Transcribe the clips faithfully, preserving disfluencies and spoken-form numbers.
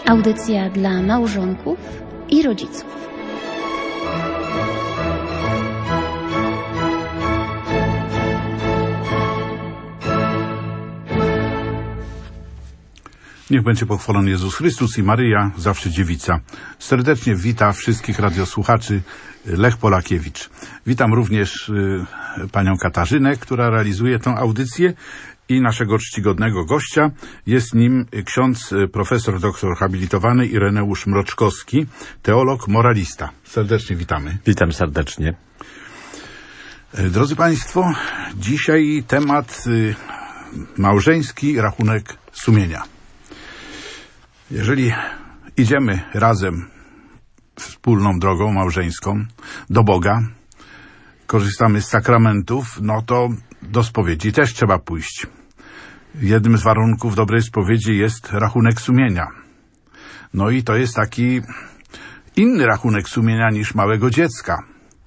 Audycja dla małżonków i rodziców. Niech będzie pochwalony Jezus Chrystus i Maryja, zawsze dziewica. Serdecznie wita wszystkich radiosłuchaczy Lech Polakiewicz. Witam również y, panią Katarzynę, która realizuje tę audycję, i naszego czcigodnego gościa. Jest nim ksiądz profesor doktor habilitowany Ireneusz Mroczkowski, teolog, moralista. Serdecznie witamy. Witam serdecznie. Drodzy państwo, dzisiaj temat y, małżeński rachunek sumienia. Jeżeli idziemy razem wspólną drogą małżeńską do Boga, korzystamy z sakramentów, no to do spowiedzi też trzeba pójść. Jednym z warunków dobrej spowiedzi jest rachunek sumienia. No i to jest taki inny rachunek sumienia niż małego dziecka.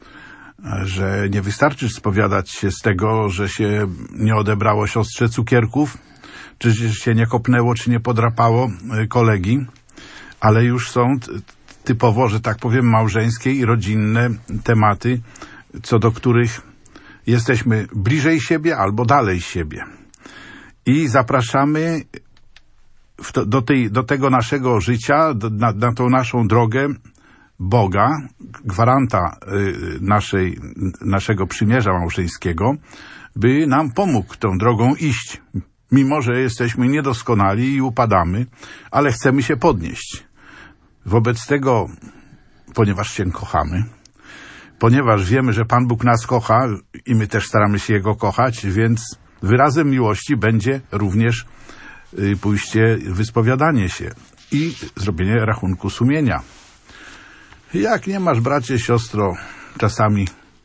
Że nie wystarczy spowiadać się z tego, że się nie odebrało siostrze cukierków, czy się nie kopnęło, czy nie podrapało kolegi, ale już są typowo, że tak powiem, małżeńskie i rodzinne tematy, co do których jesteśmy bliżej siebie albo dalej siebie. I zapraszamy w to, do, tej, do tego naszego życia, do, na, na tą naszą drogę Boga, gwaranta y, naszej, naszego przymierza małżeńskiego, by nam pomógł tą drogą iść. Mimo że jesteśmy niedoskonali i upadamy, ale chcemy się podnieść. Wobec tego, ponieważ się kochamy, ponieważ wiemy, że Pan Bóg nas kocha i my też staramy się Jego kochać, więc wyrazem miłości będzie również y, pójście, wyspowiadanie się i zrobienie rachunku sumienia. Jak nie masz, bracie, siostro, czasami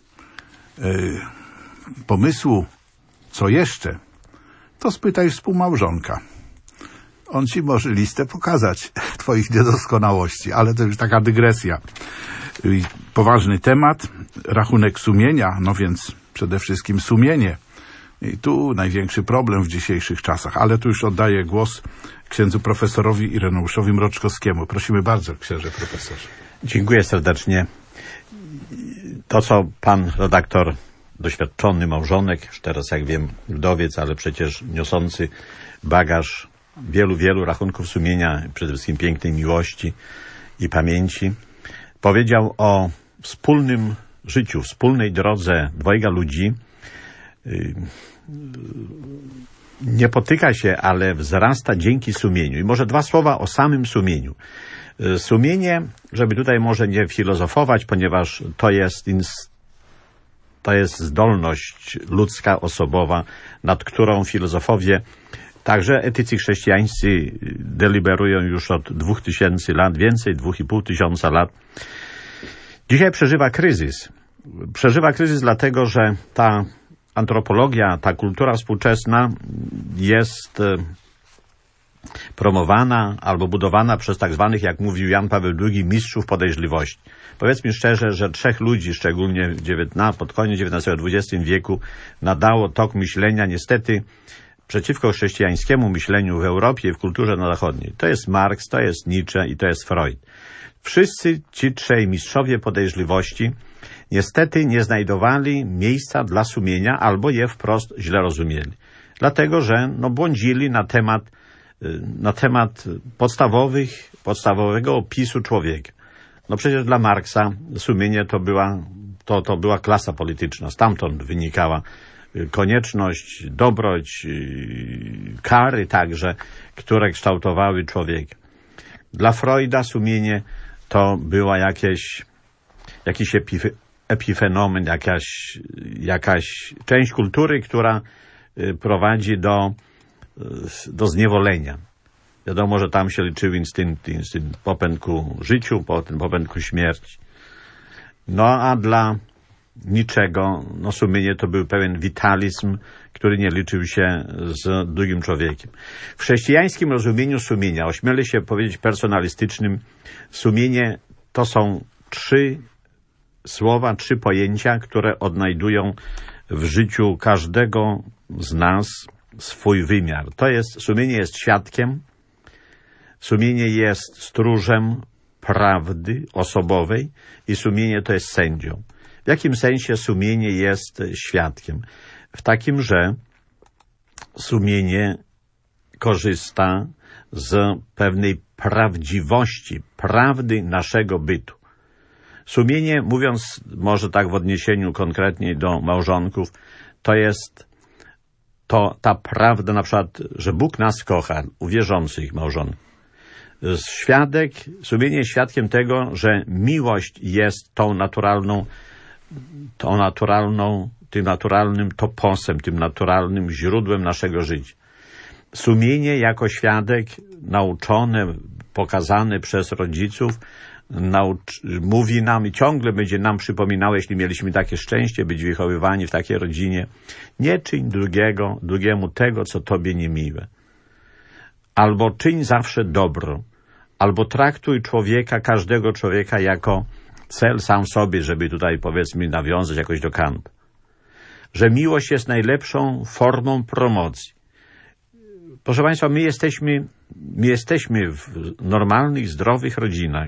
y, pomysłu, co jeszcze, to spytaj współmałżonka. On ci może listę pokazać twoich niedoskonałości, ale to już taka dygresja. Y, poważny temat, rachunek sumienia, no więc przede wszystkim sumienie. I tu największy problem w dzisiejszych czasach, ale tu już oddaję głos księdzu profesorowi Ireneuszowi Mroczkowskiemu. Prosimy bardzo, księże profesorze. Dziękuję serdecznie. To, co pan redaktor, doświadczony małżonek, już teraz jak wiem wdowiec, ale przecież niosący bagaż wielu, wielu rachunków sumienia, przede wszystkim pięknej miłości i pamięci, powiedział o wspólnym życiu, wspólnej drodze dwojga ludzi. Nie potyka się, ale wzrasta dzięki sumieniu. I może dwa słowa o samym sumieniu. Sumienie, żeby tutaj może nie filozofować, ponieważ to jest, to jest zdolność ludzka, osobowa, nad którą filozofowie, także etycy chrześcijańscy, deliberują już od dwóch tysięcy lat, więcej, dwóch i pół tysiąca lat. Dzisiaj przeżywa kryzys. Przeżywa kryzys dlatego, że ta antropologia, ta kultura współczesna jest promowana albo budowana przez tak zwanych, jak mówił Jan Paweł drugi, mistrzów podejrzliwości. Powiedzmy szczerze, że trzech ludzi, szczególnie w dziewiętnastym, pod koniec dziewiętnastego, dwudziestym wieku, nadało tok myślenia niestety przeciwko chrześcijańskiemu myśleniu w Europie i w kulturze zachodniej. To jest Marx, to jest Nietzsche i to jest Freud. Wszyscy ci trzej mistrzowie podejrzliwości niestety nie znajdowali miejsca dla sumienia albo je wprost źle rozumieli. Dlatego, że no, błądzili na temat, na temat podstawowych, podstawowego opisu człowieka. No przecież dla Marksa sumienie to była, to, to była klasa polityczna. Stamtąd wynikała konieczność, dobroć, kary także, które kształtowały człowieka. Dla Freuda sumienie to była jakieś, jakiś epif- epifenomen, jakaś, jakaś część kultury, która prowadzi do, do zniewolenia. Wiadomo, że tam się liczył instynkt, instynkt popęd ku życiu, potem popęd ku śmierci. No a dla niczego, no sumienie to był pewien witalizm, który nie liczył się z drugim człowiekiem. W chrześcijańskim rozumieniu sumienia, ośmielę się powiedzieć personalistycznym, sumienie to są trzy słowa, trzy pojęcia, które odnajdują w życiu każdego z nas swój wymiar. To jest, sumienie jest świadkiem, Sumienie jest stróżem prawdy osobowej i sumienie to jest sędzią. W jakim sensie sumienie jest świadkiem? W takim, że sumienie korzysta z pewnej prawdziwości, prawdy naszego bytu. Sumienie, mówiąc może tak w odniesieniu konkretnie do małżonków, to jest to ta prawda, na przykład, że Bóg nas kocha, u wierzących małżonków. Świadek, sumienie jest świadkiem tego, że miłość jest tą naturalną, tą naturalną, tym naturalnym toposem, tym naturalnym źródłem naszego życia. Sumienie jako świadek nauczone, pokazane przez rodziców, naucz- mówi nam i ciągle będzie nam przypominało, jeśli mieliśmy takie szczęście być wychowywani w takiej rodzinie, nie czyń drugiego, drugiemu tego, co tobie niemiłe. Albo czyń zawsze dobro, albo traktuj człowieka, każdego człowieka jako cel sam sobie, żeby tutaj powiedzmy nawiązać jakoś do Kanta. Że miłość jest najlepszą formą promocji. Proszę Państwa, my jesteśmy, my jesteśmy w normalnych, zdrowych rodzinach.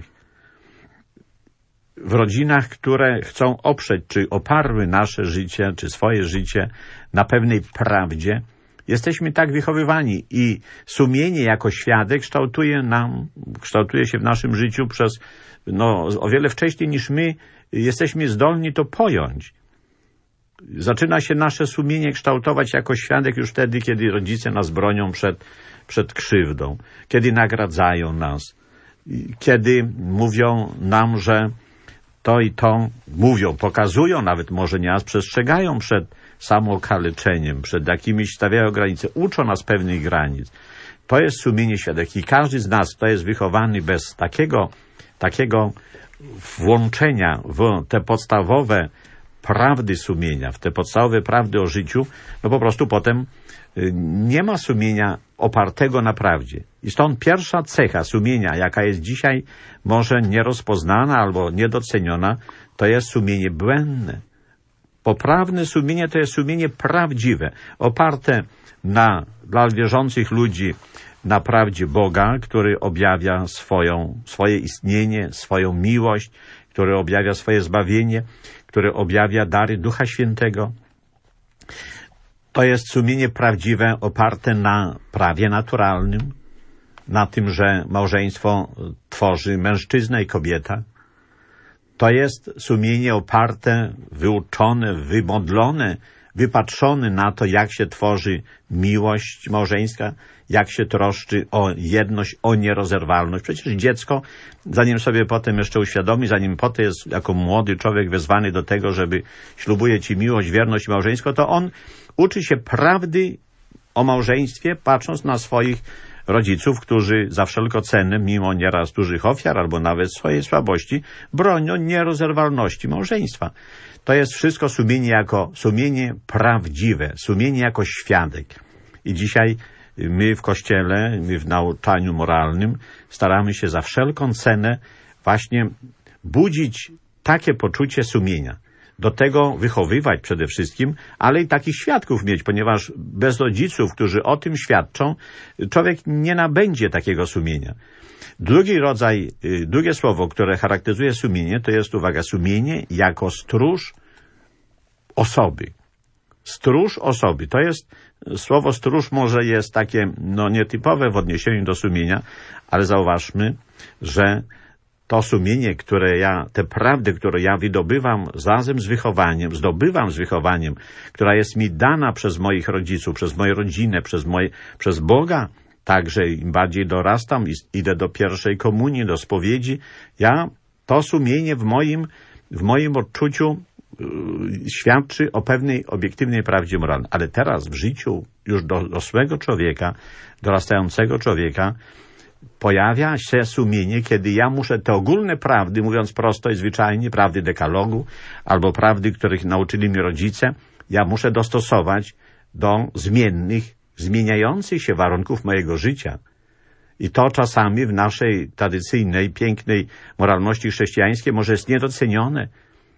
W rodzinach, które chcą oprzeć, czy oparły nasze życie, czy swoje życie na pewnej prawdzie. Jesteśmy tak wychowywani i sumienie jako świadek kształtuje nam, kształtuje się w naszym życiu przez, no, o wiele wcześniej niż my jesteśmy zdolni to pojąć. Zaczyna się nasze sumienie kształtować jako świadek już wtedy, kiedy rodzice nas bronią przed, przed krzywdą, kiedy nagradzają nas, kiedy mówią nam, że to i to mówią, pokazują, nawet może nieraz przestrzegają przed samookaleczeniem, przed jakimiś, stawiają granice, uczą nas pewnych granic. To jest sumienie świadek i każdy z nas, kto jest wychowany bez takiego, takiego włączenia w te podstawowe prawdy sumienia, w te podstawowe prawdy o życiu, no po prostu potem nie ma sumienia opartego na prawdzie. I stąd pierwsza cecha sumienia, jaka jest dzisiaj może nierozpoznana albo niedoceniona, to jest sumienie błędne. Poprawne sumienie to jest sumienie prawdziwe, oparte na, dla wierzących ludzi, na prawdzie Boga, który objawia swoją, swoje istnienie, swoją miłość, który objawia swoje zbawienie, który objawia dary Ducha Świętego. To jest sumienie prawdziwe, oparte na prawie naturalnym, na tym, że małżeństwo tworzy mężczyzna i kobieta. To jest sumienie oparte, wyuczone, wymodlone, wypatrzone na to, jak się tworzy miłość małżeńska, jak się troszczy o jedność, o nierozerwalność. Przecież dziecko, zanim sobie potem jeszcze uświadomi, zanim potem jest jako młody człowiek wezwany do tego, żeby ślubuje ci miłość, wierność i małżeństwo, to on uczy się prawdy o małżeństwie, patrząc na swoich rodziców, którzy za wszelką cenę, mimo nieraz dużych ofiar albo nawet swojej słabości, bronią nierozerwalności małżeństwa. To jest wszystko sumienie jako sumienie prawdziwe, sumienie jako świadek. I dzisiaj my w Kościele, my w nauczaniu moralnym staramy się za wszelką cenę właśnie budzić takie poczucie sumienia. Do tego wychowywać przede wszystkim, ale i takich świadków mieć, ponieważ bez rodziców, którzy o tym świadczą, człowiek nie nabędzie takiego sumienia. Drugi rodzaj, drugie słowo, które charakteryzuje sumienie, to jest, uwaga, sumienie jako stróż osoby. Stróż osoby. To jest, słowo stróż może jest takie, no, nietypowe w odniesieniu do sumienia, ale zauważmy, że to sumienie, które ja, te prawdy, które ja wydobywam razem z wychowaniem, zdobywam z wychowaniem, która jest mi dana przez moich rodziców, przez moją rodzinę, przez moje, przez Boga, także im bardziej dorastam, idę do pierwszej komunii, do spowiedzi, ja, to sumienie w moim, w moim odczuciu yy, świadczy o pewnej obiektywnej prawdzie moralnej. Ale teraz w życiu już dorosłego człowieka, dorastającego człowieka, pojawia się sumienie, kiedy ja muszę te ogólne prawdy, mówiąc prosto i zwyczajnie, prawdy dekalogu, albo prawdy, których nauczyli mnie rodzice, ja muszę dostosować do zmiennych, zmieniających się warunków mojego życia. I to czasami w naszej tradycyjnej, pięknej moralności chrześcijańskiej może jest niedocenione.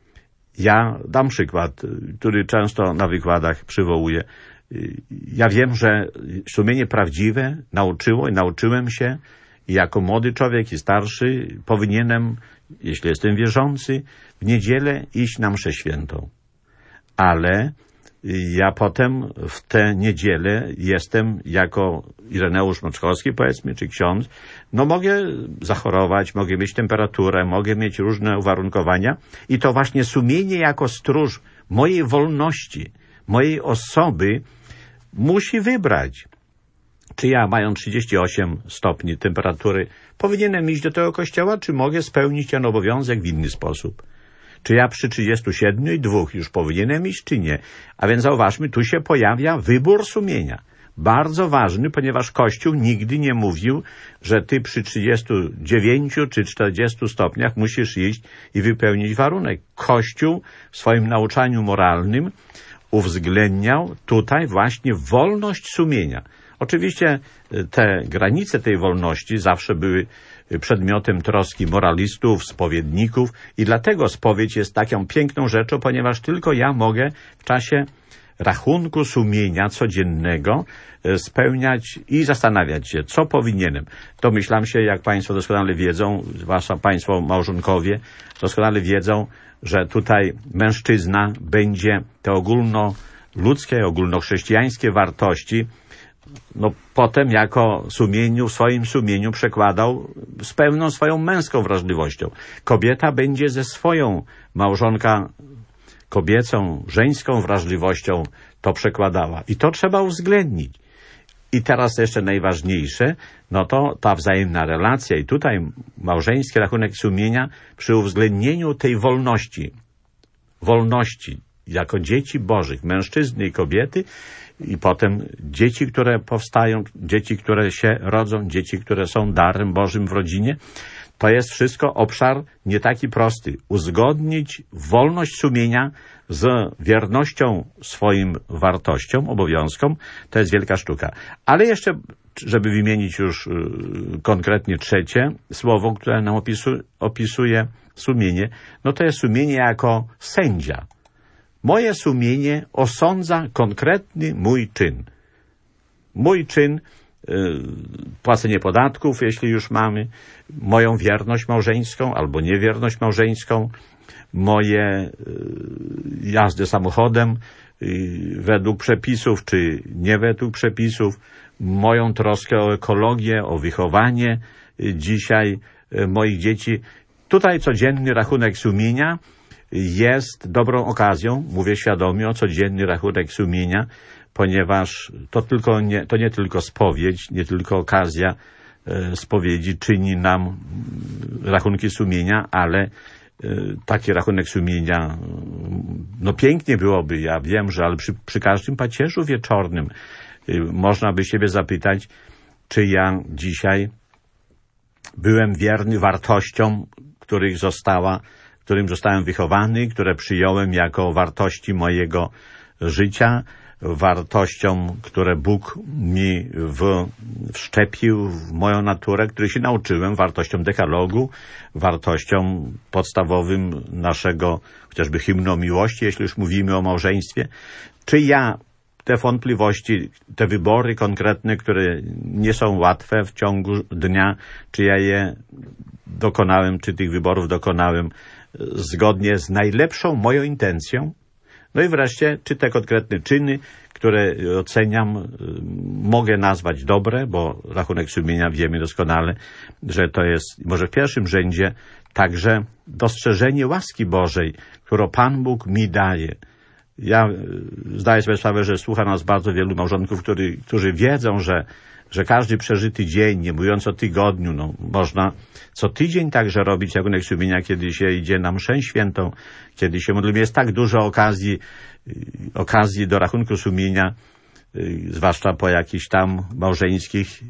Ja dam przykład, który często na wykładach przywołuję. Ja wiem, że sumienie prawdziwe nauczyło i nauczyłem się i jako młody człowiek i starszy powinienem, jeśli jestem wierzący, w niedzielę iść na mszę świętą. Ale ja potem w tę niedzielę jestem jako Ireneusz Moczkowski, powiedzmy, czy ksiądz, no mogę zachorować, mogę mieć temperaturę, mogę mieć różne uwarunkowania i to właśnie sumienie jako stróż mojej wolności, mojej osoby musi wybrać, czy ja, mając trzydzieści osiem stopni temperatury, powinienem iść do tego kościoła, czy mogę spełnić ten obowiązek w inny sposób. Czy ja przy trzydziestu siedmiu i dwóch już powinienem iść, czy nie? A więc zauważmy, tu się pojawia wybór sumienia. Bardzo ważny, ponieważ Kościół nigdy nie mówił, że ty przy trzydziestu dziewięciu czy czterdziestu stopniach musisz iść i wypełnić warunek. Kościół w swoim nauczaniu moralnym uwzględniał tutaj właśnie wolność sumienia. Oczywiście te granice tej wolności zawsze były przedmiotem troski moralistów, spowiedników i dlatego spowiedź jest taką piękną rzeczą, ponieważ tylko ja mogę w czasie rachunku sumienia codziennego spełniać i zastanawiać się, co powinienem. Domyślam się, jak Państwo doskonale wiedzą, zwłaszcza Państwo małżonkowie, doskonale wiedzą, że tutaj mężczyzna będzie te ogólnoludzkie, ogólnochrześcijańskie wartości no potem jako sumieniu, w swoim sumieniu przekładał z pełną swoją męską wrażliwością. Kobieta będzie ze swoją małżonka kobiecą, żeńską wrażliwością to przekładała. I to trzeba uwzględnić. I teraz jeszcze najważniejsze, no to ta wzajemna relacja i tutaj małżeński rachunek sumienia przy uwzględnieniu tej wolności, wolności jako dzieci bożych, mężczyzny i kobiety, i potem dzieci, które powstają, dzieci, które się rodzą, dzieci, które są darem Bożym w rodzinie, to jest wszystko obszar nie taki prosty. Uzgodnić wolność sumienia z wiernością swoim wartościom, obowiązkom, to jest wielka sztuka. Ale jeszcze, żeby wymienić już y, konkretnie trzecie słowo, które nam opisu, opisuje sumienie, no to jest sumienie jako sędzia. Moje sumienie osądza konkretny mój czyn. Mój czyn, y, płacenie podatków, jeśli już mamy, moją wierność małżeńską albo niewierność małżeńską, moje y, jazdy samochodem y, według przepisów czy nie według przepisów, moją troskę o ekologię, o wychowanie y, dzisiaj y, moich dzieci. Tutaj codzienny rachunek sumienia jest dobrą okazją, mówię świadomie o codzienny rachunek sumienia, ponieważ to, tylko nie, to nie tylko spowiedź, nie tylko okazja e, spowiedzi czyni nam rachunki sumienia, ale e, taki rachunek sumienia, no pięknie byłoby, ja wiem, że ale przy, przy każdym pacierzu wieczornym e, można by siebie zapytać, czy ja dzisiaj byłem wierny wartościom, których została którym zostałem wychowany, które przyjąłem jako wartości mojego życia, wartościom, które Bóg mi w, wszczepił w moją naturę, których się nauczyłem, wartościom dekalogu, wartościom podstawowym naszego chociażby hymnu o miłości, jeśli już mówimy o małżeństwie. Czy ja te wątpliwości, te wybory konkretne, które nie są łatwe w ciągu dnia, czy ja je dokonałem, czy tych wyborów dokonałem zgodnie z najlepszą moją intencją. No i wreszcie, czy te konkretne czyny, które oceniam, mogę nazwać dobre, bo rachunek sumienia wiemy doskonale, że to jest może w pierwszym rzędzie także dostrzeżenie łaski Bożej, którą Pan Bóg mi daje. Ja zdaję sobie sprawę, że słucha nas bardzo wielu małżonków, który, którzy wiedzą, że że każdy przeżyty dzień, nie mówiąc o tygodniu, no można co tydzień także robić rachunek sumienia, kiedy się idzie na mszę świętą, kiedy się modlimy. Jest tak dużo okazji, okazji do rachunku sumienia, zwłaszcza po jakichś tam małżeńskich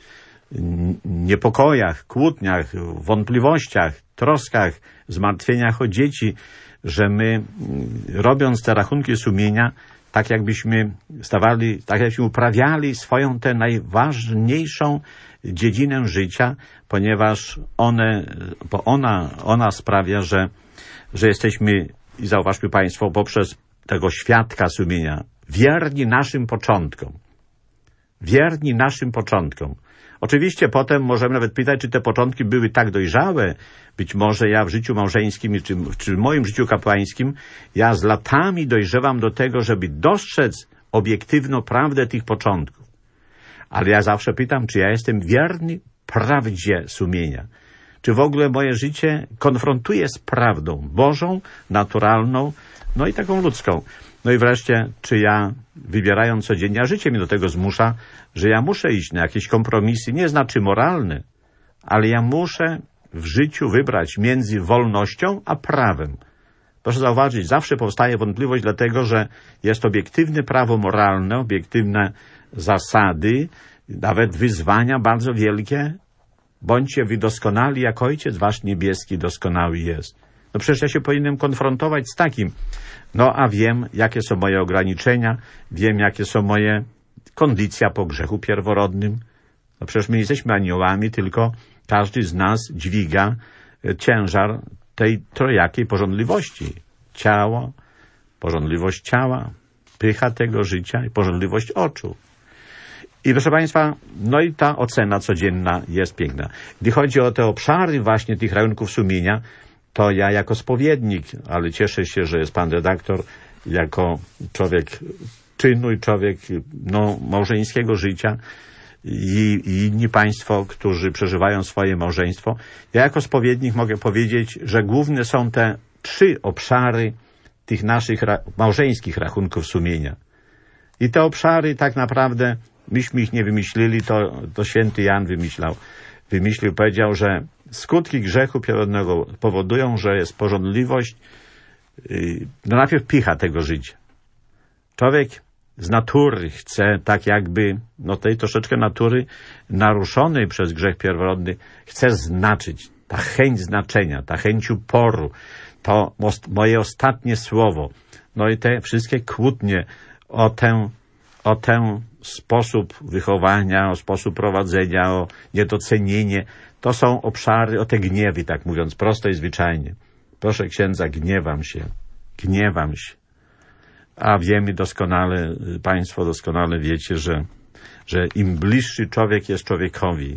niepokojach, kłótniach, wątpliwościach, troskach, zmartwieniach o dzieci, że my, robiąc te rachunki sumienia, tak jakbyśmy stawali, tak jakbyśmy uprawiali swoją tę najważniejszą dziedzinę życia, ponieważ one, bo ona, ona sprawia, że, że jesteśmy, i zauważmy Państwo, poprzez tego świadka sumienia, wierni naszym początkom. wierni naszym początkom. Oczywiście potem możemy nawet pytać, czy te początki były tak dojrzałe. Być może ja w życiu małżeńskim, czy, czy w moim życiu kapłańskim, ja z latami dojrzewam do tego, żeby dostrzec obiektywną prawdę tych początków. Ale ja zawsze pytam, czy ja jestem wierny prawdzie sumienia. Czy w ogóle moje życie konfrontuje z prawdą Bożą, naturalną, no i taką ludzką. No i wreszcie, czy ja, wybierając codziennie, a życie mnie do tego zmusza, że ja muszę iść na jakieś kompromisy, nie znaczy moralne, ale ja muszę w życiu wybrać między wolnością a prawem. Proszę zauważyć, zawsze powstaje wątpliwość dlatego, że jest obiektywne prawo moralne, obiektywne zasady, nawet wyzwania bardzo wielkie. Bądźcie wy doskonali, jak Ojciec wasz niebieski doskonały jest. No przecież ja się powinienem konfrontować z takim. No a wiem, jakie są moje ograniczenia, wiem, jakie są moje kondycja po grzechu pierworodnym. No przecież my nie jesteśmy aniołami, tylko każdy z nas dźwiga ciężar tej trojakiej pożądliwości. Ciało, pożądliwość ciała, pycha tego życia i pożądliwość oczu. I proszę Państwa, no i ta ocena codzienna jest piękna. Gdy chodzi o te obszary właśnie tych rachunków sumienia, to ja jako spowiednik, ale cieszę się, że jest pan redaktor, jako człowiek czynu i człowiek no, małżeńskiego życia i, i inni państwo, którzy przeżywają swoje małżeństwo. Ja jako spowiednik mogę powiedzieć, że główne są te trzy obszary tych naszych ra- małżeńskich rachunków sumienia. I te obszary tak naprawdę, myśmy ich nie wymyślili, to, to święty Jan wymyślał. Wymyślił, powiedział, że skutki grzechu pierworodnego powodują, że jest pożądliwość, yy, no najpierw pycha tego życia. Człowiek z natury chce tak jakby, no tej troszeczkę natury naruszonej przez grzech pierworodny, chce znaczyć. Ta chęć znaczenia, ta chęć uporu, to moje ostatnie słowo. No i te wszystkie kłótnie o tę, o ten sposób wychowania, o sposób prowadzenia, o niedocenienie, to są obszary, o te gniewy, tak mówiąc, prosto i zwyczajnie. Proszę księdza, gniewam się, gniewam się. A wiemy doskonale, państwo doskonale wiecie, że, że im bliższy człowiek jest człowiekowi,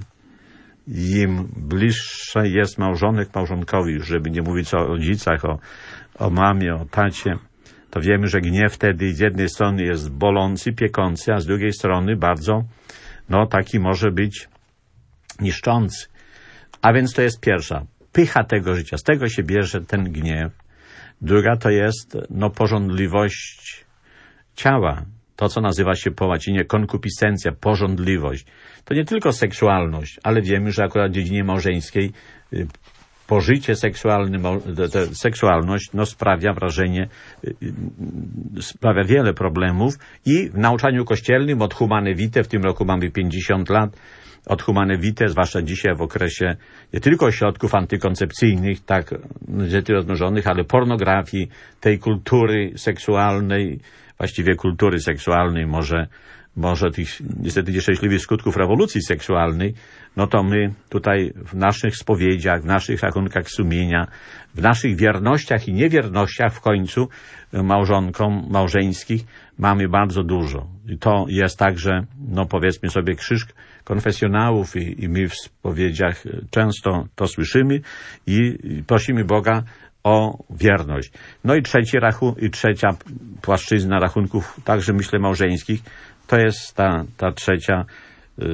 im bliższy jest małżonek małżonkowi, już żeby nie mówić o rodzicach, o, o mamie, o tacie, to wiemy, że gniew wtedy z jednej strony jest bolący, piekący, a z drugiej strony bardzo, no taki może być niszczący. A więc to jest pierwsza, pycha tego życia, z tego się bierze ten gniew. Druga to jest, no, pożądliwość ciała. To, co nazywa się po łacinie konkupiscencja, pożądliwość. To nie tylko seksualność, ale wiemy, że akurat w dziedzinie małżeńskiej y, pożycie seksualne, te, seksualność, no, sprawia wrażenie, y, y, sprawia wiele problemów i w nauczaniu kościelnym od Humane Vitae, w tym roku mamy pięćdziesiąt lat, od Humane Vitae, zwłaszcza dzisiaj w okresie nie tylko środków antykoncepcyjnych, tak, dzieci rozmnożonych, ale pornografii, tej kultury seksualnej, właściwie kultury seksualnej, może, może tych niestety nieszczęśliwych skutków rewolucji seksualnej, no to my tutaj w naszych spowiedziach, w naszych rachunkach sumienia, w naszych wiernościach i niewiernościach w końcu małżonkom małżeńskich mamy bardzo dużo. I to jest tak, że, no powiedzmy sobie, krzyż konfesjonałów i, i my w spowiedziach często to słyszymy i prosimy Boga o wierność. No i trzeci rachu, i trzecia płaszczyzna rachunków, także myślę małżeńskich, to jest ta, ta trzecia yy,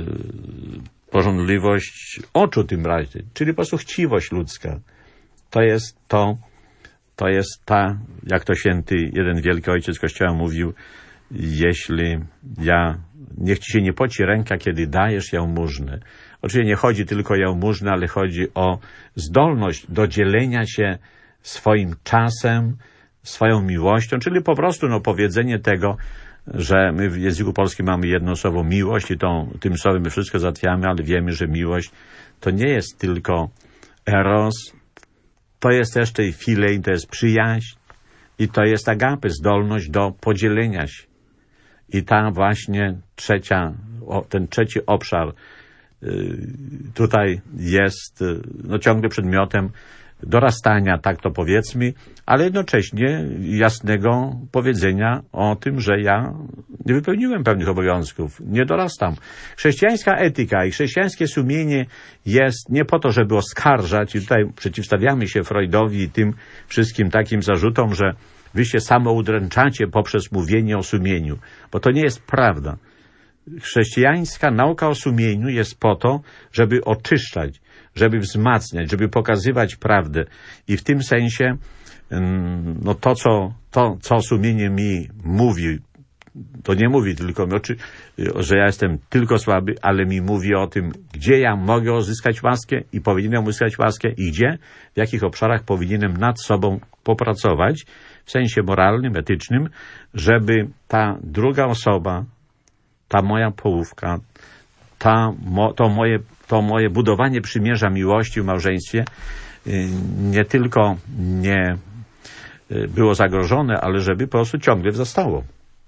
pożądliwość oczu tym razie, czyli po prostu chciwość ludzka. To jest to, to jest ta, jak to święty jeden wielki ojciec Kościoła mówił, jeśli ja, niech ci się nie poci ręka, kiedy dajesz jałmużnę. Oczywiście nie chodzi tylko o jałmużnę, ale chodzi o zdolność do dzielenia się swoim czasem, swoją miłością, czyli po prostu no, powiedzenie tego, że my w języku polskim mamy jedno słowo miłość i tą, tym słowem my wszystko załatwiamy, ale wiemy, że miłość to nie jest tylko eros, to jest też tej filej, to jest przyjaźń i to jest agape, zdolność do podzielenia się. I ta właśnie trzecia, ten trzeci obszar tutaj jest no, ciągle przedmiotem dorastania, tak to powiedzmy, ale jednocześnie jasnego powiedzenia o tym, że ja nie wypełniłem pewnych obowiązków, nie dorastam. Chrześcijańska etyka i chrześcijańskie sumienie jest nie po to, żeby oskarżać, i tutaj przeciwstawiamy się Freudowi i tym wszystkim takim zarzutom, że wy się samoudręczacie poprzez mówienie o sumieniu, bo to nie jest prawda. Chrześcijańska nauka o sumieniu jest po to, żeby oczyszczać, żeby wzmacniać, żeby pokazywać prawdę. I w tym sensie no to, co, to, co sumienie mi mówi, to nie mówi tylko mi, że ja jestem tylko słaby, ale mi mówi o tym, gdzie ja mogę uzyskać łaskę i powinienem uzyskać łaskę i gdzie, w jakich obszarach powinienem nad sobą popracować, w sensie moralnym, etycznym, żeby ta druga osoba, ta moja połówka, ta, mo, to, moje, to moje budowanie przymierza miłości w małżeństwie nie tylko nie było zagrożone, ale żeby po prostu ciągle wzrastało.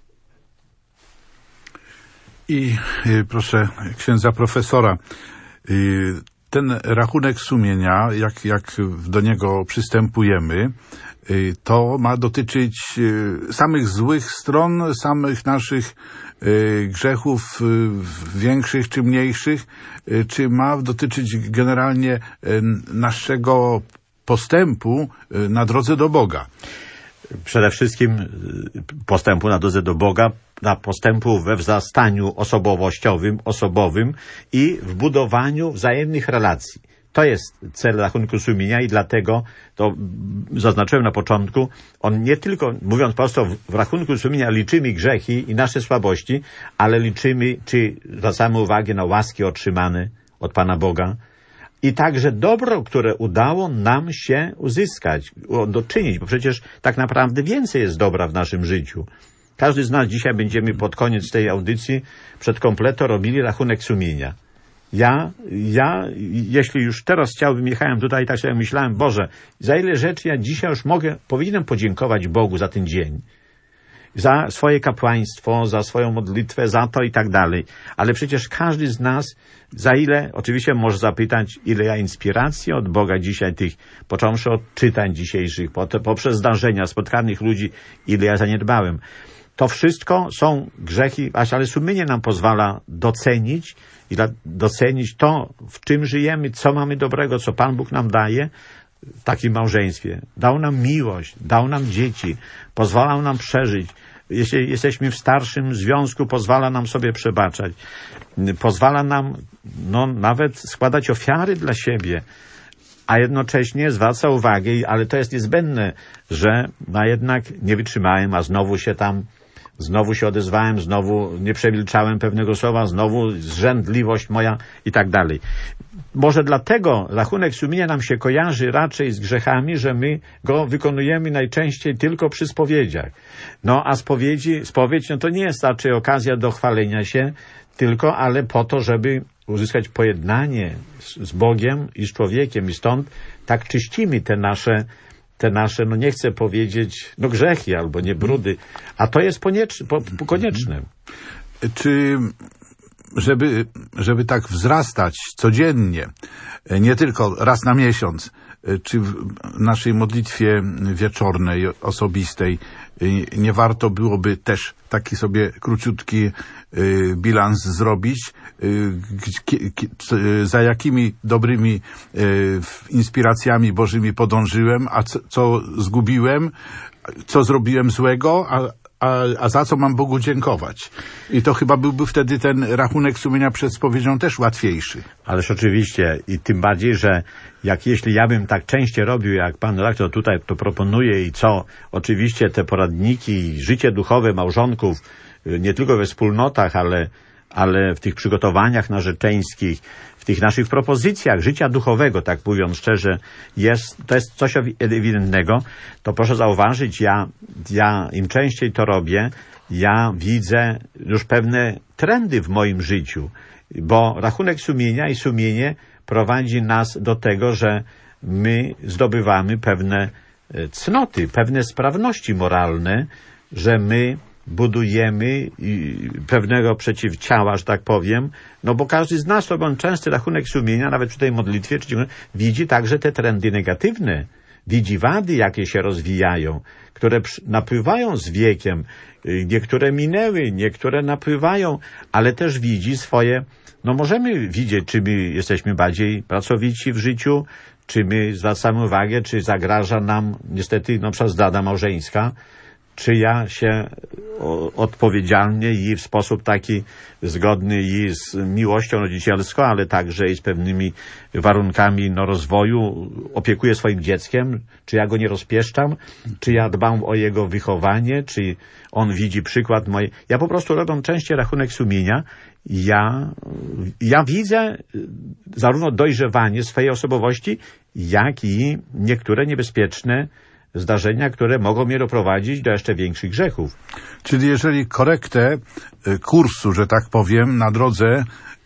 I y, proszę księdza profesora, y, ten rachunek sumienia, jak, jak do niego przystępujemy, y, to ma dotyczyć y, samych złych stron, samych naszych y, grzechów y, większych czy mniejszych, y, czy ma dotyczyć generalnie y, naszego postępu y, na drodze do Boga? Przede wszystkim postępu na drodze do Boga, na postępu we wzrastaniu osobowościowym, osobowym i w budowaniu wzajemnych relacji. To jest cel rachunku sumienia i dlatego, to zaznaczyłem na początku, on nie tylko, mówiąc prosto, w rachunku sumienia liczymy grzechy i nasze słabości, ale liczymy, czy zwracamy uwagę na łaski otrzymane od Pana Boga, i także dobro, które udało nam się uzyskać, doczynić, bo przecież tak naprawdę więcej jest dobra w naszym życiu. Każdy z nas dzisiaj będziemy pod koniec tej audycji przed kompleto robili rachunek sumienia. Ja, ja, jeśli już teraz chciałbym, jechałem tutaj i tak sobie myślałem, Boże, za ile rzeczy ja dzisiaj już mogę, powinienem podziękować Bogu za ten dzień. Za swoje kapłaństwo, za swoją modlitwę, za to i tak dalej. Ale przecież każdy z nas, za ile, oczywiście może zapytać, ile ja inspiracji od Boga dzisiaj tych, począwszy od czytań dzisiejszych, poprzez zdarzenia, spotkanych ludzi, ile ja zaniedbałem. To wszystko są grzechy, ale sumienie nam pozwala docenić i docenić to, w czym żyjemy, co mamy dobrego, co Pan Bóg nam daje w takim małżeństwie. Dał nam miłość, dał nam dzieci, pozwalał nam przeżyć. Jeśli jesteśmy w starszym związku, pozwala nam sobie przebaczać. Pozwala nam no, nawet składać ofiary dla siebie, a jednocześnie zwraca uwagę, ale to jest niezbędne, że no jednak nie wytrzymałem, a znowu się tam, znowu się odezwałem, znowu nie przemilczałem pewnego słowa, znowu zrzędliwość moja i tak dalej. Może dlatego rachunek sumienia nam się kojarzy raczej z grzechami, że my go wykonujemy najczęściej tylko przy spowiedziach. No a spowiedzi, spowiedź no to nie jest raczej okazja do chwalenia się, tylko ale po to, żeby uzyskać pojednanie z, z Bogiem i z człowiekiem i stąd tak czyścimy te nasze te nasze, no nie chcę powiedzieć, no grzechy albo nie brudy, a to jest konieczne. Po, konieczne. Czy żeby, żeby tak wzrastać codziennie, nie tylko raz na miesiąc, czy w naszej modlitwie wieczornej, osobistej, nie warto byłoby też taki sobie króciutki bilans zrobić, za jakimi dobrymi inspiracjami Bożymi podążyłem, a co, co zgubiłem, co zrobiłem złego, a, a, a za co mam Bogu dziękować. I to chyba byłby wtedy ten rachunek sumienia przed spowiedzią też łatwiejszy. Ależ oczywiście i tym bardziej, że jak jeśli ja bym tak częściej robił, jak pan redaktor tutaj to proponuje i co, oczywiście te poradniki, życie duchowe małżonków, nie tylko we wspólnotach, ale, ale w tych przygotowaniach narzeczeńskich, w tych naszych propozycjach życia duchowego, tak mówiąc szczerze, jest, to jest coś ewidentnego, to proszę zauważyć, ja, ja im częściej to robię, ja widzę już pewne trendy w moim życiu, bo rachunek sumienia i sumienie prowadzi nas do tego, że my zdobywamy pewne cnoty, pewne sprawności moralne, że my budujemy pewnego przeciwciała, że tak powiem, no bo każdy z nas, robiąc częsty rachunek sumienia, nawet przy tej modlitwie, czy widzi także te trendy negatywne. Widzi wady, jakie się rozwijają, które napływają z wiekiem. Niektóre minęły, niektóre napływają, ale też widzi swoje... No możemy widzieć, czy my jesteśmy bardziej pracowici w życiu, czy my zwracamy uwagę, czy zagraża nam niestety na przykład zdrada małżeńska, czy ja się odpowiedzialnie i w sposób taki zgodny i z miłością rodzicielską, ale także i z pewnymi warunkami no, rozwoju opiekuję swoim dzieckiem, czy ja go nie rozpieszczam, czy ja dbam o jego wychowanie, czy on widzi przykład mojej... Ja po prostu robię częściej rachunek sumienia. Ja, ja widzę zarówno dojrzewanie swojej osobowości, jak i niektóre niebezpieczne zdarzenia, które mogą mnie doprowadzić do jeszcze większych grzechów. Czyli jeżeli korektę kursu, że tak powiem, na drodze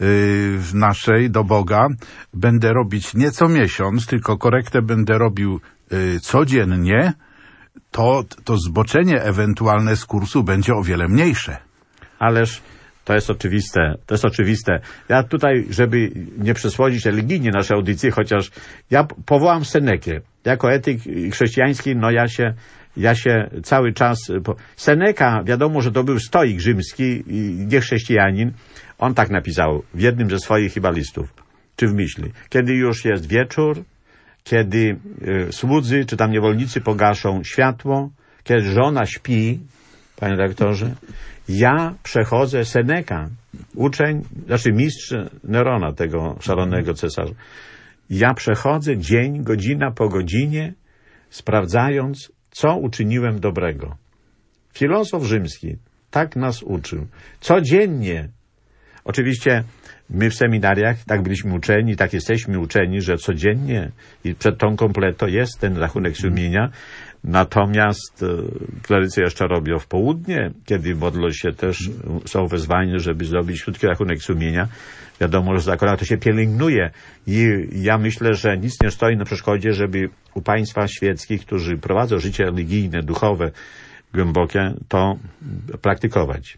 naszej do Boga będę robić nie co miesiąc, tylko korektę będę robił codziennie, to, to zboczenie ewentualne z kursu będzie o wiele mniejsze. Ależ to jest oczywiste, to jest oczywiste. Ja tutaj, żeby nie przesłodzić religijnie naszej audycji, chociaż ja powołam Senekę. Jako etyk chrześcijański, no ja się, ja się cały czas... Seneka, wiadomo, że to był stoik rzymski, nie chrześcijanin. On tak napisał w jednym ze swoich chyba listów, czy w myśli. Kiedy już jest wieczór, kiedy y, słudzy, czy tam niewolnicy pogaszą światło, kiedy żona śpi, panie redaktorze, ja przechodzę Seneka, uczeń, znaczy mistrz Nerona, tego szalonego cesarza. Ja przechodzę dzień, godzina po godzinie, sprawdzając, co uczyniłem dobrego. Filozof rzymski tak nas uczył. Codziennie. Oczywiście my w seminariach tak byliśmy uczeni, tak jesteśmy uczeni, że codziennie i przed tą kompletą jest ten rachunek sumienia. Natomiast klerycy jeszcze robią w południe, kiedy modlą się też, są wezwani, żeby zrobić krótki rachunek sumienia. Wiadomo, że akurat to się pielęgnuje i ja myślę, że nic nie stoi na przeszkodzie, żeby u państwa świeckich, którzy prowadzą życie religijne, duchowe, głębokie, to praktykować.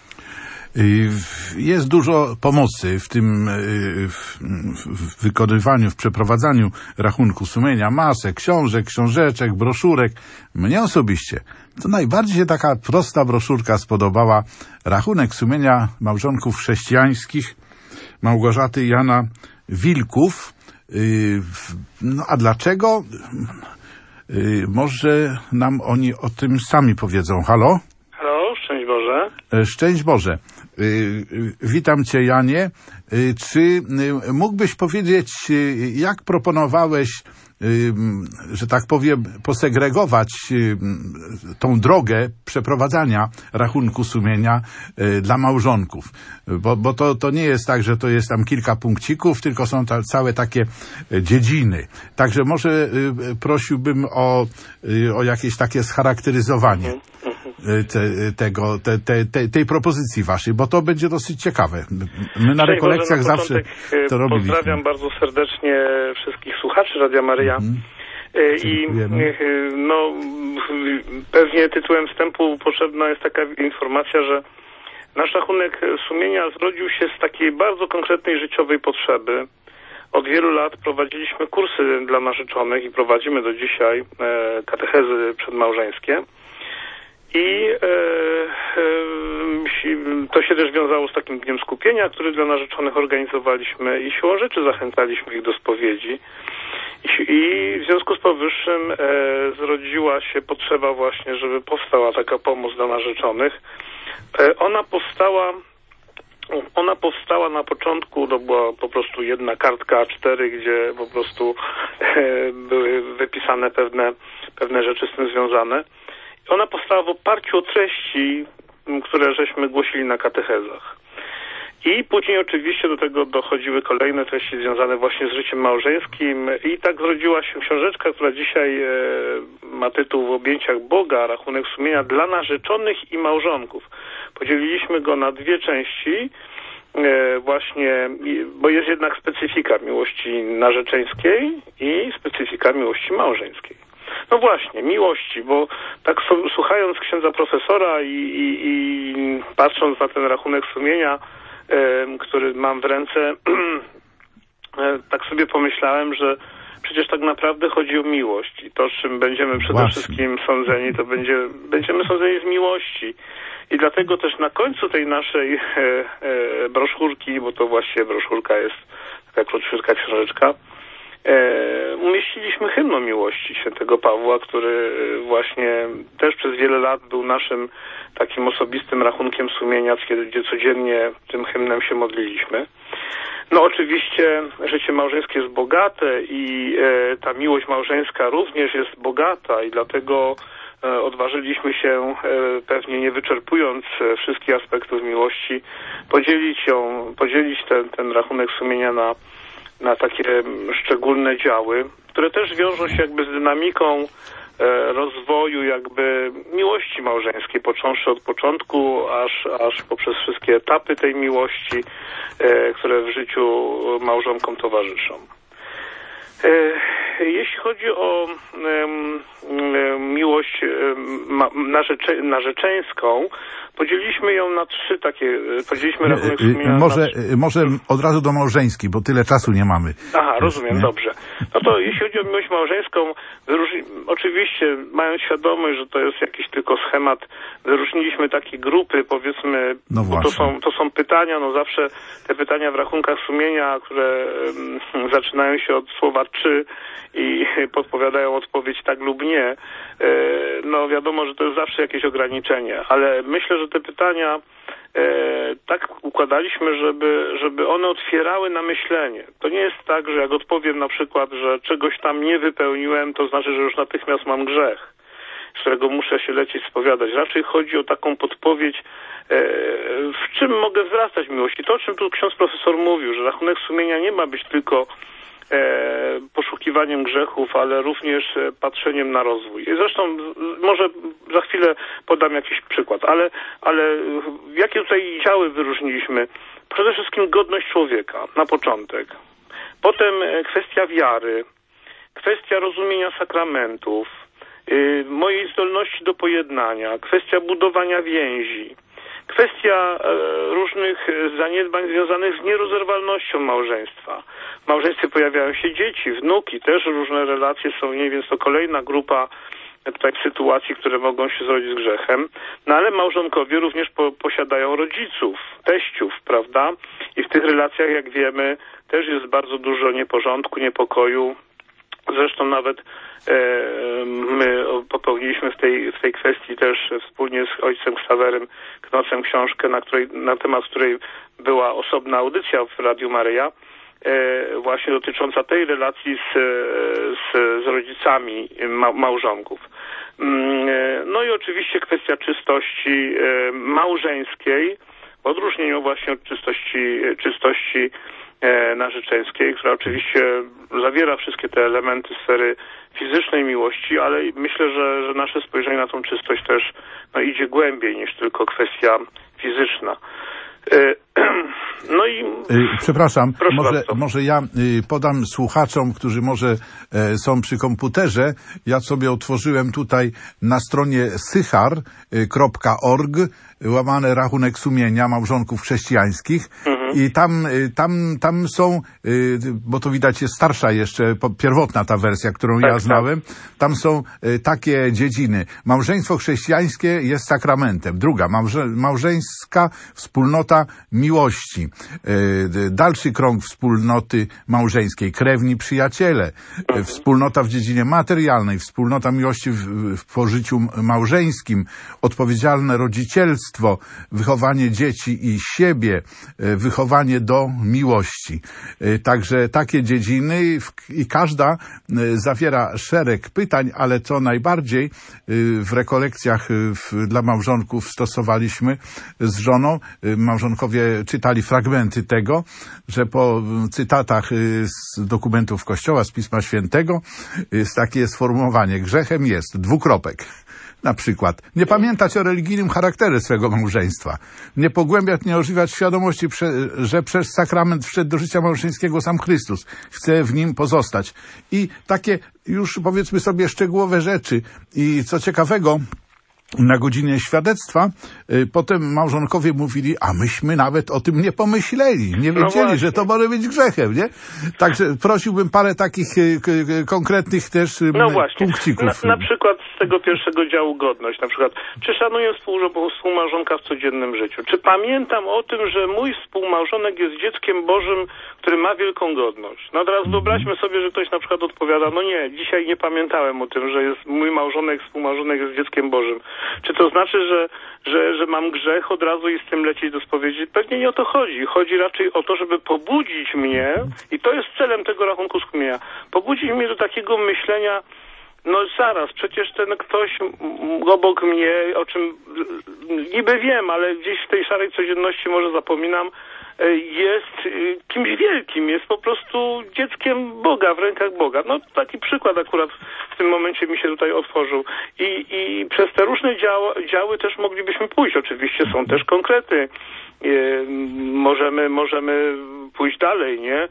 Jest dużo pomocy w tym w wykonywaniu, w przeprowadzaniu rachunku sumienia. Masę książek, książeczek, broszurek. Mnie osobiście to najbardziej się taka prosta broszurka spodobała. Rachunek sumienia małżonków chrześcijańskich Małgorzaty i Jana Wilków. No a dlaczego? Może nam oni o tym sami powiedzą. Halo? Halo, szczęść Boże. Szczęść Boże. Witam Cię, Janie. Czy mógłbyś powiedzieć, jak proponowałeś, że tak powiem, posegregować tą drogę przeprowadzania rachunku sumienia dla małżonków? Bo, bo to, to nie jest tak, że to jest tam kilka punkcików, tylko są ta, całe takie dziedziny. Także może prosiłbym o, o jakieś takie scharakteryzowanie Te, tego, te, te, te, tej propozycji waszej, bo to będzie dosyć ciekawe. My na rekolekcjach na zawsze to robiliśmy. Pozdrawiam bardzo serdecznie wszystkich słuchaczy Radia Maryja. Mm. I no, pewnie tytułem wstępu potrzebna jest taka informacja, że nasz rachunek sumienia zrodził się z takiej bardzo konkretnej życiowej potrzeby. Od wielu lat prowadziliśmy kursy dla narzeczonych i prowadzimy do dzisiaj katechezy przedmałżeńskie. I e, e, to się też wiązało z takim dniem skupienia, który dla narzeczonych organizowaliśmy i siłą rzeczy zachęcaliśmy ich do spowiedzi. I, i w związku z powyższym e, zrodziła się potrzeba właśnie, żeby powstała taka pomoc dla narzeczonych. E, ona powstała Ona powstała na początku, to była po prostu jedna kartka A cztery, gdzie po prostu e, były wypisane pewne, pewne rzeczy z tym związane. Ona powstała w oparciu o treści, które żeśmy głosili na katechezach. I później oczywiście do tego dochodziły kolejne treści związane właśnie z życiem małżeńskim i tak zrodziła się książeczka, która dzisiaj e, ma tytuł W objęciach Boga, rachunek sumienia dla narzeczonych i małżonków. Podzieliliśmy go na dwie części, e, właśnie, bo jest jednak specyfika miłości narzeczeńskiej i specyfika miłości małżeńskiej. No właśnie, miłości, bo tak so, słuchając księdza profesora i, i, i patrząc na ten rachunek sumienia, e, który mam w ręce, e, tak sobie pomyślałem, że przecież tak naprawdę chodzi o miłość i to, z czym będziemy przede Właśnie. wszystkim sądzeni, to będzie, będziemy sądzeni z miłości. I dlatego też na końcu tej naszej e, e, broszurki, bo to właściwie broszurka jest taka króciutka książeczka, e, umieściliśmy hymn o miłości świętego Pawła, który właśnie też przez wiele lat był naszym takim osobistym rachunkiem sumienia, gdzie codziennie tym hymnem się modliliśmy. No oczywiście życie małżeńskie jest bogate i e, ta miłość małżeńska również jest bogata i dlatego e, odważyliśmy się, e, pewnie nie wyczerpując e, wszystkich aspektów miłości, podzielić ją, podzielić ten, ten rachunek sumienia na, na takie szczególne działy, które też wiążą się jakby z dynamiką e, rozwoju jakby miłości małżeńskiej, począwszy od początku, aż, aż poprzez wszystkie etapy tej miłości, e, które w życiu małżonkom towarzyszą. E, jeśli chodzi o e, e, miłość e, ma, narzecze, narzeczeńską, podzieliliśmy ją na trzy takie, podzieliliśmy rachunek sumienia Może, na trzy. może od razu do małżeńskiej, bo tyle czasu nie mamy. Aha, rozumiem, nie? dobrze. No to jeśli chodzi o miłość małżeńską, wyróżni... oczywiście mając świadomość, że to jest jakiś tylko schemat, wyróżniliśmy takie grupy, powiedzmy, No bo to są, to są pytania, no zawsze te pytania w rachunkach sumienia, które um, zaczynają się od słowa czy i podpowiadają odpowiedź tak lub nie, e, no wiadomo, że to jest zawsze jakieś ograniczenie, ale myślę, że te pytania e, tak układaliśmy, żeby, żeby one otwierały na myślenie. To nie jest tak, że jak odpowiem na przykład, że czegoś tam nie wypełniłem, to znaczy, że już natychmiast mam grzech, z którego muszę się lecieć spowiadać. Raczej chodzi o taką podpowiedź, e, w czym mogę wzrastać miłości. To, o czym tu ksiądz profesor mówił, że rachunek sumienia nie ma być tylko E, poszukiwaniem grzechów, ale również e, patrzeniem na rozwój. Zresztą może za chwilę podam jakiś przykład, ale, ale jakie tutaj działy wyróżniliśmy? Przede wszystkim godność człowieka na początek. Potem e, kwestia wiary, kwestia rozumienia sakramentów, e, mojej zdolności do pojednania, kwestia budowania więzi, kwestia e, różnych zaniedbań związanych z nierozerwalnością małżeństwa. W małżeństwie pojawiają się dzieci, wnuki, też różne relacje są w niej, więc to kolejna grupa tutaj sytuacji, które mogą się zrodzić z grzechem. No ale małżonkowie również po, posiadają rodziców, teściów, prawda? I w tych relacjach, jak wiemy, też jest bardzo dużo nieporządku, niepokoju. Zresztą nawet e, my popełniliśmy w tej, w tej kwestii też wspólnie z ojcem Ksawerym Knocem książkę, na, której, na temat której była osobna audycja w Radiu Maryja, e, właśnie dotycząca tej relacji z, z, z rodzicami ma, małżonków. E, no i oczywiście kwestia czystości e, małżeńskiej, w odróżnieniu właśnie od czystości, czystości e, narzeczeńskiej, która oczywiście zawiera wszystkie te elementy sfery fizycznej miłości, ale myślę, że, że nasze spojrzenie na tą czystość też no, idzie głębiej niż tylko kwestia fizyczna. E, no i... Przepraszam, może, bardzo. może ja podam słuchaczom, którzy może są przy komputerze. Ja sobie otworzyłem tutaj na stronie sychar kropka org łamane rachunek sumienia małżonków chrześcijańskich. Mhm. I tam, tam, tam są, bo to widać jest starsza jeszcze, pierwotna ta wersja, którą tak, ja znałem. Tak. Tam są takie dziedziny. Małżeństwo chrześcijańskie jest sakramentem. Druga, małże, małżeńska wspólnota miłości. Dalszy krąg wspólnoty małżeńskiej. Krewni przyjaciele. Mhm. Wspólnota w dziedzinie materialnej. Wspólnota miłości w, w pożyciu małżeńskim. Odpowiedzialne rodzicielstwo. Wychowanie dzieci i siebie. Wychowanie do miłości. Także takie dziedziny i każda zawiera szereg pytań, ale co najbardziej w rekolekcjach dla małżonków stosowaliśmy z żoną. Małżonkowie czytali fragmenty tego, że po cytatach z dokumentów Kościoła, z Pisma Świętego jest takie sformułowanie: grzechem jest dwukropek. Na przykład nie pamiętać o religijnym charakterze swego małżeństwa, nie pogłębiać, nie ożywiać świadomości, że przez sakrament wszedł do życia małżeńskiego sam Chrystus, chce w nim pozostać. I takie już powiedzmy sobie szczegółowe rzeczy. I co ciekawego, na godzinie świadectwa y, potem małżonkowie mówili, a myśmy nawet o tym nie pomyśleli, nie wiedzieli, no że to może być grzechem, nie? Także prosiłbym parę takich y, y, konkretnych też y, no właśnie. punkcików. Na, na przykład z tego pierwszego działu godność, na przykład, czy szanuję współmałżonka w codziennym życiu? Czy pamiętam o tym, że mój współmałżonek jest dzieckiem Bożym, który ma wielką godność? No teraz wyobraźmy sobie, że ktoś na przykład odpowiada, no nie, dzisiaj nie pamiętałem o tym, że jest mój małżonek, współmałżonek jest dzieckiem Bożym. Czy to znaczy, że, że, że mam grzech od razu i z tym lecieć do spowiedzi? Pewnie nie o to chodzi. Chodzi raczej o to, żeby pobudzić mnie, i to jest celem tego rachunku sumienia, pobudzić mnie do takiego myślenia, no zaraz, przecież ten ktoś obok mnie, o czym niby wiem, ale gdzieś w tej szarej codzienności może zapominam, jest kimś wielkim, jest po prostu dzieckiem Boga, w rękach Boga. No taki przykład akurat w tym momencie mi się tutaj otworzył. I, i przez te różne dział, działy też moglibyśmy pójść. Oczywiście są też konkrety. Możemy, możemy pójść dalej, nie?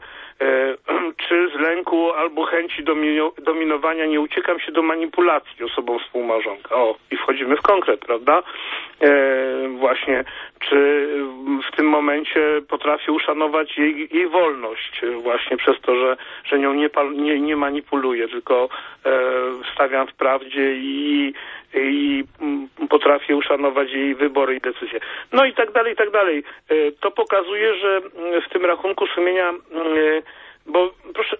Czy z lęku albo chęci domino, dominowania nie uciekam się do manipulacji osobą współmałżonka? O, i wchodzimy w konkret, prawda? E, właśnie, czy w tym momencie potrafię uszanować jej, jej wolność właśnie przez to, że, że nią nie, nie, nie manipuluję, tylko e, stawiam w prawdzie i, i potrafię uszanować jej wybory i decyzje. No i tak dalej, i tak dalej. E, to pokazuje, że w tym rachunku sumienia e, bo proszę,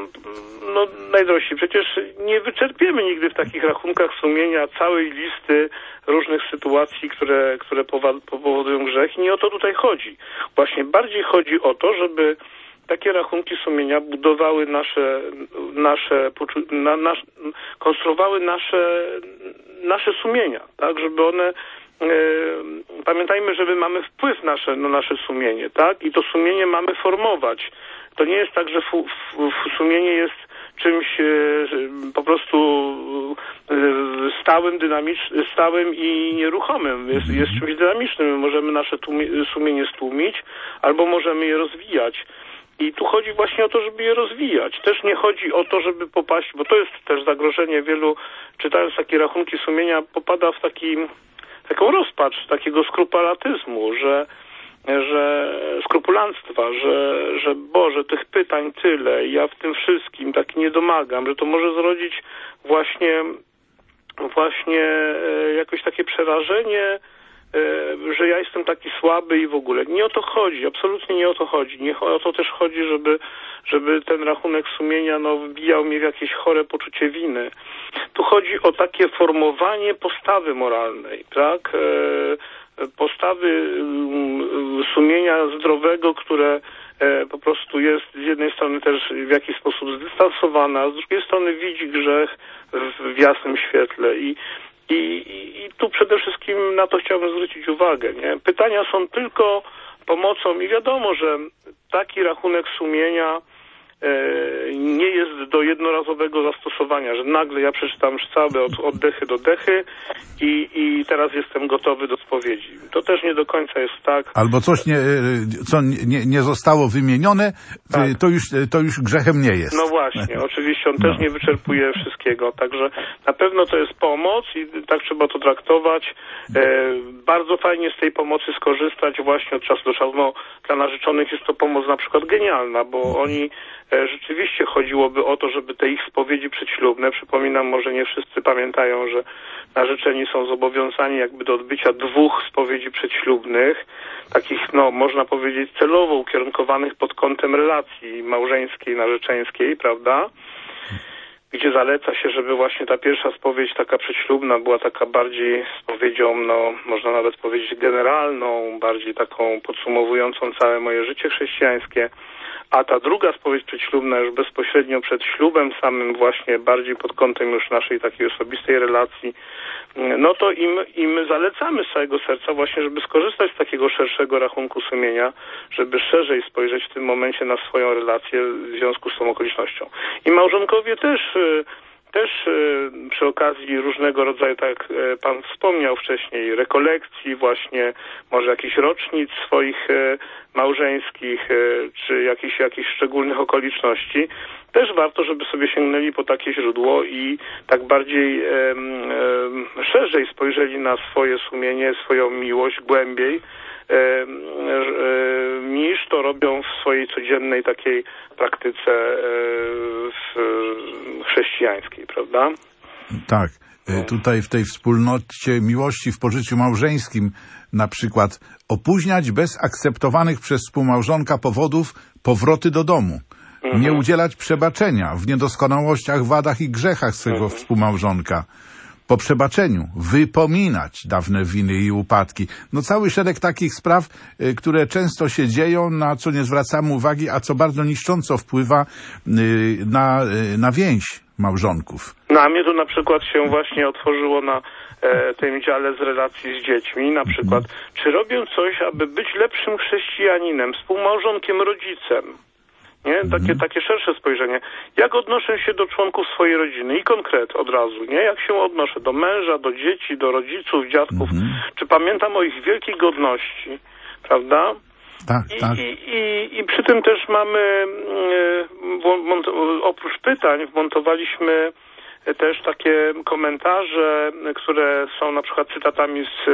no najdrożsi, przecież nie wyczerpiemy nigdy w takich rachunkach sumienia całej listy różnych sytuacji, które, które powodują grzech. I nie o to tutaj chodzi. Właśnie bardziej chodzi o to, żeby takie rachunki sumienia budowały nasze, nasze, na, nasz, konstruowały nasze, nasze sumienia, tak, żeby one e, pamiętajmy, że my mamy wpływ nasze, na nasze sumienie, tak, i to sumienie mamy formować. To nie jest tak, że fu, fu, sumienie jest czymś e, po prostu e, stałym, dynamicznym, stałym i nieruchomym. Jest, jest czymś dynamicznym. My możemy nasze tłumie, sumienie stłumić, albo możemy je rozwijać. I tu chodzi właśnie o to, żeby je rozwijać. Też nie chodzi o to, żeby popaść, bo to jest też zagrożenie wielu, czytając takie rachunki sumienia, popada w taki, taką rozpacz, takiego skrupulatyzmu, że że skrupulanstwa, że, że Boże, tych pytań tyle, ja w tym wszystkim tak nie domagam, że to może zrodzić właśnie właśnie e, jakoś takie przerażenie, e, że ja jestem taki słaby i w ogóle. Nie o to chodzi, absolutnie nie o to chodzi. Nie o to też chodzi, żeby, żeby ten rachunek sumienia no, wbijał mnie w jakieś chore poczucie winy. Tu chodzi o takie formowanie postawy moralnej, tak? E, postawy sumienia zdrowego, które po prostu jest z jednej strony też w jakiś sposób zdystansowana, a z drugiej strony widzi grzech w jasnym świetle. I, i, i tu przede wszystkim na to chciałbym zwrócić uwagę. Nie? Pytania są tylko pomocą i wiadomo, że taki rachunek sumienia nie jest do jednorazowego zastosowania, że nagle ja przeczytam całe od, od dechy do dechy i, i teraz jestem gotowy do spowiedzi. To też nie do końca jest tak. Albo coś, nie, co nie, nie zostało wymienione, tak. to, już, to już grzechem nie jest. No właśnie, oczywiście on no. też nie wyczerpuje wszystkiego, także na pewno to jest pomoc i tak trzeba to traktować. E, bardzo fajnie z tej pomocy skorzystać właśnie od czasu do czasu. No, dla narzeczonych jest to pomoc na przykład genialna, bo mhm. oni rzeczywiście chodziłoby o to, żeby te ich spowiedzi przedślubne, przypominam, może nie wszyscy pamiętają, że narzeczeni są zobowiązani jakby do odbycia dwóch spowiedzi przedślubnych, takich, no, można powiedzieć celowo ukierunkowanych pod kątem relacji małżeńskiej, narzeczeńskiej, prawda? Gdzie zaleca się, żeby właśnie ta pierwsza spowiedź taka przedślubna była taka bardziej spowiedzią, no, można nawet powiedzieć generalną, bardziej taką podsumowującą całe moje życie chrześcijańskie. A ta druga spowiedź przedślubna już bezpośrednio przed ślubem samym właśnie bardziej pod kątem już naszej takiej osobistej relacji, no to im, im zalecamy z całego serca właśnie, żeby skorzystać z takiego szerszego rachunku sumienia, żeby szerzej spojrzeć w tym momencie na swoją relację w związku z tą okolicznością. I małżonkowie też też przy okazji różnego rodzaju, tak jak pan wspomniał wcześniej, rekolekcji, właśnie może jakichś rocznic swoich małżeńskich, czy jakichś, jakichś szczególnych okoliczności, też warto, żeby sobie sięgnęli po takie źródło i tak bardziej e, e, szerzej spojrzeli na swoje sumienie, swoją miłość głębiej, e, e, niż to robią w swojej codziennej takiej praktyce e, w, chrześcijańskiej, prawda? Tak. Tutaj w tej wspólnocie miłości w pożyciu małżeńskim na przykład opóźniać bez akceptowanych przez współmałżonka powodów powroty do domu. Mhm. Nie udzielać przebaczenia w niedoskonałościach, wadach i grzechach swego mhm. współmałżonka. Po przebaczeniu wypominać dawne winy i upadki. No cały szereg takich spraw, y, które często się dzieją, na co nie zwracamy uwagi, a co bardzo niszcząco wpływa y, na, y, na więź małżonków. No a mnie tu na przykład się właśnie otworzyło na e, tym dziale z relacji z dziećmi, na przykład, mhm. czy robię coś, aby być lepszym chrześcijaninem, współmałżonkiem, rodzicem? Nie? Takie, mhm. takie szersze spojrzenie. Jak odnoszę się do członków swojej rodziny i konkret od razu, nie? Jak się odnoszę do męża, do dzieci, do rodziców, dziadków? Mhm. Czy pamiętam o ich wielkiej godności? Prawda? Tak, I, tak. I, i, I przy tym też mamy, oprócz pytań, wmontowaliśmy też takie komentarze, które są na przykład cytatami z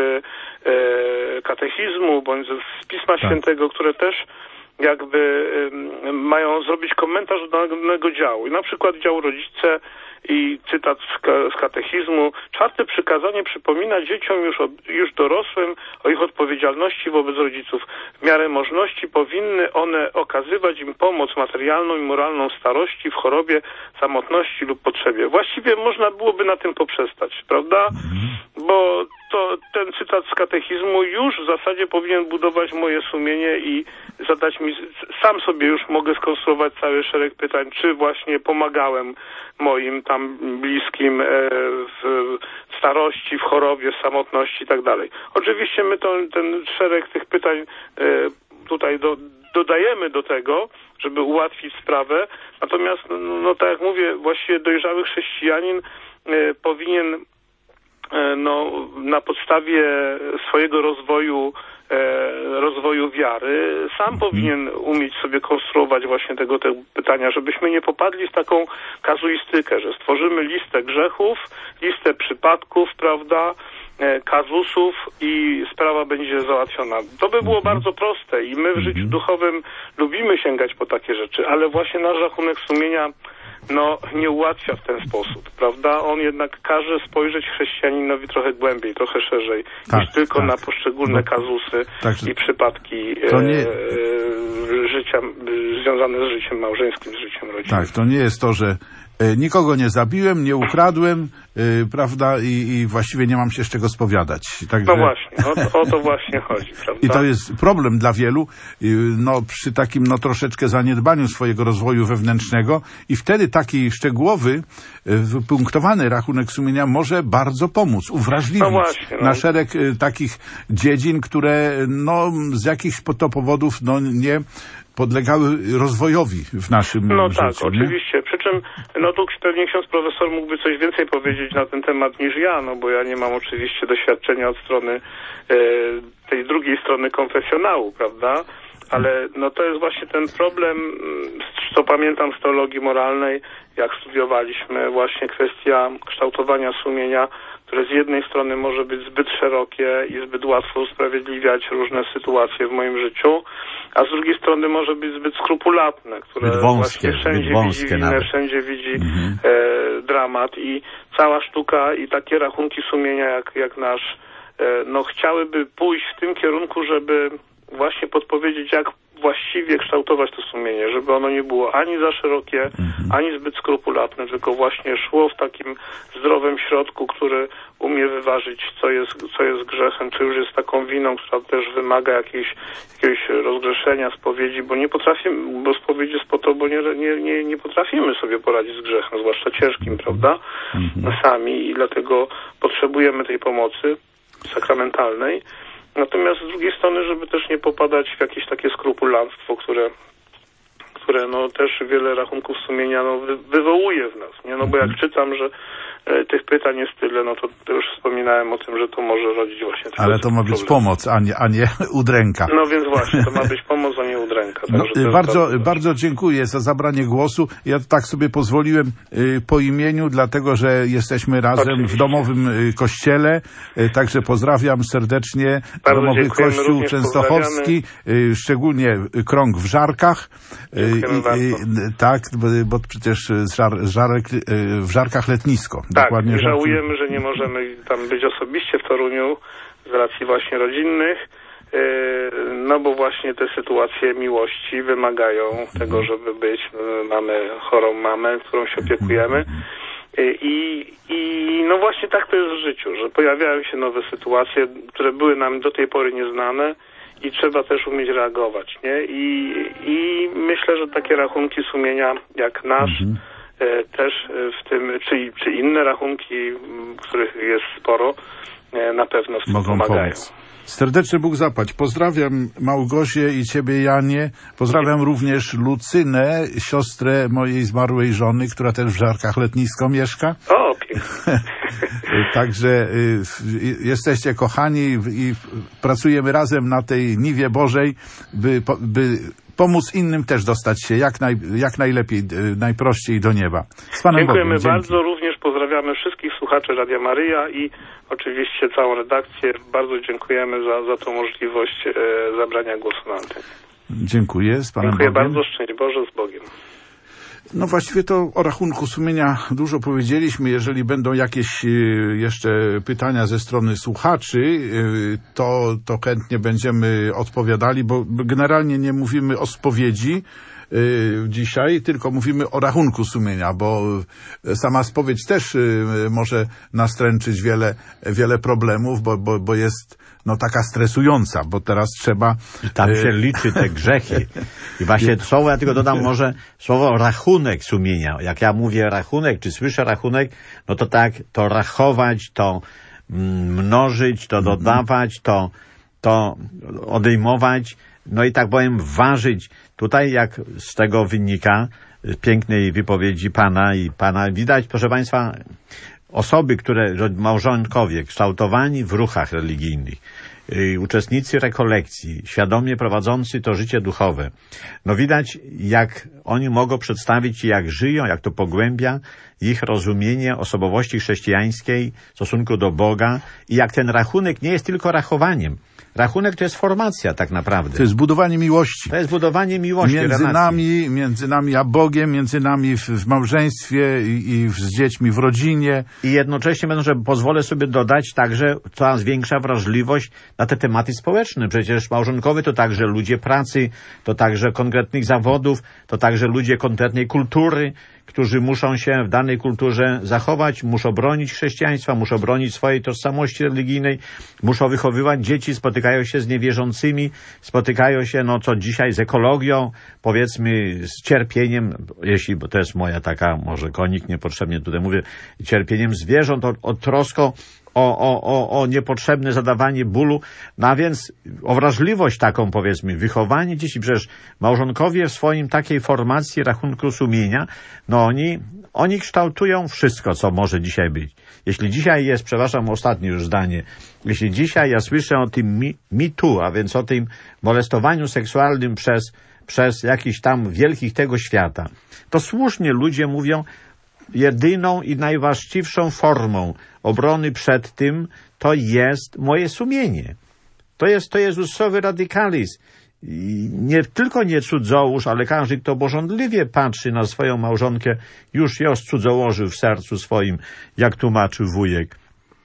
katechizmu bądź z Pisma tak. Świętego, które też jakby mają zrobić komentarz do danego działu. I na przykład dział rodzice i cytat z, ka z katechizmu. Czwarte przykazanie przypomina dzieciom już, od, już dorosłym o ich odpowiedzialności wobec rodziców. W miarę możności powinny one okazywać im pomoc materialną i moralną w starości, w chorobie, samotności lub potrzebie. Właściwie można byłoby na tym poprzestać, prawda? Bo to ten cytat z katechizmu już w zasadzie powinien budować moje sumienie i zadać mi, sam sobie już mogę skonstruować cały szereg pytań, czy właśnie pomagałem moim tam bliskim w starości, w chorobie, w samotności i tak dalej. Oczywiście my to, ten szereg tych pytań tutaj do, dodajemy do tego, żeby ułatwić sprawę, natomiast no, no tak jak mówię, właściwie dojrzały chrześcijanin powinien no, na podstawie swojego rozwoju rozwoju wiary, sam powinien umieć sobie konstruować właśnie tego, tego pytania, żebyśmy nie popadli w taką kazuistykę, że stworzymy listę grzechów, listę przypadków, prawda, kazusów i sprawa będzie załatwiona. To by było bardzo proste i my w życiu duchowym lubimy sięgać po takie rzeczy, ale właśnie nasz rachunek sumienia no nie ułatwia w ten sposób, prawda? On jednak każe spojrzeć chrześcijaninowi trochę głębiej, trochę szerzej, tak, niż tylko tak. na poszczególne no, kazusy tak, i przypadki e, nie... e, życia, związane z życiem małżeńskim, z życiem rodzinnym. Tak, to nie jest to, że e, nikogo nie zabiłem, nie ukradłem, e, prawda, i, i właściwie nie mam się z czego spowiadać. Także... No właśnie, no to, o to właśnie chodzi, prawda? I to jest problem dla wielu, no przy takim no troszeczkę zaniedbaniu swojego rozwoju wewnętrznego i wtedy taki szczegółowy, wypunktowany rachunek sumienia może bardzo pomóc, uwrażliwić no właśnie, no. na szereg takich dziedzin, które no z jakichś to powodów no nie podlegały rozwojowi w naszym No życiu. tak, nie? Oczywiście. Przy czym, no tu pewnie ksiądz profesor mógłby coś więcej powiedzieć na ten temat niż ja, no bo ja nie mam oczywiście doświadczenia od strony e, tej drugiej strony konfesjonału, prawda? Ale no to jest właśnie ten problem, co pamiętam z teologii moralnej, jak studiowaliśmy, właśnie kwestia kształtowania sumienia, które z jednej strony może być zbyt szerokie i zbyt łatwo usprawiedliwiać różne sytuacje w moim życiu, a z drugiej strony może być zbyt skrupulatne, które wąskie, właśnie wszędzie widzi winę, wszędzie widzi mhm. e, dramat i cała sztuka i takie rachunki sumienia jak, jak nasz, e, no chciałyby pójść w tym kierunku, żeby właśnie podpowiedzieć, jak właściwie kształtować to sumienie, żeby ono nie było ani za szerokie, mhm. ani zbyt skrupulatne, tylko właśnie szło w takim zdrowym środku, który umie wyważyć, co jest, co jest grzechem, co już jest taką winą, która też wymaga jakiejś, jakiegoś rozgrzeszenia, spowiedzi, bo nie potrafimy, bo spowiedź jest po to, bo nie, nie, nie, nie potrafimy sobie poradzić z grzechem, zwłaszcza ciężkim, prawda, mhm. sami i dlatego potrzebujemy tej pomocy sakramentalnej. Natomiast z drugiej strony, żeby też nie popadać w jakieś takie skrupulanstwo, które, które no też wiele rachunków sumienia no, wy, wywołuje w nas, nie? No bo jak czytam, że e, tych pytań jest tyle, no to, to już wspominałem o tym, że to może rodzić właśnie... Ale to ma być problem. Pomoc, a nie, a nie udręka. No więc właśnie, to ma być pomoc, a nie udręka. No, bardzo, bardzo dziękuję za zabranie głosu. Ja tak sobie pozwoliłem y, po imieniu, dlatego że jesteśmy razem Oczywiście. w domowym y, kościele, y, także pozdrawiam serdecznie bardzo domowy kościół częstochowski, y, szczególnie krąg w Żarkach. Y, y, tak, bo, bo przecież żar, żarek, y, w Żarkach letnisko. Tak, Dokładnie żałujemy, że nie możemy tam być osobiście w Toruniu z racji właśnie rodzinnych, no bo właśnie te sytuacje miłości wymagają tego, żeby być. Mamy chorą mamę, którą się opiekujemy i, i no właśnie tak to jest w życiu, że pojawiają się nowe sytuacje, które były nam do tej pory nieznane i trzeba też umieć reagować, nie? I, i myślę, że takie rachunki sumienia jak nasz mhm. też w tym, czy, czy inne rachunki, których jest sporo, na pewno w tym mogą pomagają. Pomóc. Serdecznie Bóg zapłać. Pozdrawiam Małgosię i ciebie, Janie. Pozdrawiam również Lucynę, siostrę mojej zmarłej żony, która też w Żarkach letnisko mieszka. O, pięknie. Także y, jesteście kochani i pracujemy razem na tej niwie Bożej, by, by pomóc innym też dostać się jak, naj, jak najlepiej, y, najprościej do nieba. Z Panem Dziękujemy Bogiem. bardzo. Również pozdrawiamy wszystkich słuchaczy Radia Maryja i oczywiście całą redakcję. Bardzo dziękujemy za, za tą możliwość e, zabrania głosu na antenie. Dziękuję. Z Panem Dziękuję Bogiem. bardzo. Szczęść Boże, z Bogiem. No właściwie to o rachunku sumienia dużo powiedzieliśmy. Jeżeli będą jakieś jeszcze pytania ze strony słuchaczy, to, to chętnie będziemy odpowiadali, bo generalnie nie mówimy o spowiedzi dzisiaj, tylko mówimy o rachunku sumienia, bo sama spowiedź też może nastręczyć wiele, wiele problemów, bo, bo, bo jest no taka stresująca, bo teraz trzeba... I tam się liczy te grzechy. I właśnie słowo, ja tylko dodam może słowo rachunek sumienia. Jak ja mówię rachunek, czy słyszę rachunek, no to tak, to rachować, to mnożyć, to dodawać, to, to odejmować, no i tak powiem ważyć. Tutaj jak z tego wynika, z pięknej wypowiedzi Pana i Pana, widać, proszę Państwa, osoby, które, małżonkowie, kształtowani w ruchach religijnych, yy, uczestnicy rekolekcji, świadomie prowadzący to życie duchowe, no widać, jak oni mogą przedstawić, jak żyją, jak to pogłębia ich rozumienie osobowości chrześcijańskiej w stosunku do Boga i jak ten rachunek nie jest tylko rachowaniem. Rachunek to jest formacja tak naprawdę. To jest budowanie miłości. To jest budowanie miłości. Między relacji. nami, między nami a Bogiem, między nami w, w małżeństwie i, i z dziećmi w rodzinie. I jednocześnie będą, że pozwolę sobie dodać także coraz większa wrażliwość na te tematy społeczne. Przecież małżonkowie to także ludzie pracy, to także konkretnych zawodów, to także ludzie konkretnej kultury, którzy muszą się w danej kulturze zachować, muszą bronić chrześcijaństwa, muszą bronić swojej tożsamości religijnej, muszą wychowywać dzieci, spotykają się z niewierzącymi, spotykają się, no co dzisiaj z ekologią, powiedzmy z cierpieniem, jeśli, bo to jest moja taka, może konik, niepotrzebnie tutaj mówię, cierpieniem zwierząt, o, o troską, O, o, o, o niepotrzebne zadawanie bólu, no a więc o wrażliwość taką, powiedzmy, wychowanie dzieci. Przecież małżonkowie w swoim takiej formacji rachunku sumienia, no oni, oni kształtują wszystko, co może dzisiaj być. Jeśli dzisiaj jest, przepraszam, ostatnie już zdanie, jeśli dzisiaj ja słyszę o tym Me Too, a więc o tym molestowaniu seksualnym przez, przez jakichś tam wielkich tego świata, to słusznie ludzie mówią, jedyną i najwłaściwszą formą obrony przed tym to jest moje sumienie. To jest to Jezusowy radykalizm. I nie tylko nie cudzołóż, ale każdy, kto porządliwie patrzy na swoją małżonkę, już ją cudzołożył w sercu swoim, jak tłumaczył wujek.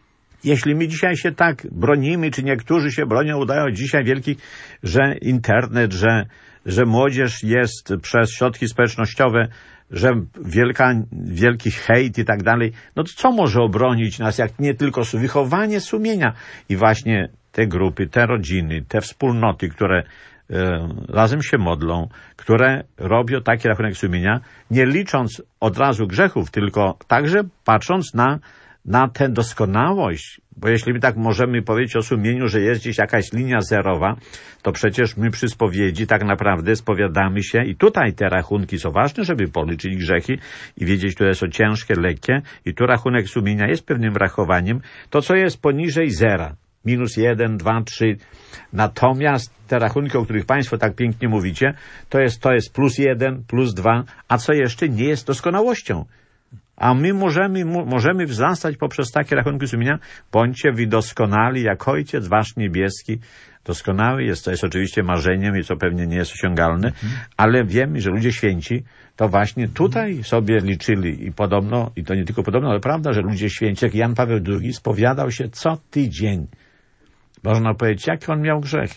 Jeśli my dzisiaj się tak bronimy, czy niektórzy się bronią, udają dzisiaj wielkich, że internet, że, że młodzież jest przez środki społecznościowe, że wielka, wielki hejt i tak dalej, no to co może obronić nas, jak nie tylko wychowanie sumienia? I właśnie te grupy, te rodziny, te wspólnoty, które e, razem się modlą, które robią taki rachunek sumienia, nie licząc od razu grzechów, tylko także patrząc na na tę doskonałość, bo jeśli my tak możemy powiedzieć o sumieniu, że jest gdzieś jakaś linia zerowa, to przecież my przy spowiedzi tak naprawdę spowiadamy się i tutaj te rachunki są ważne, żeby policzyć grzechy i wiedzieć, które są ciężkie, lekkie i tu rachunek sumienia jest pewnym rachowaniem. To, co jest poniżej zera, minus jeden, dwa, trzy. Natomiast te rachunki, o których Państwo tak pięknie mówicie, to jest, to jest plus jeden, plus dwa, a co jeszcze nie jest doskonałością. A my możemy, możemy wzrastać poprzez takie rachunki sumienia. Bądźcie wy doskonali, jak Ojciec Wasz Niebieski. Doskonały jest, to jest oczywiście marzeniem i co pewnie nie jest osiągalne, mhm. ale wiemy, że ludzie święci to właśnie tutaj sobie liczyli i podobno, i to nie tylko podobno, ale prawda, że ludzie święci, jak Jan Paweł drugi, spowiadał się co tydzień. Można powiedzieć, jaki on miał grzech.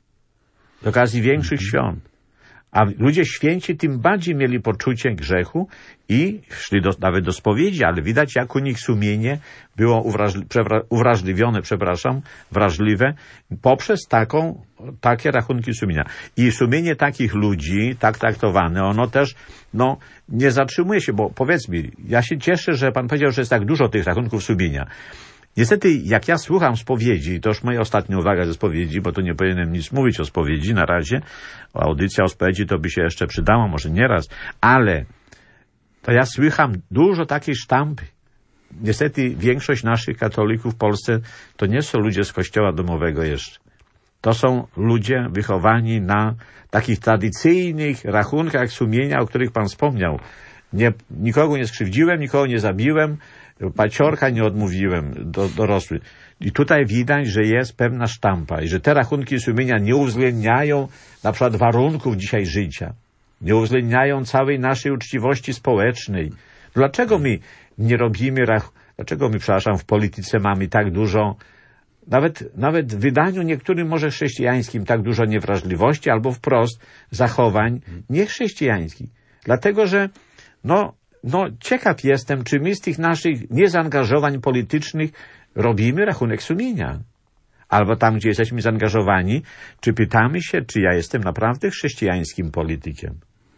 Z okazji większych mhm. świąt. A ludzie święci tym bardziej mieli poczucie grzechu i szli do, nawet do spowiedzi, ale widać, jak u nich sumienie było uwrażli, przewra, uwrażliwione, przepraszam, wrażliwe poprzez taką, takie rachunki sumienia. I sumienie takich ludzi, tak traktowane, ono też, no, nie zatrzymuje się, bo powiedz mi, ja się cieszę, że Pan powiedział, że jest tak dużo tych rachunków sumienia. Niestety, jak ja słucham spowiedzi, to już moja ostatnia uwaga ze spowiedzi, bo tu nie powinienem nic mówić o spowiedzi na razie, o audycja o spowiedzi to by się jeszcze przydała, może nieraz, ale to ja słycham dużo takiej sztampy. Niestety większość naszych katolików w Polsce to nie są ludzie z kościoła domowego jeszcze. To są ludzie wychowani na takich tradycyjnych rachunkach sumienia, o których Pan wspomniał. Nie, nikogo nie skrzywdziłem, nikogo nie zabiłem, paciorka nie odmówiłem do, dorosły. I tutaj widać, że jest pewna sztampa i że te rachunki sumienia nie uwzględniają na przykład warunków dzisiaj życia. Nie uwzględniają całej naszej uczciwości społecznej. Dlaczego my nie robimy rach... Dlaczego my, przepraszam, w polityce mamy tak dużo, nawet, nawet w wydaniu niektórym może chrześcijańskim tak dużo niewrażliwości albo wprost zachowań niechrześcijańskich. Dlatego, że no, no ciekaw jestem, czy my z tych naszych niezaangażowań politycznych robimy rachunek sumienia. Albo tam, gdzie jesteśmy zaangażowani, czy pytamy się, czy ja jestem naprawdę chrześcijańskim politykiem.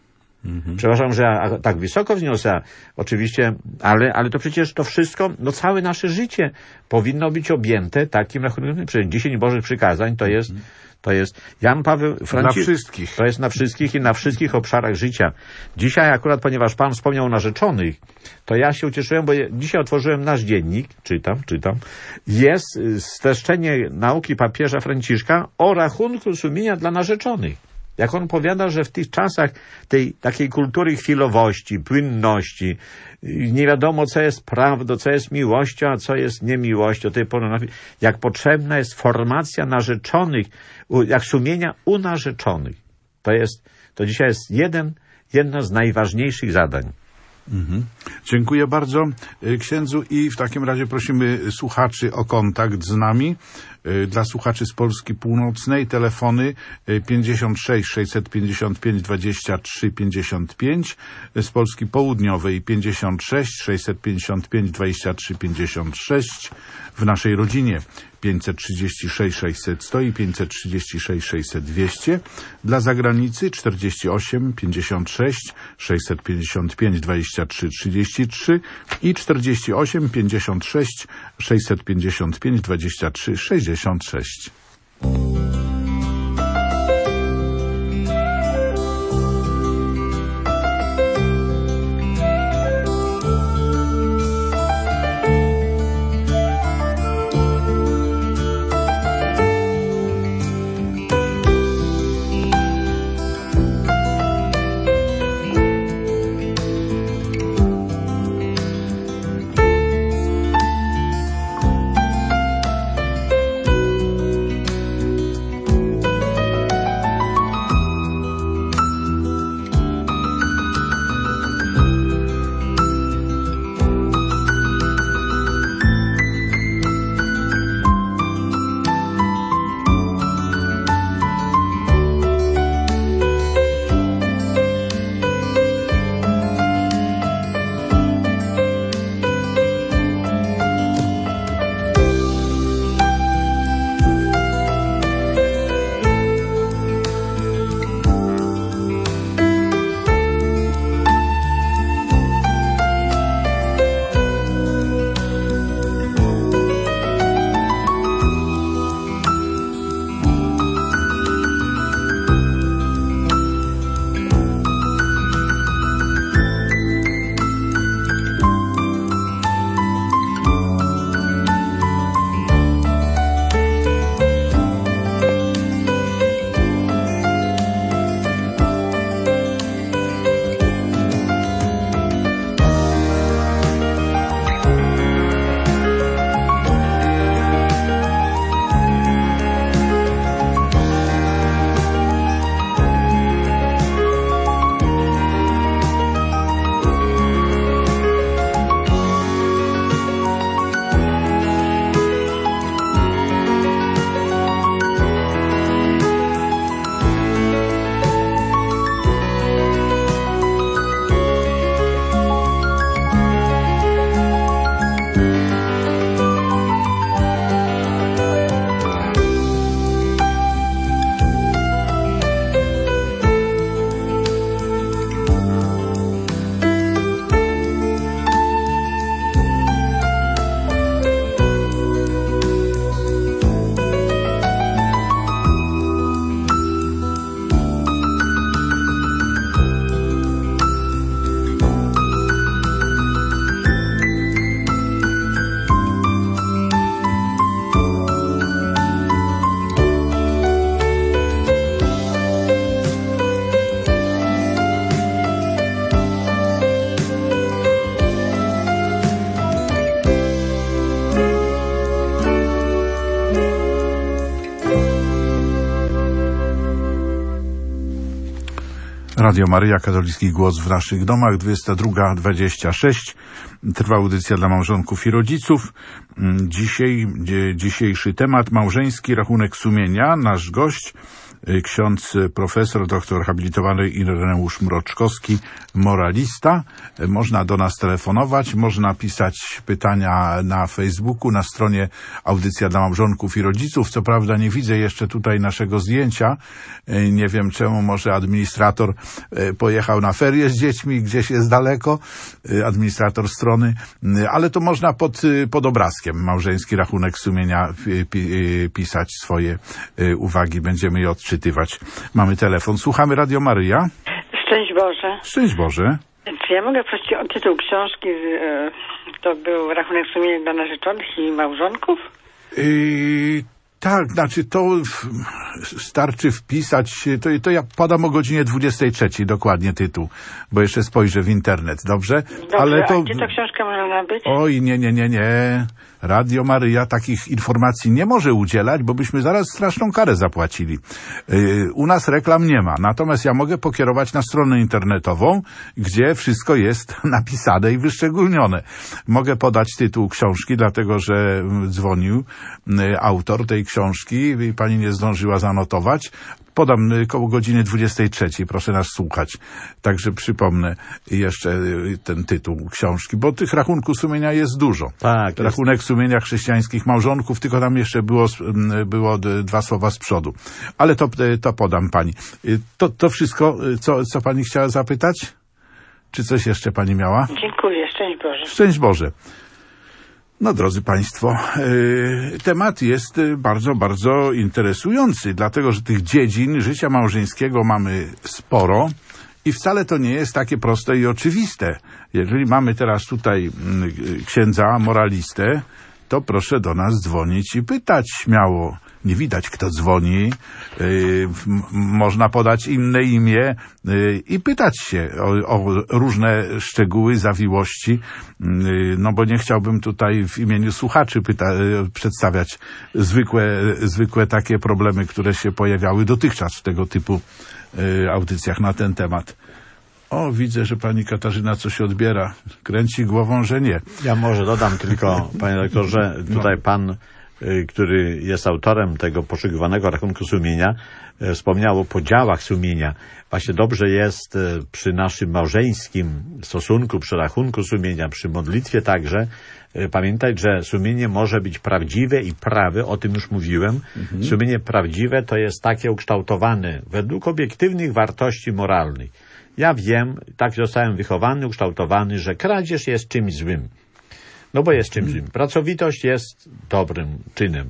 Mhm. Przepraszam, że ja tak wysoko wzniosę, oczywiście, ale, ale to przecież to wszystko, no całe nasze życie powinno być objęte takim rachunkiem. Przecież dziesięć Bożych przykazań to jest, to jest Jan Paweł Franciszek. Na wszystkich. To jest na wszystkich i na wszystkich obszarach życia. Dzisiaj akurat, ponieważ Pan wspomniał o narzeczonych, to ja się ucieszyłem, bo dzisiaj otworzyłem nasz dziennik, czytam, czytam, jest streszczenie nauki papieża Franciszka o rachunku sumienia dla narzeczonych. Jak on powiada, że w tych czasach tej takiej kultury chwilowości, płynności, nie wiadomo, co jest prawdą, co jest miłością, a co jest niemiłością, tej pornografii, jak potrzebna jest formacja narzeczonych, jak sumienia u narzeczonych. To jest, to dzisiaj jest jeden, jedno z najważniejszych zadań. Mhm. Dziękuję bardzo księdzu i w takim razie prosimy słuchaczy o kontakt z nami. Dla słuchaczy z Polski Północnej telefony pięćdziesiąt sześć sześćset pięćdziesiąt pięć dwadzieścia trzy pięćdziesiąt pięć, z Polski Południowej pięćdziesiąt sześć sześćset pięćdziesiąt pięć dwadzieścia trzy pięćdziesiąt sześć, w naszej rodzinie pięćset trzydzieści sześć sześćset sto i pięćset trzydzieści sześć sześćset dwieście, dla zagranicy czterdzieści osiem pięćdziesiąt sześć sześćset pięćdziesiąt pięć dwadzieścia trzy trzydzieści trzy i czterdzieści osiem pięćdziesiąt sześć sześćset pięćdziesiąt pięć dwadzieścia trzy sześćdziesiąt sześć. Radio Maryja, katolicki głos w naszych domach, dwudziesta druga dwadzieścia sześć. Trwa audycja dla małżonków i rodziców. Dzisiaj, dzisiejszy temat: małżeński rachunek sumienia. Nasz gość, ksiądz profesor, doktor habilitowany Ireneusz Mroczkowski, moralista. Można do nas telefonować, można pisać pytania na Facebooku, na stronie Audycja dla małżonków i rodziców. Co prawda nie widzę jeszcze tutaj naszego zdjęcia. Nie wiem czemu, może administrator pojechał na ferie z dziećmi, gdzieś jest daleko, administrator strony, ale to można pod, pod obrazkiem małżeński rachunek sumienia pisać swoje uwagi. Będziemy je odczytywać. Mamy telefon. Słuchamy Radio Maryja. Szczęść Boże. Szczęść Boże. Czy ja mogę prosić o tytuł książki? To był rachunek sumienia dla narzeczonych i małżonków? Yy, tak, znaczy to w, starczy wpisać, to, to ja podam o godzinie dwudziestej trzeciej dokładnie tytuł, bo jeszcze spojrzę w internet, dobrze? Dobrze, ale to... a gdzie ta książka można nabyć? Oj, nie, nie, nie, nie. Radio Maryja takich informacji nie może udzielać, bo byśmy zaraz straszną karę zapłacili. Yy, u nas reklam nie ma, natomiast ja mogę pokierować na stronę internetową, gdzie wszystko jest napisane i wyszczególnione. Mogę podać tytuł książki, dlatego że dzwonił yy, autor tej książki i pani nie zdążyła zanotować. Podam koło godziny dwudziestej trzeciej, proszę nas słuchać. Także przypomnę jeszcze ten tytuł książki, bo tych rachunków sumienia jest dużo. Tak, Rachunek jest. sumienia chrześcijańskich małżonków, tylko tam jeszcze było, było dwa słowa z przodu. Ale to, to podam pani. To, to wszystko, co, co pani chciała zapytać? Czy coś jeszcze pani miała? Dziękuję, szczęść Boże. Szczęść Boże. No, drodzy Państwo, yy, temat jest bardzo, bardzo interesujący, dlatego że tych dziedzin życia małżeńskiego mamy sporo i wcale to nie jest takie proste i oczywiste. Jeżeli mamy teraz tutaj yy, księdza moralistę, to proszę do nas dzwonić i pytać śmiało. Nie widać, kto dzwoni. Yy, m- można podać inne imię yy, i pytać się o, o różne szczegóły, zawiłości. Yy, no bo nie chciałbym tutaj w imieniu słuchaczy pyta- yy, przedstawiać zwykłe, zwykłe takie problemy, które się pojawiały dotychczas w tego typu yy, audycjach na ten temat. O, widzę, że pani Katarzyna coś odbiera. Kręci głową, że nie. Ja może dodam tylko, panie doktorze, tutaj pan, który jest autorem tego poszukiwanego rachunku sumienia, wspomniał o podziałach sumienia. Właśnie dobrze jest przy naszym małżeńskim stosunku, przy rachunku sumienia, przy modlitwie także pamiętać, że sumienie może być prawdziwe i prawe, o tym już mówiłem. Mhm. Sumienie prawdziwe to jest takie ukształtowane według obiektywnych wartości moralnych. Ja wiem, tak zostałem wychowany, ukształtowany, że kradzież jest czymś złym. No bo jest czymś złym. Pracowitość jest dobrym czynem.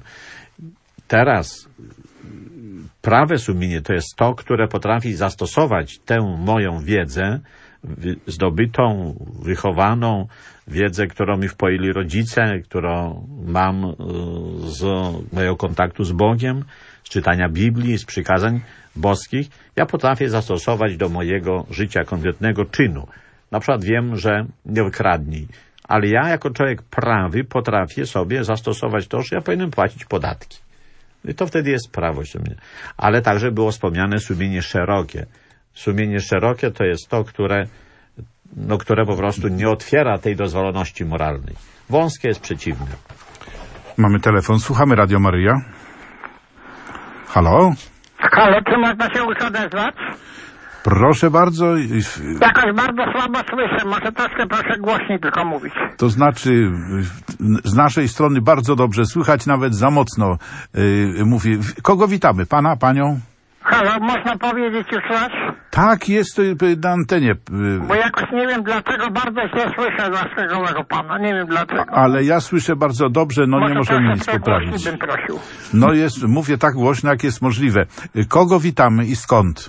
Teraz prawe sumienie to jest to, które potrafi zastosować tę moją wiedzę, zdobytą, wychowaną, wiedzę, którą mi wpoili rodzice, którą mam z mojego kontaktu z Bogiem, z czytania Biblii, z przykazań boskich. Ja potrafię zastosować do mojego życia konkretnego czynu. Na przykład wiem, że nie kradnij, ale ja jako człowiek prawy potrafię sobie zastosować to, że ja powinienem płacić podatki. I to wtedy jest prawo sumienia. Ale także było wspomniane sumienie szerokie. Sumienie szerokie to jest to, które, no, które po prostu nie otwiera tej dozwoloności moralnej. Wąskie jest przeciwne. Mamy telefon. Słuchamy Radio Maryja. Halo? Halo, czy można się już odezwać? Proszę bardzo. Jakoś bardzo słabo słyszę, może troszkę proszę głośniej tylko mówić. To znaczy, z naszej strony bardzo dobrze słychać, nawet za mocno yy, mówi. Kogo witamy? Pana, panią? Halo, można powiedzieć już coś? Tak, jest na antenie. Bo jakoś nie wiem dlaczego bardzo źle słyszę naszego pana, nie wiem dlaczego. Ale ja słyszę bardzo dobrze, no może nie możemy nic poprawić. Bym prosił. No jest, mówię tak głośno, jak jest możliwe. Kogo witamy i skąd?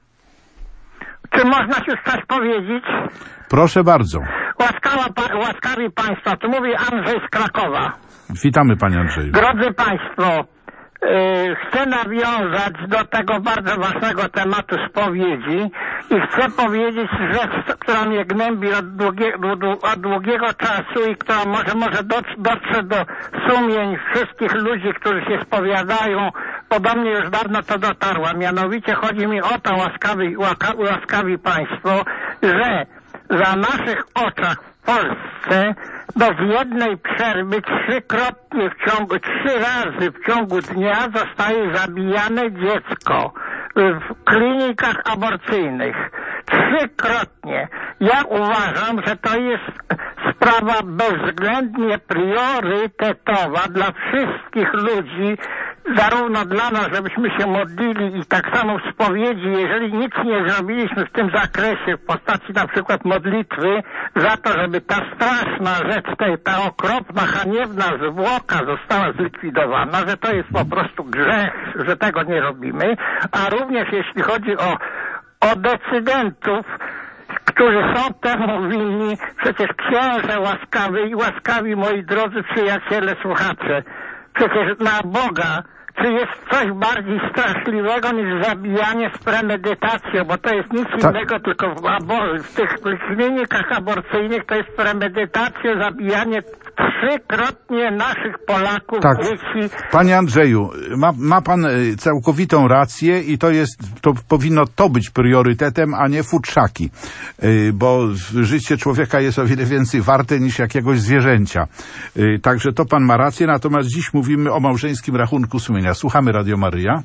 Czy można już coś powiedzieć? Proszę bardzo. Łaskawa, pa, łaskawi Państwo, tu mówi Andrzej z Krakowa. Witamy, panie Andrzeju. Drodzy Państwo, yy, chcę nawiązać do tego bardzo ważnego tematu spowiedzi i chcę powiedzieć rzecz, która mnie gnębi od, długie, od długiego czasu i która może, może dotrze do sumień wszystkich ludzi, którzy się spowiadają podobnie już dawno to dotarła. Mianowicie chodzi mi o to, łaskawi, łaka, łaskawi państwo, że za naszych oczach w Polsce bez jednej przerwy trzykrotnie w ciągu, trzy razy w ciągu dnia zostaje zabijane dziecko w klinikach aborcyjnych. Trzykrotnie. Ja uważam, że to jest sprawa bezwzględnie priorytetowa dla wszystkich ludzi, zarówno dla nas, żebyśmy się modlili i tak samo w spowiedzi, jeżeli nic nie zrobiliśmy w tym zakresie w postaci na przykład modlitwy za to, żeby ta straszna rzecz, ta okropna, haniebna zwłoka została zlikwidowana, że to jest po prostu grzech, że tego nie robimy, a również jeśli chodzi o, o decydentów, którzy są temu winni, przecież księże łaskawy i łaskawi moi drodzy przyjaciele, słuchacze, przecież na Boga, czy jest coś bardziej straszliwego niż zabijanie z premedytacją, bo to jest nic tak. innego, tylko w, abor- w tych klinikach aborcyjnych to jest premedytacja, zabijanie trzykrotnie naszych Polaków, tak. dzieci. Panie Andrzeju, ma, ma pan całkowitą rację i to jest, to powinno to być priorytetem, a nie futrzaki, bo życie człowieka jest o wiele więcej warte niż jakiegoś zwierzęcia. Także to pan ma rację, natomiast dziś mówimy o małżeńskim rachunku sumienia. Słuchamy Radio Maryja.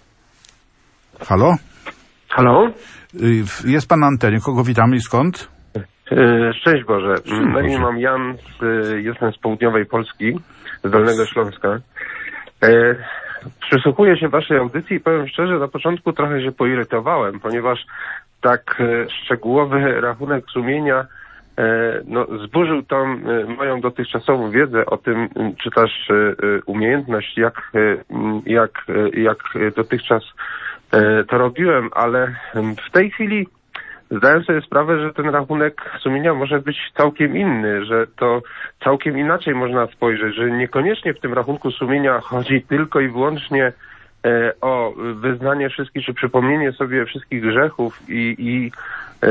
Halo? Halo? Jest pan na antenie. Kogo witamy i skąd? Szczęść Boże. Na imię mam Jan, z, jestem z południowej Polski, z Dolnego Śląska. E, przysłuchuję się waszej audycji i powiem szczerze, na początku trochę się poirytowałem, ponieważ tak e, szczegółowy rachunek sumienia e, no, zburzył tą e, moją dotychczasową wiedzę o tym, czy też e, umiejętność, jak, e, jak, e, jak dotychczas e, to robiłem, ale w tej chwili zdałem sobie sprawę, że ten rachunek sumienia może być całkiem inny, że to całkiem inaczej można spojrzeć, że niekoniecznie w tym rachunku sumienia chodzi tylko i wyłącznie e, o wyznanie wszystkich, czy przypomnienie sobie wszystkich grzechów i, i e,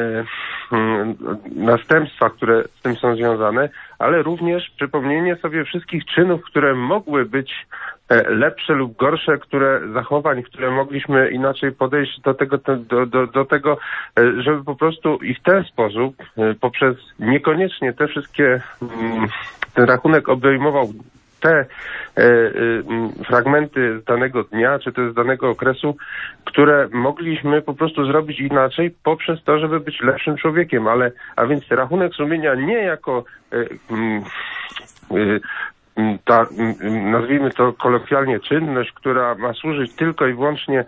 m, następstwa, które z tym są związane, ale również przypomnienie sobie wszystkich czynów, które mogły być lepsze lub gorsze, które zachowań, które mogliśmy inaczej podejść do tego, do, do, do tego, żeby po prostu i w ten sposób, poprzez niekoniecznie te wszystkie, ten rachunek obejmował te e, e, fragmenty z danego dnia, czy też z danego okresu, które mogliśmy po prostu zrobić inaczej poprzez to, żeby być lepszym człowiekiem, ale, a więc rachunek sumienia nie jako e, e, ta, nazwijmy to kolokwialnie, czynność, która ma służyć tylko i wyłącznie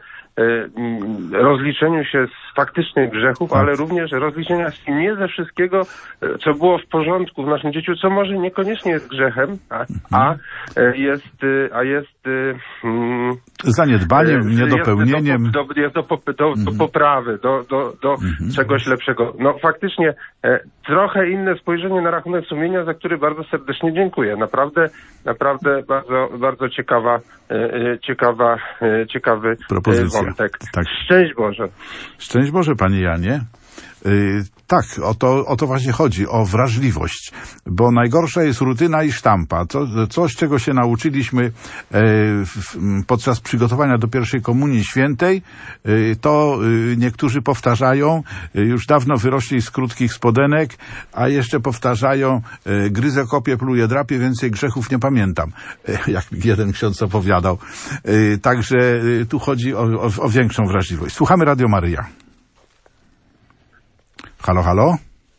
rozliczeniu się z faktycznych grzechów, ale również rozliczenia się nie ze wszystkiego, co było w porządku w naszym życiu, co może niekoniecznie jest grzechem, a, a jest, a jest hmm, zaniedbaniem, jest niedopełnieniem. Do, do, do, do, do, do poprawy, do, do, do mhm. czegoś lepszego. No faktycznie e, trochę inne spojrzenie na rachunek sumienia, za który bardzo serdecznie dziękuję. Naprawdę, naprawdę bardzo, bardzo ciekawa, e, ciekawa, e, ciekawy propozycja. wątek. Tak. Szczęść Boże. Szczęść Boże, panie Janie. Yy, tak, o to, o to właśnie chodzi, o wrażliwość, bo najgorsza jest rutyna i sztampa. Co, coś, czego się nauczyliśmy yy, w, podczas przygotowania do pierwszej komunii świętej, yy, to yy, niektórzy powtarzają, yy, już dawno wyrośli z krótkich spodenek, a jeszcze powtarzają, yy, gryzę, kopię, pluję, drapię, więcej grzechów nie pamiętam, yy, jak jeden ksiądz opowiadał. Yy, także yy, tu chodzi o, o, o większą wrażliwość. Słuchamy Radio Maryja. Halo, halo?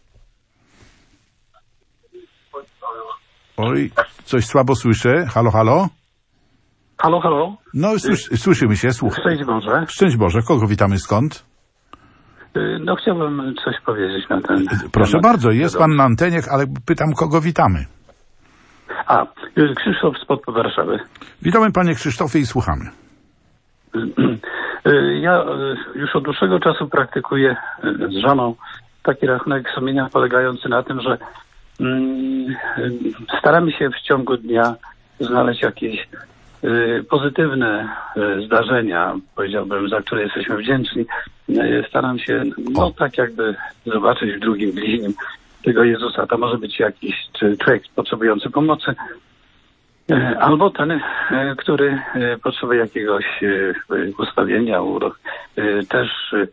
Oj, coś słabo słyszę. Halo, halo? Halo, halo? No, słysz, słyszymy się, słuchaj. Szczęść Boże. Szczęść Boże. Kogo witamy, skąd? No, chciałbym coś powiedzieć na ten Proszę temat. bardzo, jest pan na antenie, ale pytam, kogo witamy. A, Krzysztof spod Warszawy. Witamy, panie Krzysztofie, i słuchamy. Ja już od dłuższego czasu praktykuję z żoną taki rachunek sumienia polegający na tym, że mm, staramy się w ciągu dnia znaleźć jakieś y, pozytywne y, zdarzenia, powiedziałbym, za które jesteśmy wdzięczni. Y, staram się, no tak jakby zobaczyć w drugim bliźnim tego Jezusa. To może być jakiś czy człowiek potrzebujący pomocy, Albo ten, który potrzebuje jakiegoś ustawienia, urok. Też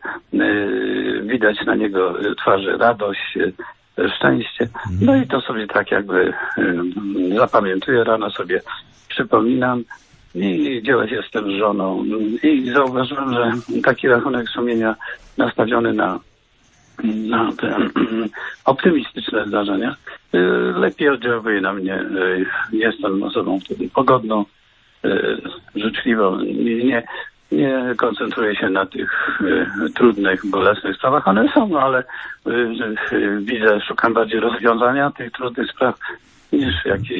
widać na niego twarzy radość, szczęście. No i to sobie tak jakby zapamiętuję, rano sobie przypominam i gdzie jestem z żoną. I zauważyłem, że taki rachunek sumienia nastawiony na na te optymistyczne zdarzenia lepiej oddziałuje na mnie. Jestem osobą wtedy pogodną, życzliwą. Nie, nie koncentruję się na tych trudnych, bolesnych sprawach. One są, ale widzę, szukam bardziej rozwiązania tych trudnych spraw niż jakieś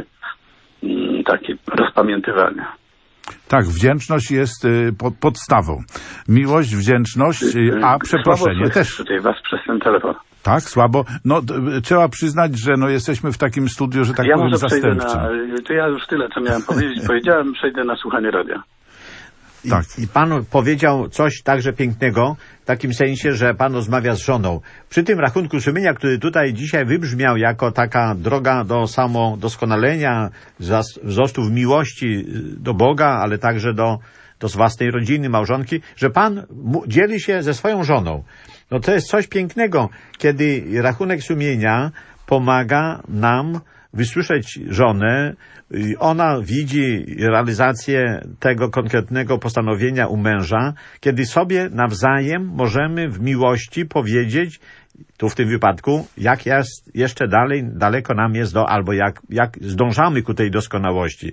takie rozpamiętywania. Tak, wdzięczność jest y, pod, podstawą. Miłość, wdzięczność, y, a przeproszenie słabo też. Tutaj was przez ten telefon. Tak, słabo. No, d- trzeba przyznać, że no, jesteśmy w takim studiu, że tak ja powiem, może przejdę zastępczym. na, to ja już tyle, co miałem powiedzieć, powiedziałem, przejdę na słuchanie radia. I, Tak. I pan powiedział coś także pięknego, w takim sensie, że pan rozmawia z żoną. Przy tym rachunku sumienia, który tutaj dzisiaj wybrzmiał jako taka droga do samodoskonalenia, wzrostu w miłości do Boga, ale także do, do własnej rodziny, małżonki, że pan dzieli się ze swoją żoną. No to jest coś pięknego, kiedy rachunek sumienia pomaga nam wysłyszeć żonę, ona widzi realizację tego konkretnego postanowienia u męża, kiedy sobie nawzajem możemy w miłości powiedzieć, tu w tym wypadku, jak jest jeszcze dalej, daleko nam jest do, albo jak, jak zdążamy ku tej doskonałości.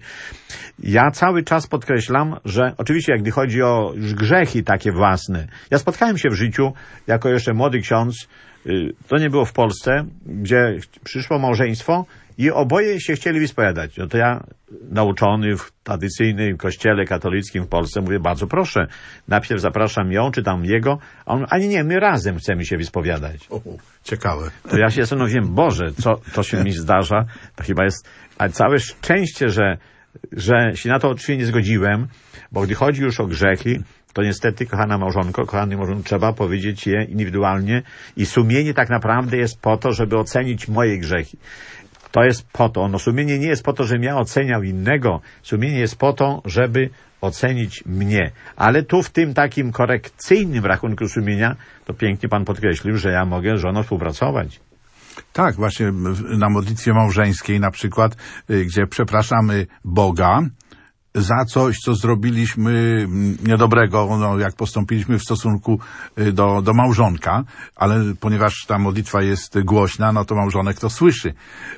Ja cały czas podkreślam, że oczywiście jak gdy chodzi o już grzechy takie własne, ja spotkałem się w życiu jako jeszcze młody ksiądz, to nie było w Polsce, gdzie przyszło małżeństwo i oboje się chcieli wyspowiadać. No to ja, nauczony w tradycyjnym kościele katolickim w Polsce, mówię, bardzo proszę, najpierw zapraszam ją, czy tam jego, a on, ani nie, my razem chcemy się wyspowiadać. O, ciekawe. To ja się zastanowiłem, Boże, co to się mi zdarza, to chyba jest, ale całe szczęście, że, że się na to oczywiście nie zgodziłem, bo gdy chodzi już o grzechy, to niestety, kochana małżonko, kochany małżonko, trzeba powiedzieć je indywidualnie i sumienie tak naprawdę jest po to, żeby ocenić moje grzechy. To jest po to. No sumienie nie jest po to, żebym ja oceniał innego. Sumienie jest po to, żeby ocenić mnie. Ale tu w tym takim korekcyjnym rachunku sumienia, to pięknie pan podkreślił, że ja mogę z żoną współpracować. Tak, właśnie na modlitwie małżeńskiej na przykład, gdzie przepraszamy Boga za coś, co zrobiliśmy niedobrego, no, jak postąpiliśmy w stosunku do, do małżonka, ale ponieważ ta modlitwa jest głośna, no to małżonek to słyszy.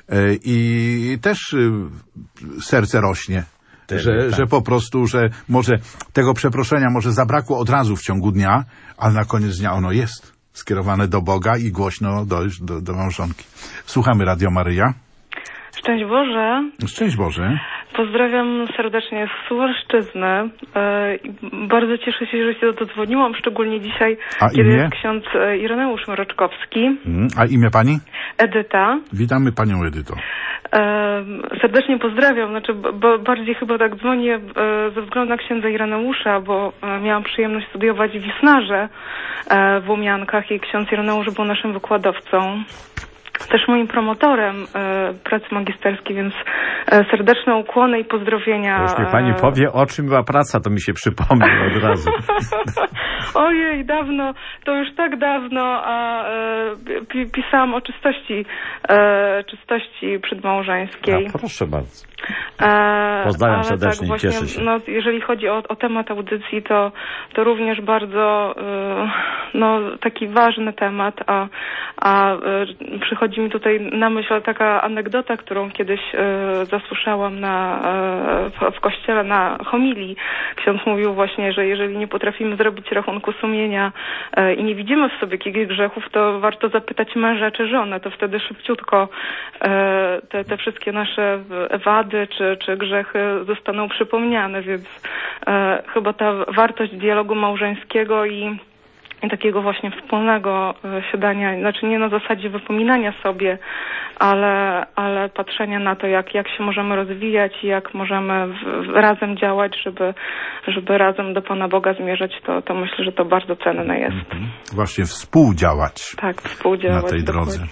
I też serce rośnie, Tyle, że, tak. że po prostu, że może tego przeproszenia może zabrakło od razu w ciągu dnia, ale na koniec dnia ono jest skierowane do Boga i głośno do, do, do małżonki. Słuchamy Radio Maryja. Szczęść Boże. Szczęść Boże. Pozdrawiam serdecznie z Suwalszczyzny. Bardzo cieszę się, że się dodzwoniłam, szczególnie dzisiaj, A kiedy imię? jest ksiądz Ireneusz Mroczkowski. A imię pani? Edyta. Witamy panią Edyto. Serdecznie pozdrawiam. Znaczy, bo bardziej chyba tak dzwonię ze względu na księdza Ireneusza, bo miałam przyjemność studiować w Wisnarze w Łomiankach i ksiądz Ireneusz był naszym wykładowcą. Też moim promotorem e, pracy magisterskiej, więc e, serdeczne ukłony i pozdrowienia. Już niech pani powie, o czym była praca, to mi się przypomni od razu. Ojej, dawno, to już tak dawno, a e, pi, pisałam o czystości, e, czystości przedmałżeńskiej. A, proszę bardzo. E, Pozdrawiam ale serdecznie tak, i właśnie, cieszę się. No, jeżeli chodzi o, o temat audycji, to, to również bardzo e, no, taki ważny temat, a, a e, przychodzi mi tutaj na myśl taka anegdota, którą kiedyś e, zasłyszałam na, e, w, w kościele na homilii. Ksiądz mówił właśnie, że jeżeli nie potrafimy zrobić rachunku sumienia e, i nie widzimy w sobie jakichś grzechów, to warto zapytać męża czy żonę, to wtedy szybciutko e, te, te wszystkie nasze wady czy, czy grzechy zostaną przypomniane, więc e, chyba ta wartość dialogu małżeńskiego i i takiego właśnie wspólnego siadania, znaczy nie na zasadzie wypominania sobie, ale, ale patrzenia na to, jak, jak się możemy rozwijać i jak możemy w, w, razem działać, żeby, żeby razem do Pana Boga zmierzać, to, to myślę, że to bardzo cenne jest. Mhm. Właśnie współdziałać. Tak, współdziałać. Na tej drodze.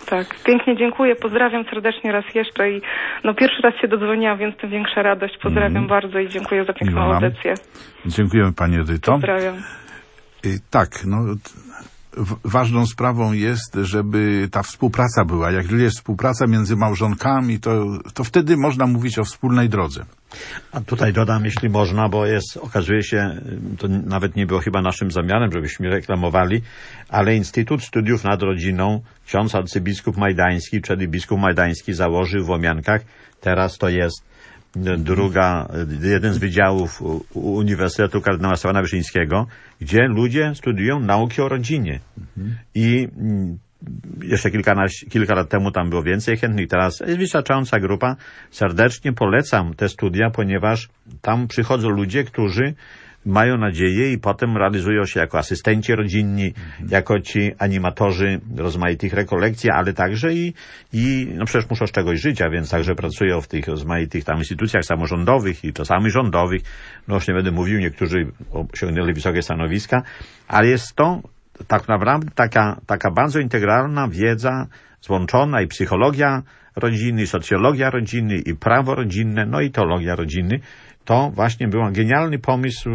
tak. Pięknie dziękuję, pozdrawiam serdecznie raz jeszcze i no pierwszy raz się dodzwoniłam, więc tym większa radość. Pozdrawiam mm. bardzo i dziękuję za piękną audycję. Dziękujemy Pani Edyto. Pozdrawiam. I tak, no w, ważną sprawą jest, żeby ta współpraca była. Jak jest współpraca między małżonkami, to, to wtedy można mówić o wspólnej drodze. A tutaj dodam, jeśli można, bo jest, okazuje się, to nawet nie było chyba naszym zamiarem, żebyśmy reklamowali, ale Instytut Studiów nad Rodziną, ksiądz arcybiskup Majdański, czyli biskup Majdański założył w Łomiankach. Teraz to jest druga, jeden z wydziałów Uniwersytetu Kardynała Stefana Wyszyńskiego, gdzie ludzie studiują nauki o rodzinie. Mhm. I jeszcze kilkanaście, kilka lat temu tam było więcej chętnych, teraz jest wystarczająca grupa. Serdecznie polecam te studia, ponieważ tam przychodzą ludzie, którzy mają nadzieję i potem realizują się jako asystenci rodzinni, mhm. jako ci animatorzy rozmaitych rekolekcji, ale także i, i no przecież muszą z czegoś żyć, a więc także pracują w tych rozmaitych tam instytucjach samorządowych i czasami rządowych. No już nie będę mówił, niektórzy osiągnęli wysokie stanowiska, ale jest to tak naprawdę taka, taka bardzo integralna wiedza złączona i psychologia rodziny, i socjologia rodziny, i prawo rodzinne, no i teologia rodziny. To właśnie był genialny pomysł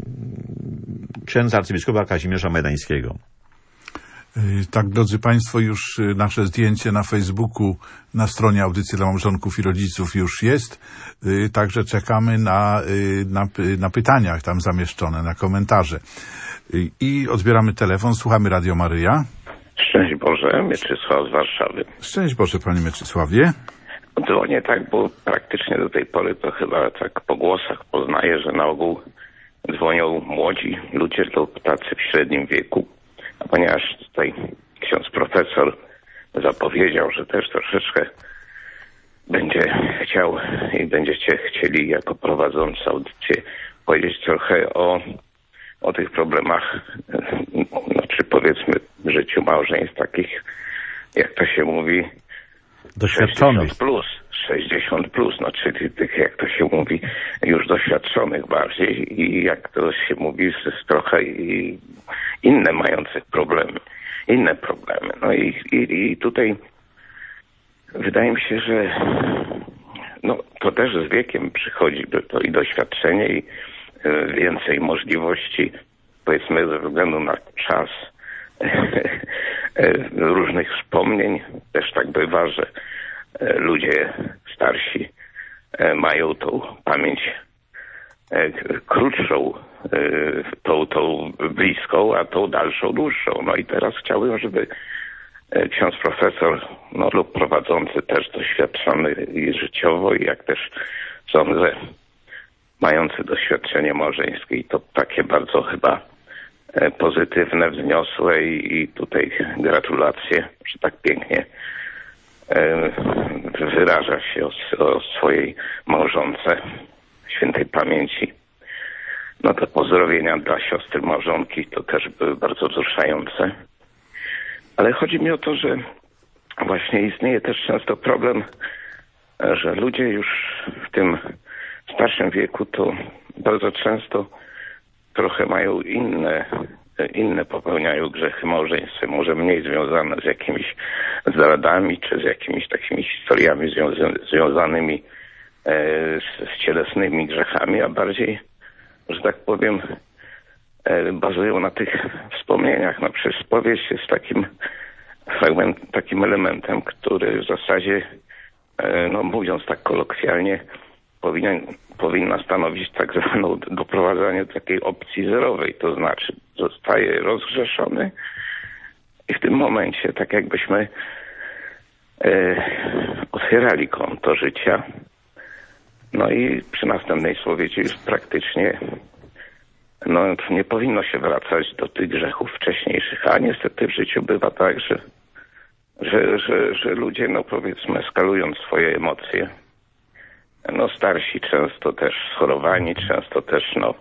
księdza arcybiskupa Kazimierza Majdańskiego. Tak, drodzy Państwo, już nasze zdjęcie na Facebooku, na stronie Audycji dla Małżonków i Rodziców już jest. Także czekamy na, na, na pytania tam zamieszczone, na komentarze. I odbieramy telefon. Słuchamy Radio Maryja. Szczęść Boże, Mieczysław z Warszawy. Szczęść Boże, Panie Mieczysławie. Dzwonię tak, bo praktycznie do tej pory to chyba tak po głosach poznaję, że na ogół dzwonią młodzi ludzie, to tacy w średnim wieku. A ponieważ tutaj ksiądz profesor zapowiedział, że też troszeczkę będzie chciał i będziecie chcieli jako prowadzący audycję powiedzieć trochę o, o tych problemach, no, czy powiedzmy w życiu małżeństw takich, jak to się mówi, doświadczonych. sześćdziesiąt plus, sześćdziesiąt plus, no czyli tych, jak to się mówi, już doświadczonych bardziej i jak to się mówi, z trochę i inne mających problemy, inne problemy. No i, i, i tutaj wydaje mi się, że no, to też z wiekiem przychodzi to i doświadczenie i więcej możliwości, powiedzmy ze względu na czas, różnych wspomnień. Też tak bywa, że ludzie starsi mają tą pamięć krótszą, tą, tą bliską, a tą dalszą dłuższą. No i teraz chciałbym, żeby ksiądz profesor, no lub prowadzący też doświadczony i życiowo, i jak też sądzę, mający doświadczenie małżeńskie i to takie bardzo chyba pozytywne, wzniosłe i, i tutaj gratulacje, że tak pięknie e, wyraża się o, o swojej małżonce świętej pamięci. No to pozdrowienia dla siostry małżonki to też były bardzo wzruszające. Ale chodzi mi o to, że właśnie istnieje też często problem, że ludzie już w tym starszym wieku to bardzo często trochę mają inne, inne popełniają grzechy małżeństwa, może mniej związane z jakimiś zdradami, czy z jakimiś takimi historiami związa- związanymi e, z, z cielesnymi grzechami, a bardziej, że tak powiem, e, bazują na tych wspomnieniach. No przecież spowiedź jest takim fragment, takim elementem, który w zasadzie, e, no mówiąc tak kolokwialnie, powinien, powinna stanowić tak zwaną doprowadzanie do takiej opcji zerowej, to znaczy zostaje rozgrzeszony i w tym momencie tak jakbyśmy e, otwierali konto życia, no i przy następnej spowiedzi już praktycznie no, nie powinno się wracać do tych grzechów wcześniejszych, a niestety w życiu bywa tak, że, że, że, że ludzie, no powiedzmy, eskalując swoje emocje, no starsi, często też schorowani, często też no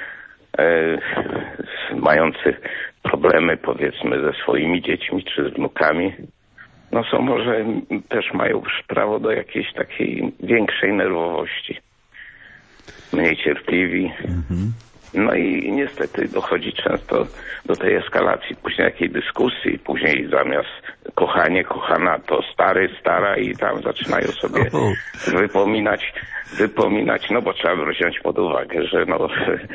e, mający problemy, powiedzmy, ze swoimi dziećmi czy z wnukami, no są może też mają już prawo do jakiejś takiej większej nerwowości, mniej cierpliwi. Mhm. No i niestety dochodzi często do tej eskalacji, później jakiej dyskusji, później zamiast kochanie, kochana to stary, stara i tam zaczynają sobie wypominać, wypominać, no bo trzeba wziąć pod uwagę, że no,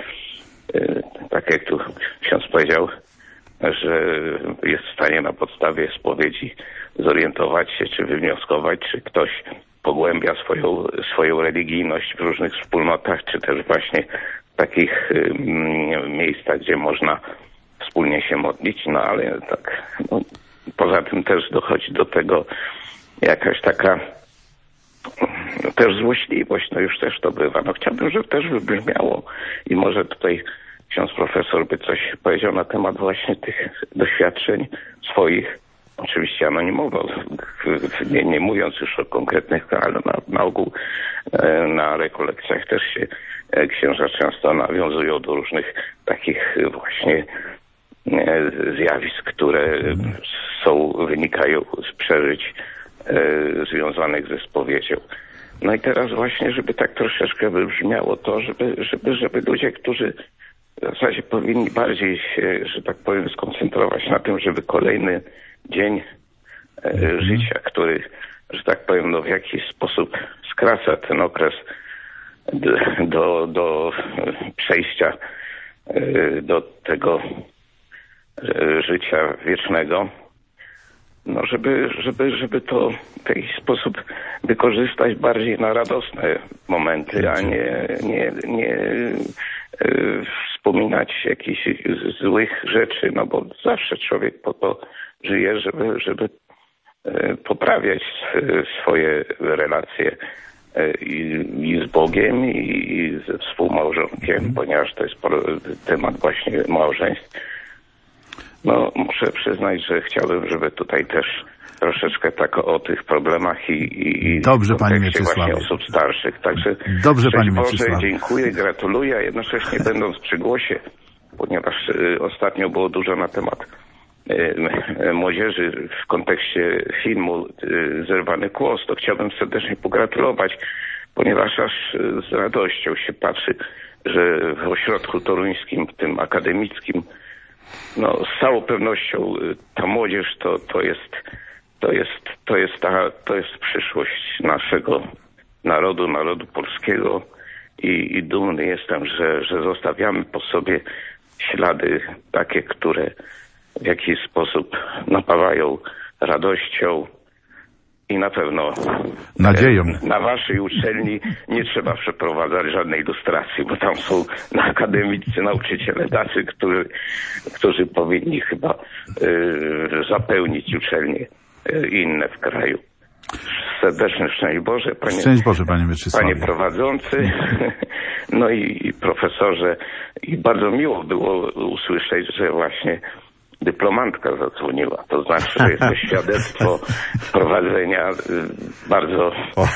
tak jak tu ksiądz powiedział, że jest w stanie na podstawie spowiedzi zorientować się, czy wywnioskować, czy ktoś pogłębia swoją, swoją religijność w różnych wspólnotach, czy też właśnie w takich mm, miejscach, gdzie można wspólnie się modlić, no ale tak, no, poza tym też dochodzi do tego jakaś taka no, też złośliwość, no już też to bywa. No chciałbym, żeby też wybrzmiało i może tutaj ksiądz profesor by coś powiedział na temat właśnie tych doświadczeń swoich, oczywiście anonimowo, nie, nie mówiąc już o konkretnych, ale na, na ogół na rekolekcjach też się księża często nawiązują do różnych takich właśnie zjawisk, które są, wynikają z przeżyć związanych ze spowiedzią. No i teraz właśnie, żeby tak troszeczkę wybrzmiało to, żeby, żeby, żeby ludzie, którzy w zasadzie powinni bardziej się, że tak powiem, skoncentrować na tym, żeby kolejny dzień e, życia, który, że tak powiem, no, w jakiś sposób skraca ten okres do, do, do przejścia e, do tego e, życia wiecznego, no żeby, żeby, żeby to w jakiś sposób wykorzystać bardziej na radosne momenty, a nie, nie, nie y, wspominać jakichś złych rzeczy, no bo zawsze człowiek po to żyje, żeby, żeby y, poprawiać y, swoje relacje y, i z Bogiem, i, i ze współmałżonkiem, mm. ponieważ to jest temat właśnie małżeństw. No, muszę przyznać, że chciałbym, żeby tutaj też troszeczkę tak o, o tych problemach i, i, i Dobrze, panie Mieczysławie. właśnie osób starszych. Także Dobrze, panie Boże, Mieczysławie. dziękuję, gratuluję, a jednocześnie będąc przy głosie, ponieważ y, ostatnio było dużo na temat y, młodzieży w kontekście filmu y, Zerwany Kłos, to chciałbym serdecznie pogratulować, ponieważ aż y, z radością się patrzy, że w ośrodku toruńskim, tym akademickim, no, z całą pewnością ta młodzież to, to jest, to jest, to jest ta, to jest przyszłość naszego narodu, narodu polskiego i, i dumny jestem, że, że zostawiamy po sobie ślady takie, które w jakiś sposób napawają radością i na pewno nadzieją. Na waszej uczelni nie trzeba przeprowadzać żadnej ilustracji, bo tam są akademicy, nauczyciele tacy, którzy, którzy powinni chyba y, zapełnić uczelnie y, inne w kraju. Serdeczny szczęść Boże, panie, szczęść Boże, panie Mieczysławie. Panie prowadzący, no i, i profesorze. I bardzo miło było usłyszeć, że właśnie dyplomantka zadzwoniła. To znaczy, że jest to świadectwo prowadzenia bardzo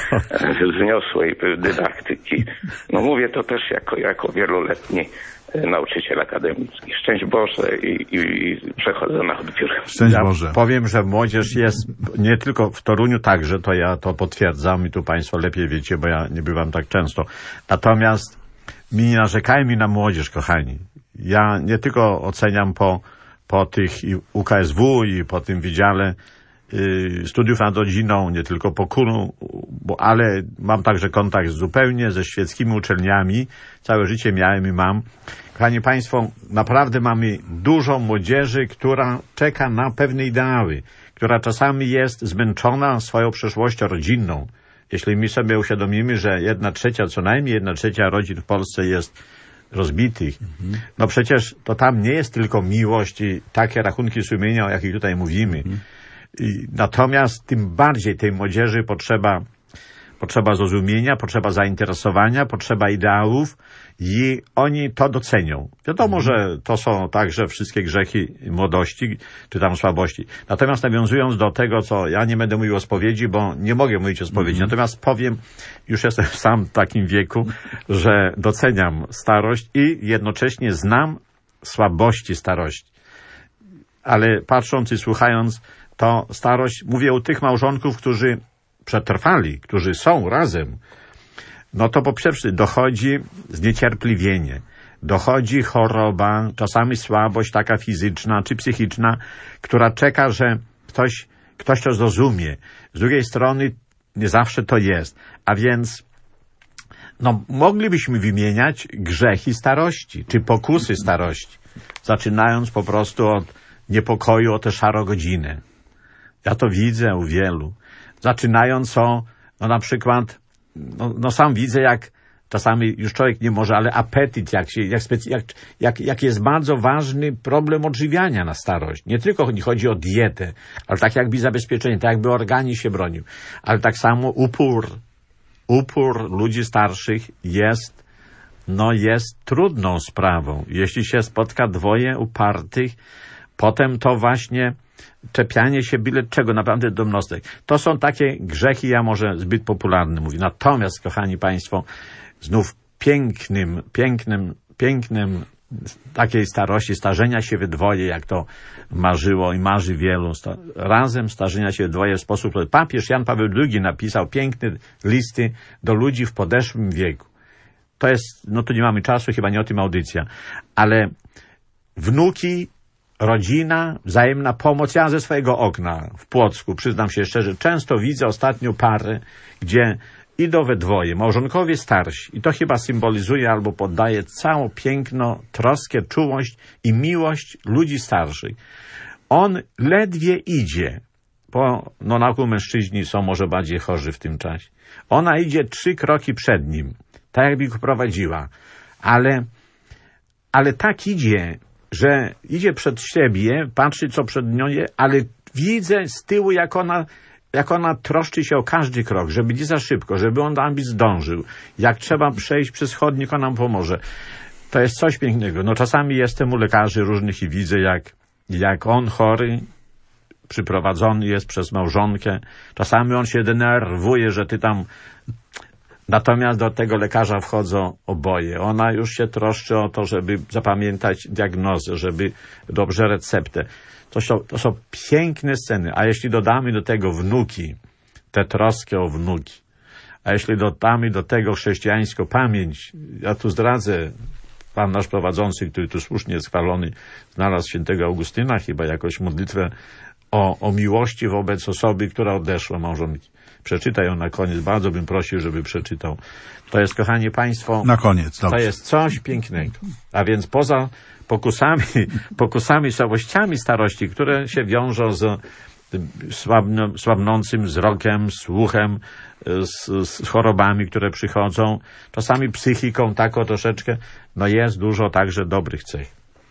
wzniosłej dydaktyki. No mówię to też jako, jako wieloletni nauczyciel akademicki. Szczęść Boże i, i, i przechodzę na odbiór. Szczęść Boże. Ja powiem, że młodzież jest nie tylko w Toruniu także, to ja to potwierdzam i tu państwo lepiej wiecie, bo ja nie bywam tak często. Natomiast mi nie narzekajmy na młodzież, kochani. Ja nie tylko oceniam po po tych i U K S W i po tym Wydziale y, Studiów nad Rodziną, nie tylko po K U N-u, bo, ale mam także kontakt zupełnie ze świeckimi uczelniami. Całe życie miałem i mam. Kochani Państwo, naprawdę mamy dużo młodzieży, która czeka na pewne ideały, która czasami jest zmęczona swoją przeszłością rodzinną. Jeśli my sobie uświadomimy, że jedna trzecia, co najmniej jedna trzecia rodzin w Polsce jest rozbitych. Mhm. No przecież to tam nie jest tylko miłość i takie rachunki sumienia, o jakich tutaj mówimy. Mhm. I natomiast tym bardziej tej młodzieży potrzeba, potrzeba zrozumienia, potrzeba zainteresowania, potrzeba ideałów i oni to docenią. Wiadomo, mhm. że to są także wszystkie grzechy młodości, czy tam słabości. Natomiast nawiązując do tego, co ja nie będę mówił o spowiedzi, bo nie mogę mówić o spowiedzi. Mhm. Natomiast powiem, już jestem sam w takim wieku, że doceniam starość i jednocześnie znam słabości starości. Ale patrząc i słuchając, to starość, mówię o tych małżonków, którzy przetrwali, którzy są razem, no to po pierwsze dochodzi zniecierpliwienie, dochodzi choroba, czasami słabość taka fizyczna czy psychiczna, która czeka, że ktoś, ktoś to zrozumie. Z drugiej strony nie zawsze to jest. A więc no, moglibyśmy wymieniać grzechy starości, czy pokusy starości, zaczynając po prostu od niepokoju o tę szarogodzinę. Ja to widzę u wielu. Zaczynając o, no na przykład, no, no sam widzę, jak czasami już człowiek nie może, ale apetyt, jak, się, jak, specy, jak, jak, jak jest bardzo ważny problem odżywiania na starość. Nie tylko nie chodzi o dietę, ale tak jakby zabezpieczenie, tak jakby organizm się bronił. Ale tak samo upór, upór ludzi starszych jest, no jest trudną sprawą. Jeśli się spotka dwoje upartych, potem to właśnie czepianie się byle czego, naprawdę domnostek. To są takie grzechy, ja może zbyt popularny mówię. Natomiast, kochani państwo, znów pięknym, pięknym, pięknym takiej starości, starzenia się we dwoje, jak to marzyło i marzy wielu, sta- razem starzenia się we dwoje w sposób, że papież Jan Paweł drugi napisał piękne listy do ludzi w podeszłym wieku. To jest, no tu nie mamy czasu, chyba nie o tym audycja, ale wnuki, rodzina, wzajemna pomoc. Ja ze swojego okna w Płocku, przyznam się szczerze, często widzę ostatnio parę, gdzie idą we dwoje, małżonkowie starsi. I to chyba symbolizuje albo poddaje całą piękno, troskę, czułość i miłość ludzi starszych. On ledwie idzie, bo no na ogół mężczyźni są może bardziej chorzy w tym czasie. Ona idzie trzy kroki przed nim, tak jakby go prowadziła. Ale, ale tak idzie, że idzie przed siebie, patrzy co przed nią jest, ale widzę z tyłu, jak ona, jak ona troszczy się o każdy krok, żeby nie za szybko, żeby on tam zdążył. Jak trzeba przejść przez chodnik, on nam pomoże. To jest coś pięknego. No czasami jestem u lekarzy różnych i widzę, jak, jak on chory, przyprowadzony jest przez małżonkę. Czasami on się denerwuje, że ty tam... Natomiast do tego lekarza wchodzą oboje. Ona już się troszczy o to, żeby zapamiętać diagnozę, żeby dobrze receptę. To są, to są piękne sceny. A jeśli dodamy do tego wnuki, tę troskę o wnuki, a jeśli dodamy do tego chrześcijańską pamięć, ja tu zdradzę, pan nasz prowadzący, który tu słusznie jest chwalony, znalazł świętego Augustyna chyba jakąś modlitwę o, o miłości wobec osoby, która odeszła, małżonki. Przeczytaj ją na koniec. Bardzo bym prosił, żeby przeczytał. To jest, kochani państwo, na koniec, dobrze. To jest coś pięknego. A więc poza pokusami, pokusami, słabościami starości, które się wiążą z słabno, słabnącym wzrokiem, słuchem, z, z chorobami, które przychodzą, czasami psychiką taką troszeczkę, no jest dużo także dobrych cech.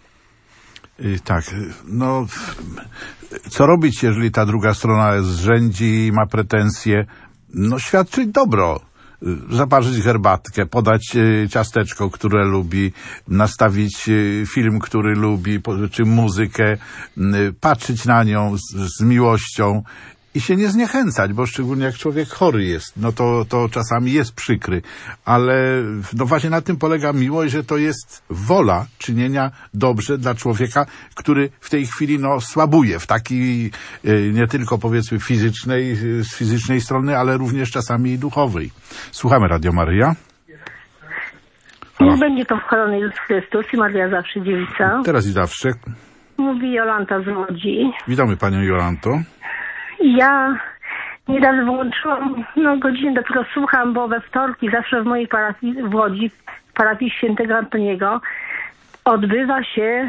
Tak, no co robić, jeżeli ta druga strona zrzędzi i ma pretensje? No świadczyć dobro, zaparzyć herbatkę, podać ciasteczko, które lubi, nastawić film, który lubi, czy muzykę, patrzeć na nią z, z miłością i się nie zniechęcać, bo szczególnie jak człowiek chory jest, no to, to czasami jest przykry, ale no właśnie na tym polega miłość, że to jest wola czynienia dobrze dla człowieka, który w tej chwili no słabuje w takiej nie tylko powiedzmy fizycznej, z fizycznej strony, ale również czasami i duchowej. Słuchamy Radio Maryja. Niech będzie to chwalony Jezus Chrystus i Maria zawsze dziewica. Teraz i zawsze. Mówi Jolanta z Łodzi. Witamy panią Jolanto. Ja niedawno włączyłam, no godzinę dopiero słucham, bo we wtorki zawsze w mojej parafii w Łodzi, w parafii świętego Antoniego, odbywa się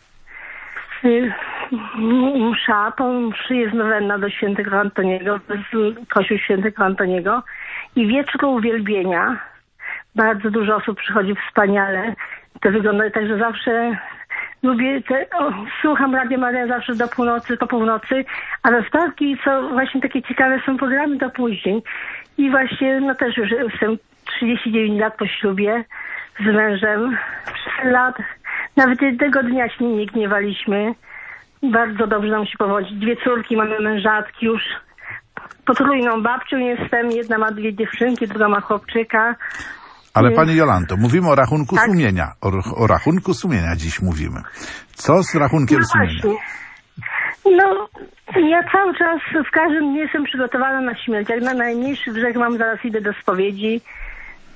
y, msza, po mszy jest nowenna do świętego Antoniego, kościół świętego Antoniego i wieczór uwielbienia. Bardzo dużo osób przychodzi wspaniale. To wygląda tak, że zawsze lubię, te, o, słucham Radio Maryja zawsze do północy, po północy, a we wtorki co właśnie takie ciekawe są programy do później. I właśnie, no też już jestem trzydzieści dziewięć lat po ślubie z mężem. Przez lat, nawet jednego dnia się nie gniewaliśmy. Bardzo dobrze nam się powodzi. Dwie córki, mamy mężatki już. Potrójną babcią jestem. Jedna ma dwie dziewczynki, druga ma chłopczyka. Ale pani Jolanto, mówimy o rachunku tak? sumienia. O, o rachunku sumienia dziś mówimy. Co z rachunkiem no sumienia? Właśnie. No, ja cały czas w każdym dniu jestem przygotowana na śmierć. Jak na najmniejszy grzech mam, zaraz idę do spowiedzi.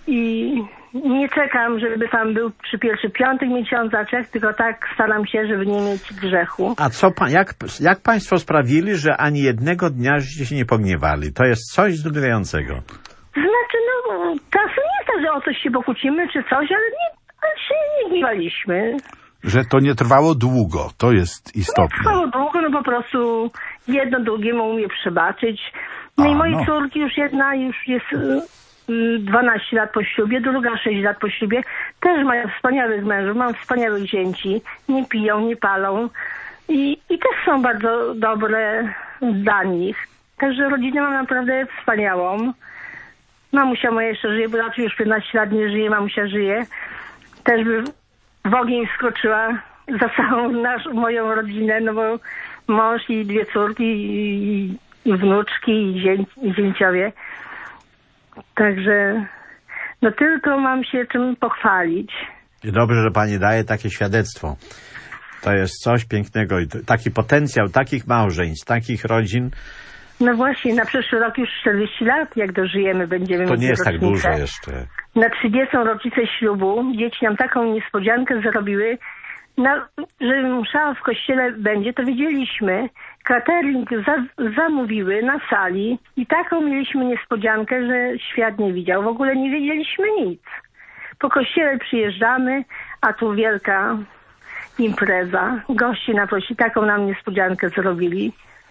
i nie czekam, żeby tam był przy pierwszych piątych miesiącach, tylko tak staram się, żeby nie mieć grzechu. A co pan, jak, jak państwo sprawili, że ani jednego dnia żeście się nie pogniewali? To jest coś zdumiewającego. Znaczy, no, czasem nie jest tak, że o coś się pokłócimy czy coś, ale, nie, ale się nie gniewaliśmy. Że to nie trwało długo, to jest istotne. Nie trwało długo, no po prostu jedno drugiemu umie przebaczyć. No A, i mojej no. córki już jedna już jest y, dwanaście lat po ślubie, druga sześć lat po ślubie. Też mają wspaniałych mężów, mam wspaniałych zięci. Nie piją, nie palą. I, i też są bardzo dobre dla nich. Także rodzinę mam naprawdę wspaniałą. Mamusia moja jeszcze żyje, bo raczej już piętnaście lat nie żyje, mamusia żyje. Też by w ogień skoczyła za całą nasz, moją rodzinę, no bo mąż i dwie córki i, i wnuczki i, zię, i zięciowie. Także no tylko mam się czym pochwalić. I dobrze, że pani daje takie świadectwo. To jest coś pięknego i taki potencjał takich małżeństw, takich rodzin. No właśnie, na przyszły rok już czterdzieści lat, jak dożyjemy, będziemy To mieć nie jest tak rocznicę. dużo jeszcze. Na trzydziestą rocznicę ślubu dzieci nam taką niespodziankę zrobiły, na, że msza w kościele będzie, to wiedzieliśmy. Catering za, zamówiły na sali i taką mieliśmy niespodziankę, że świat nie widział. W ogóle nie wiedzieliśmy nic. Po kościele przyjeżdżamy, a tu wielka impreza. Goście naprosili, taką nam niespodziankę zrobili.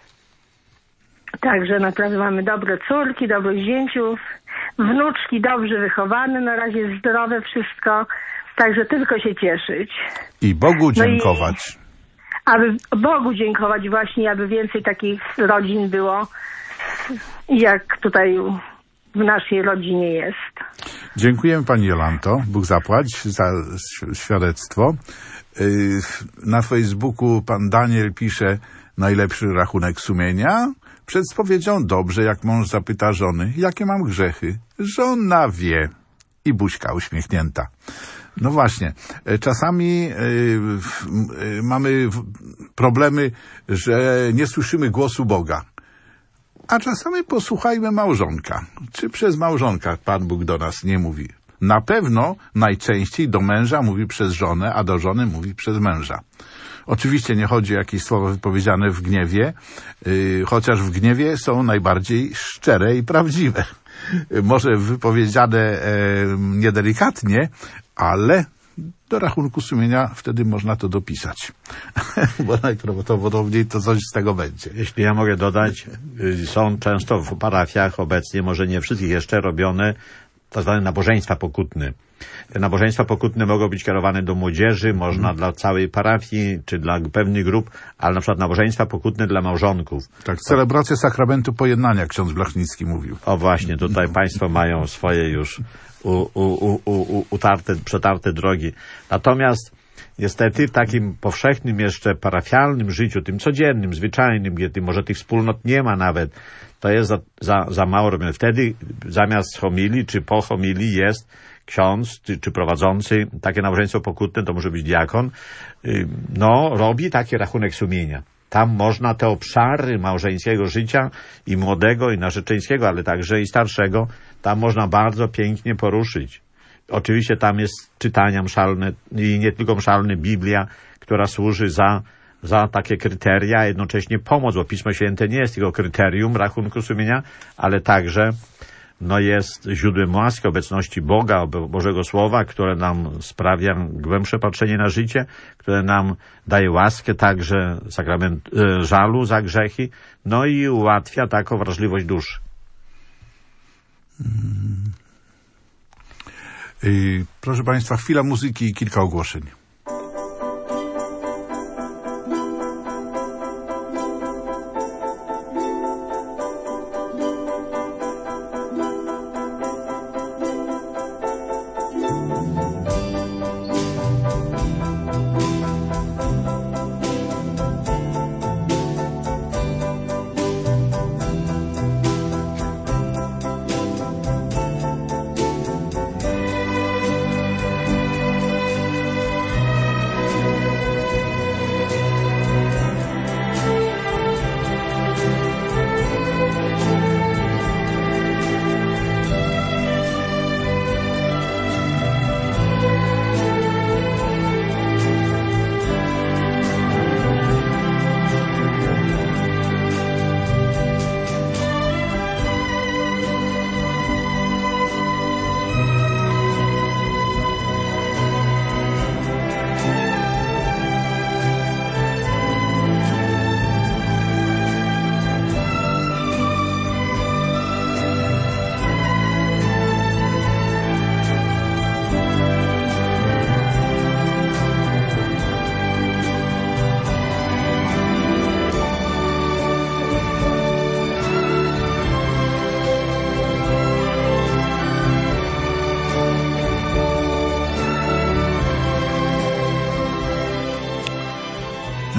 Także naprawdę mamy dobre córki, dobrych zięciów, wnuczki dobrze wychowane, na razie zdrowe wszystko, także tylko się cieszyć. I Bogu No dziękować. i aby Bogu dziękować właśnie, aby więcej takich rodzin było, jak tutaj w naszej rodzinie jest. Dziękujemy pani Jolanto, Bóg zapłać za świadectwo. Na Facebooku pan Daniel pisze najlepszy rachunek sumienia. Przed spowiedzią dobrze, jak mąż zapyta żony, jakie mam grzechy. Żona wie. I buźka uśmiechnięta. No właśnie, czasami y, y, mamy problemy, że nie słyszymy głosu Boga. A czasami posłuchajmy małżonka. Czy przez małżonka Pan Bóg do nas nie mówi? Na pewno najczęściej do męża mówi przez żonę, a do żony mówi przez męża. Oczywiście nie chodzi o jakieś słowa wypowiedziane w gniewie, yy, chociaż w gniewie są najbardziej szczere i prawdziwe. Może wypowiedziane e, niedelikatnie, ale do rachunku sumienia wtedy można to dopisać. Bo najprawdopodobniej to coś z tego będzie. Jeśli ja mogę dodać, są często w parafiach obecnie, może nie wszystkich jeszcze, robione tak zwane nabożeństwa pokutne. Te nabożeństwa pokutne mogą być kierowane do młodzieży, można hmm. dla całej parafii, czy dla pewnych grup, ale na przykład nabożeństwa pokutne dla małżonków. Tak, celebracja sakramentu pojednania, ksiądz Blachnicki mówił. O właśnie, tutaj państwo mają swoje już u, u, u, u, utarte, przetarte drogi. Natomiast niestety w takim powszechnym jeszcze parafialnym życiu, tym codziennym, zwyczajnym, gdzie może tych wspólnot nie ma nawet, to jest za, za, za mało robione. Wtedy zamiast homilii czy po homilii jest ksiądz czy, czy prowadzący takie nabożeństwo pokutne, to może być diakon, no robi taki rachunek sumienia. Tam można te obszary małżeńskiego życia i młodego, i narzeczeńskiego, ale także i starszego, tam można bardzo pięknie poruszyć. Oczywiście tam jest czytania mszalne i nie tylko mszalne, Biblia, która służy za, za takie kryteria, a jednocześnie pomoc, bo Pismo Święte nie jest tylko kryterium rachunku sumienia, ale także no jest źródłem łaski, obecności Boga, Bożego Słowa, które nam sprawia głębsze patrzenie na życie, które nam daje łaskę także sakrament e, żalu za grzechy, no i ułatwia taką wrażliwość duszy. Hmm. Yy, proszę Państwa, chwila muzyki i kilka ogłoszeń.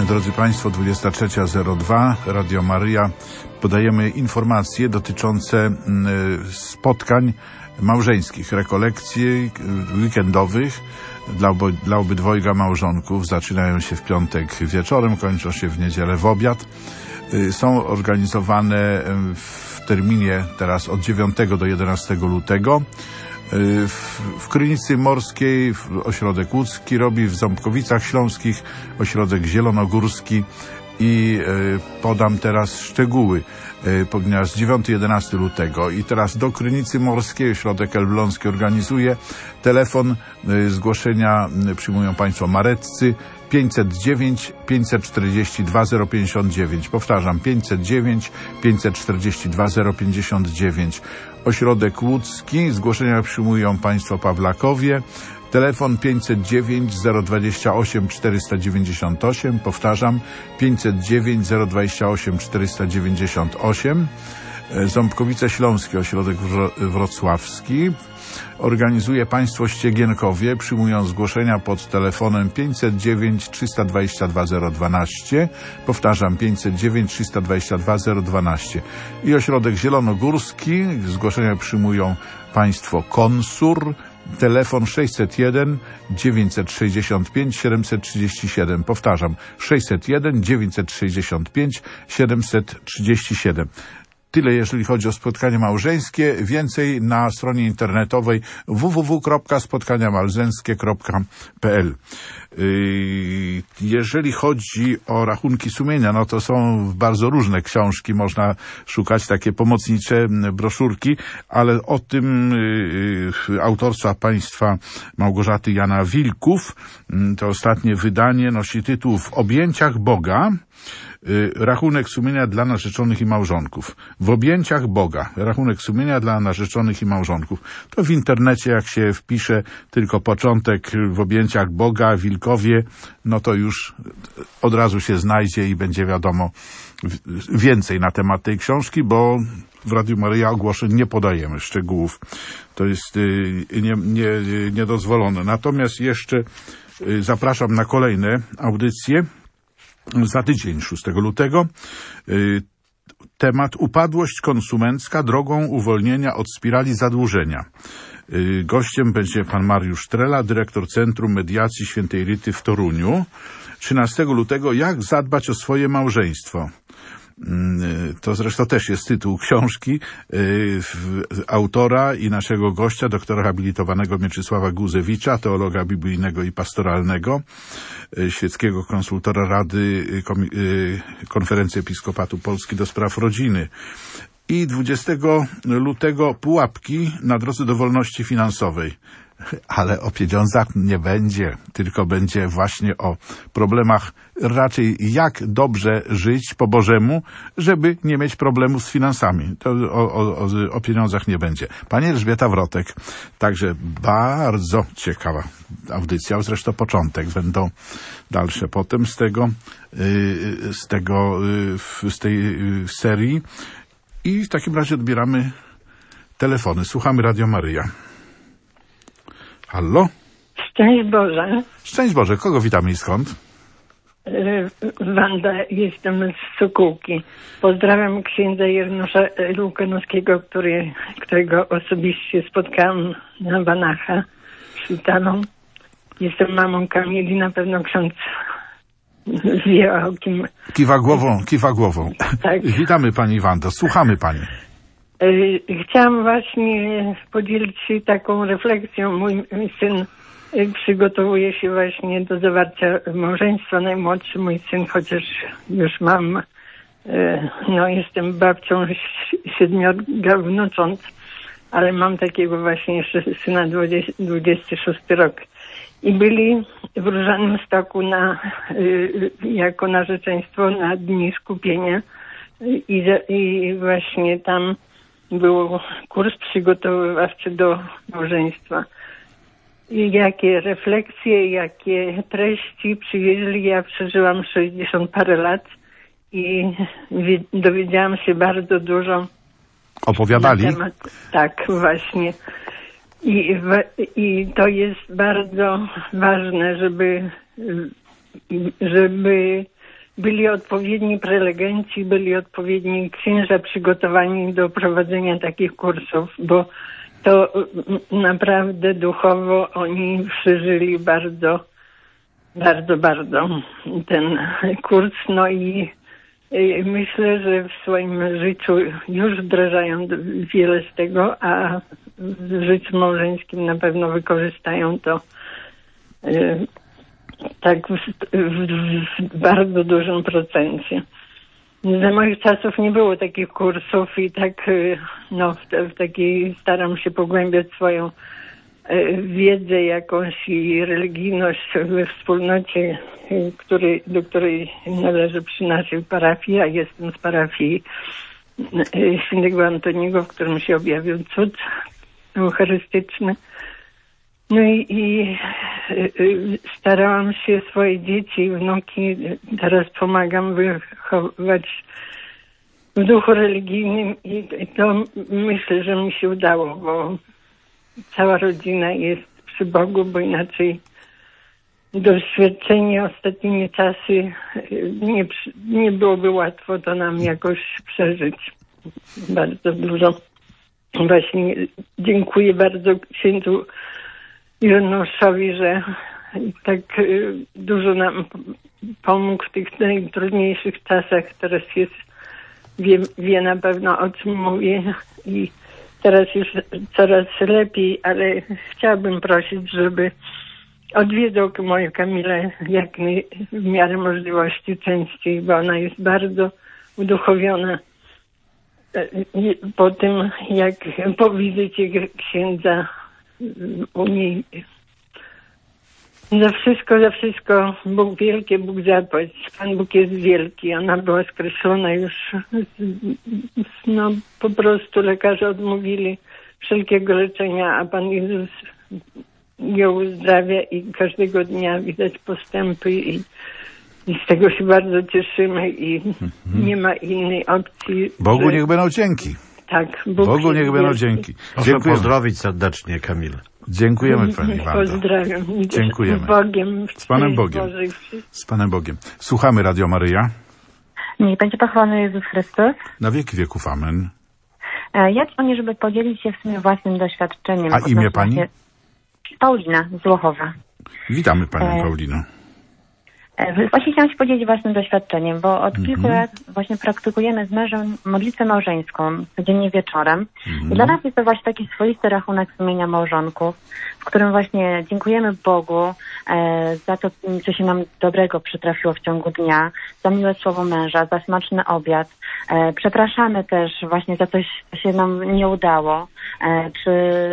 Drodzy Państwo, dwudziesta trzecia zero dwa, Radio Maryja. Podajemy informacje dotyczące spotkań małżeńskich, rekolekcji weekendowych dla, obo, dla obydwojga małżonków. Zaczynają się w piątek wieczorem, kończą się w niedzielę w obiad. Są organizowane w terminie teraz od dziewiątego do jedenastego lutego. W, w Krynicy Morskiej ośrodek łódzki robi, w Ząbkowicach Śląskich ośrodek zielonogórski i y, podam teraz szczegóły, y, ponieważ dziewiątego do jedenastego lutego i teraz do Krynicy Morskiej ośrodek elbląski organizuje. Telefon y, zgłoszenia y, przyjmują Państwo mareccy pięćset dziewięć pięćset czterdzieści dwa zero pięćdziesiąt dziewięć. Powtarzam, pięćset dziewięć pięćset czterdzieści dwa zero pięćdziesiąt dziewięć. Ośrodek łódzki, zgłoszenia przyjmują Państwo Pawlakowie. Telefon pięćset dziewięć zero dwadzieścia osiem czterysta dziewięćdziesiąt osiem. Powtarzam, pięćset dziewięć zero dwadzieścia osiem czterysta dziewięćdziesiąt osiem. Ząbkowice Śląskie, ośrodek wrocławski. Organizuje państwo Ściegienkowie, przyjmują zgłoszenia pod telefonem pięćset dziewięć trzysta dwadzieścia dwa zero dwanaście. Powtarzam, pięćset dziewięć trzysta dwadzieścia dwa zero dwanaście. I ośrodek zielonogórski, zgłoszenia przyjmują państwo Konsur. Telefon sześćset jeden dziewięćset sześćdziesiąt pięć siedemset trzydzieści siedem. Powtarzam, sześćset jeden dziewięćset sześćdziesiąt pięć siedemset trzydzieści siedem. Tyle, jeżeli chodzi o spotkania małżeńskie. Więcej na stronie internetowej w w w kropka spotkania małżeńskie kropka p l. Jeżeli chodzi o rachunki sumienia, no to są bardzo różne książki, można szukać takie pomocnicze broszurki, ale o tym autorstwa państwa Małgorzaty Jana Wilków, to ostatnie wydanie nosi tytuł W objęciach Boga. Rachunek sumienia dla narzeczonych i małżonków. W objęciach Boga. Rachunek sumienia dla narzeczonych i małżonków. To w internecie, jak się wpisze tylko początek w objęciach Boga, Wilkowie, no to już od razu się znajdzie i będzie wiadomo więcej na temat tej książki, bo w Radiu Maryja ogłoszeń nie podajemy szczegółów. To jest nie, nie, niedozwolone. Natomiast jeszcze zapraszam na kolejne audycje. Za tydzień, szóstego lutego, temat upadłość konsumencka drogą uwolnienia od spirali zadłużenia. Gościem będzie pan Mariusz Trela, dyrektor Centrum Mediacji Świętej Rity w Toruniu. trzynastego lutego, jak zadbać o swoje małżeństwo. To zresztą też jest tytuł książki autora i naszego gościa, doktora habilitowanego Mieczysława Guzewicza, teologa biblijnego i pastoralnego, świeckiego konsultora Rady Konferencji Episkopatu Polski do spraw rodziny. I dwudziestego lutego pułapki na drodze do wolności finansowej. Ale o pieniądzach nie będzie, tylko będzie właśnie o problemach raczej jak dobrze żyć po Bożemu, żeby nie mieć problemów z finansami. To o, o, o pieniądzach nie będzie. Pani Elżbieta Wrotek, także bardzo ciekawa audycja, zresztą początek, będą dalsze potem z tego, z tego, z tej serii. I w takim razie odbieramy telefony. Słuchamy Radio Maryja. Hallo? Szczęść Boże. Szczęść Boże. Kogo witamy i skąd? Wanda, jestem z Sokółki. Pozdrawiam księdza Janusza Lukanowskiego, który, którego osobiście spotkałam na Banacha szpitalą. Jestem mamą Kamili, na pewno ksiądz wie o kim. Kiwa głową, kiwa głową. Tak. Witamy pani Wando, słuchamy pani. Chciałam właśnie podzielić się taką refleksją. Mój syn przygotowuje się właśnie do zawarcia małżeństwa. Najmłodszy mój syn, chociaż już mam, no jestem babcią siedmiorga wnucząt, ale mam takiego właśnie jeszcze syna dwudziesty szósty rok. I byli w Różanym Stoku na, jako narzeczeństwo na Dni Skupienia i, i właśnie tam był kurs przygotowywawczy do małżeństwa. I jakie refleksje, jakie treści przywieźli. Ja przeżyłam sześćdziesiąt parę lat i dowiedziałam się bardzo dużo. Opowiadali? Na temat, tak, właśnie. I, I to jest bardzo ważne, żeby, żeby byli odpowiedni prelegenci, byli odpowiedni księża przygotowani do prowadzenia takich kursów, bo to naprawdę duchowo oni przeżyli bardzo, bardzo, bardzo ten kurs. No i myślę, że w swoim życiu już wdrażają wiele z tego, a w życiu małżeńskim na pewno wykorzystają to tak w, w, w bardzo dużym procencie. Za moich czasów nie było takich kursów i tak no, w, w takiej staram się pogłębiać swoją wiedzę jakąś i religijność we wspólnocie, który, do której należę przy naszej parafii, a jestem z parafii Świętego Antoniego, w którym się objawił cud eucharystyczny. No i, i starałam się swoje dzieci i wnuki, teraz pomagam wychować w duchu religijnym i to myślę, że mi się udało, bo cała rodzina jest przy Bogu, bo inaczej doświadczenie ostatnimi czasy nie, nie byłoby łatwo to nam jakoś przeżyć. Bardzo dużo. Właśnie dziękuję bardzo księdzu Januszowi, że tak dużo nam pomógł w tych najtrudniejszych czasach. Teraz jest, wie, wie na pewno, o czym mówię i teraz już coraz lepiej, ale chciałabym prosić, żeby odwiedzał moją Kamilę jak w miarę możliwości częściej, bo ona jest bardzo uduchowiona po tym, jak po wizycie księdza u niej. Za wszystko, za wszystko Bóg wielki, Bóg zapłać. Pan Bóg jest wielki. Ona była skreślona już, no po prostu lekarze odmówili wszelkiego leczenia, a Pan Jezus ją uzdrawia i każdego dnia widać postępy i, i z tego się bardzo cieszymy i mhm. nie ma innej opcji. Bogu że... niech będą dzięki. Tak, Bóg Bogu niech będą dzięki. Proszę pozdrowić serdecznie Kamilę. Dziękujemy Pani bardzo. Pozdrawiam. Dziękujemy. Z Bogiem. Z Panem Bogiem. Z Panem Bogiem. Słuchamy Radio Maryja. Niech będzie pochwalony Jezus Chrystus. Na wieki wieków. Amen. Ja dzwonię, żeby podzielić się w sumie własnym doświadczeniem. A imię Pani? Paulina z Łochowa. Witamy Panią Paulino. Właśnie chciałam się podzielić własnym doświadczeniem, bo od Mhm. kilku lat właśnie praktykujemy z mężem modlitwę małżeńską codziennie wieczorem. Mhm. I dla nas jest to właśnie taki swoisty rachunek sumienia małżonków, w którym właśnie dziękujemy Bogu e, za to, co się nam dobrego przytrafiło w ciągu dnia, za miłe słowo męża, za smaczny obiad. E, przepraszamy też właśnie za coś, co się nam nie udało, e, czy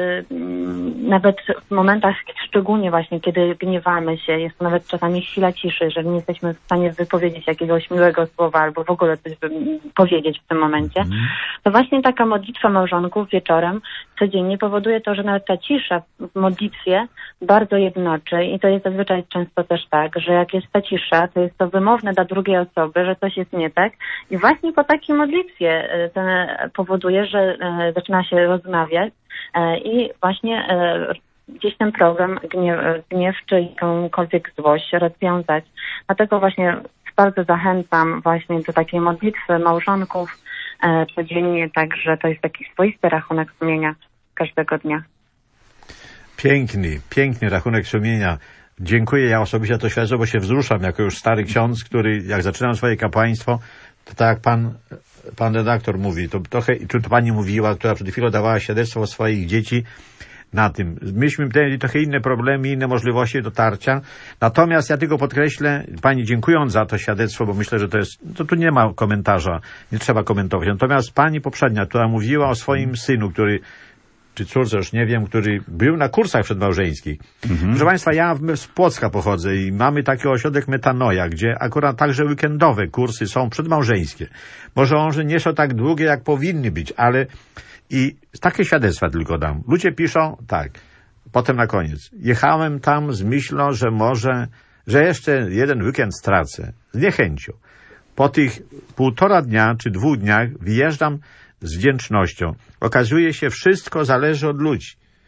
m, nawet w momentach szczególnie właśnie, kiedy gniewamy się, jest to nawet czasami chwila ciszy, jeżeli nie jesteśmy w stanie wypowiedzieć jakiegoś miłego słowa albo w ogóle coś powiedzieć w tym momencie, mm. to właśnie taka modlitwa małżonków wieczorem codziennie powoduje to, że nawet ta cisza w modlitwie bardzo jednoczy i to jest zazwyczaj często też tak, że jak jest ta cisza, to jest to wymowne dla drugiej osoby, że coś jest nie tak i właśnie po takiej modlitwie ten powoduje, że zaczyna się rozmawiać i właśnie gdzieś ten problem, gniew, gniew czy jakąkolwiek złość rozwiązać. Dlatego właśnie bardzo zachęcam właśnie do takiej modlitwy małżonków e, codziennie, także to jest taki swoisty rachunek sumienia każdego dnia. Piękny, piękny rachunek sumienia. Dziękuję, ja osobiście to świadczę, bo się wzruszam jako już stary ksiądz, który jak zaczynam swoje kapłaństwo, to tak jak pan, pan redaktor mówi, to trochę, czy to pani mówiła, która przed chwilą dawała świadectwo swoich dzieci, na tym. Myśmy mieli trochę inne problemy, inne możliwości dotarcia. Natomiast ja tylko podkreślę, pani dziękując za to świadectwo, bo myślę, że to jest, to tu nie ma komentarza, nie trzeba komentować. Natomiast pani poprzednia, która mówiła o swoim synu, który, czy córce, już nie wiem, który był na kursach przedmałżeńskich. Mhm. Proszę państwa, ja z Płocka pochodzę i mamy taki ośrodek Metanoja, gdzie akurat także weekendowe kursy są przedmałżeńskie. Może one nie są tak długie, jak powinny być, ale i takie świadectwa tylko dam. Ludzie piszą tak, potem na koniec. Jechałem tam z myślą, że może, że jeszcze jeden weekend stracę. Z niechęcią. Po tych półtora dnia czy dwóch dniach wyjeżdżam z wdzięcznością. Okazuje się, wszystko zależy od ludzi.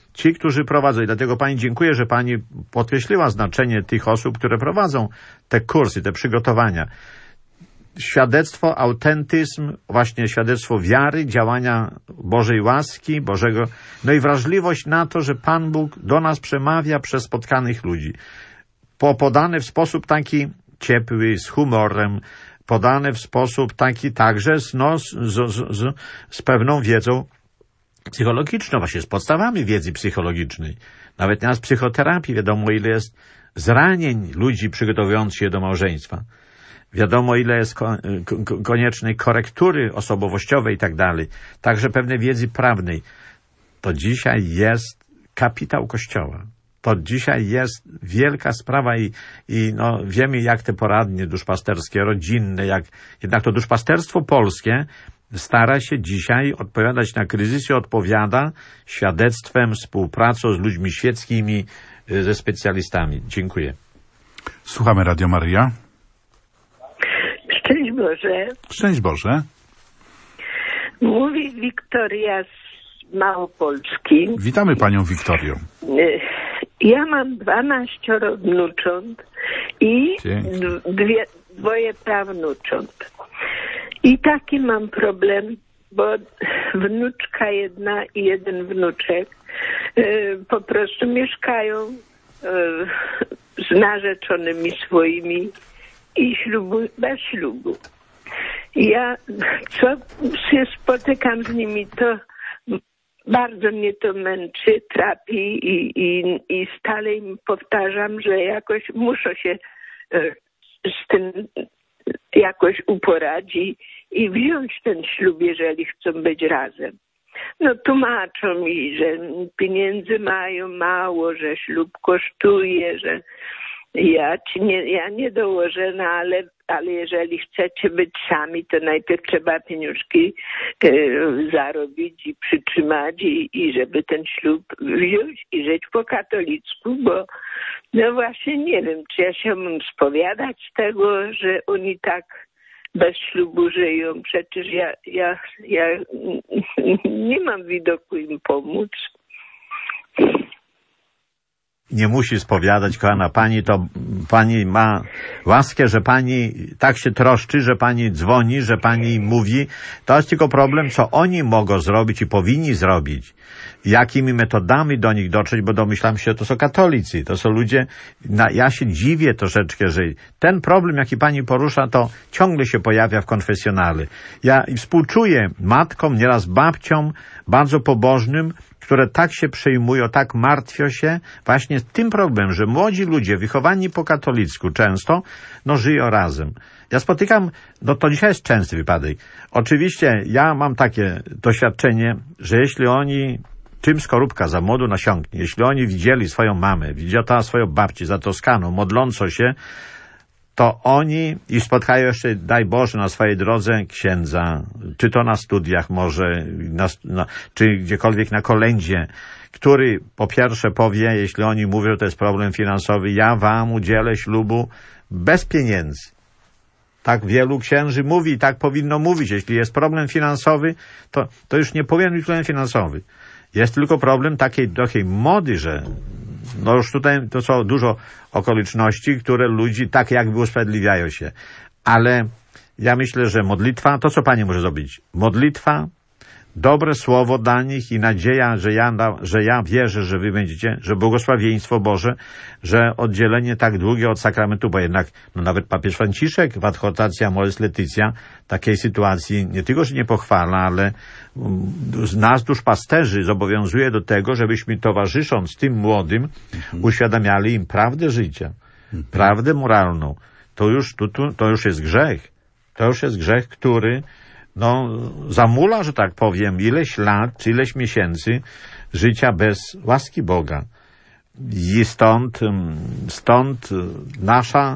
ci, którzy prowadzą. I dlatego pani dziękuję, że pani podkreśliła znaczenie tych osób, które prowadzą te kursy, te przygotowania. Świadectwo, autentyzm, właśnie świadectwo wiary, działania Bożej łaski, Bożego, no i wrażliwość na to, że Pan Bóg do nas przemawia przez spotkanych ludzi. Po, podane w sposób taki ciepły, z humorem, podane w sposób taki także z, no, z, z, z, z pewną wiedzą psychologiczną, właśnie z podstawami wiedzy psychologicznej. Nawet na psychoterapii wiadomo, ile jest zranień ludzi przygotowujących się do małżeństwa. Wiadomo, ile jest ko- ko- koniecznej korektury osobowościowej i tak dalej. Także pewnej wiedzy prawnej. To dzisiaj jest kapitał Kościoła. To dzisiaj jest wielka sprawa i, i no, wiemy, jak te poradnie duszpasterskie, rodzinne, jak jednak to duszpasterstwo polskie stara się dzisiaj odpowiadać na kryzys i odpowiada świadectwem, współpracą z ludźmi świeckimi, ze specjalistami. Dziękuję. Słuchamy Radio Maryja. Szczęść Boże. Szczęść Boże. Mówi Wiktoria z Małopolski. Witamy panią Wiktorią. Ja mam dwanaścioro wnucząt i dwie, dwoje prawnucząt. I taki mam problem, bo wnuczka jedna i jeden wnuczek y, po prostu mieszkają y, z narzeczonymi swoimi i ślubu, bez ślubu. Ja co się spotykam z nimi, to bardzo mnie to męczy, trapi i, i, i stale im powtarzam, że jakoś muszę się z tym jakoś uporadzić i wziąć ten ślub, jeżeli chcą być razem. No tłumaczą mi, że pieniędzy mają mało, że ślub kosztuje, że ja ci nie, ja nie dołożę, no ale, ale jeżeli chcecie być sami, to najpierw trzeba pieniążki e, zarobić i przytrzymać i, i żeby ten ślub wziąć i żyć po katolicku, bo no właśnie nie wiem, czy ja się mam spowiadać z tego, że oni tak bez ślubu żyją. Przecież ja, ja, ja nie mam widoku im pomóc. Nie musi spowiadać, kochana pani, to pani ma łaskę, że pani tak się troszczy, że pani dzwoni, że pani mówi. To jest tylko problem, co oni mogą zrobić i powinni zrobić. Jakimi metodami do nich dotrzeć, bo domyślam się, to są katolicy, to są ludzie, na, ja się dziwię troszeczkę, że ten problem, jaki pani porusza, to ciągle się pojawia w konfesjonale. Ja współczuję matkom, nieraz babciom, bardzo pobożnym, które tak się przejmują, tak martwią się właśnie tym problemem, że młodzi ludzie wychowani po katolicku często, no żyją razem. Ja spotykam, no to dzisiaj jest częsty wypadek. Oczywiście ja mam takie doświadczenie, że jeśli oni, czym skorupka za młodu nasiąknie, jeśli oni widzieli swoją mamę, widziała swoją babcię za Toskaną, modlącą się, to oni i spotkają jeszcze, daj Boże, na swojej drodze księdza, czy to na studiach może, na, na, czy gdziekolwiek na kolędzie, który po pierwsze powie, jeśli oni mówią, że to jest problem finansowy, ja wam udzielę ślubu bez pieniędzy. Tak wielu księży mówi, tak powinno mówić. Jeśli jest problem finansowy, to, to już nie powinien być problem finansowy. Jest tylko problem takiej takiej mody, że no już tutaj to są dużo okoliczności, które ludzi tak jakby usprawiedliwiają się. Ale ja myślę, że modlitwa, to co pani może zrobić? Modlitwa, dobre słowo dla nich i nadzieja, że ja, że ja wierzę, że wy będziecie, że błogosławieństwo Boże, że oddzielenie tak długie od sakramentu, bo jednak no nawet papież Franciszek w adhortacji Amoris Laetitia takiej sytuacji nie tylko, że nie pochwala, ale z nas duszpasterzy zobowiązuje do tego, żebyśmy towarzysząc tym młodym mhm. uświadamiali im prawdę życia, mhm. prawdę moralną. To już, to, to już jest grzech. To już jest grzech, który no, zamula, że tak powiem, ileś lat, czy ileś miesięcy życia bez łaski Boga. I stąd, stąd nasza,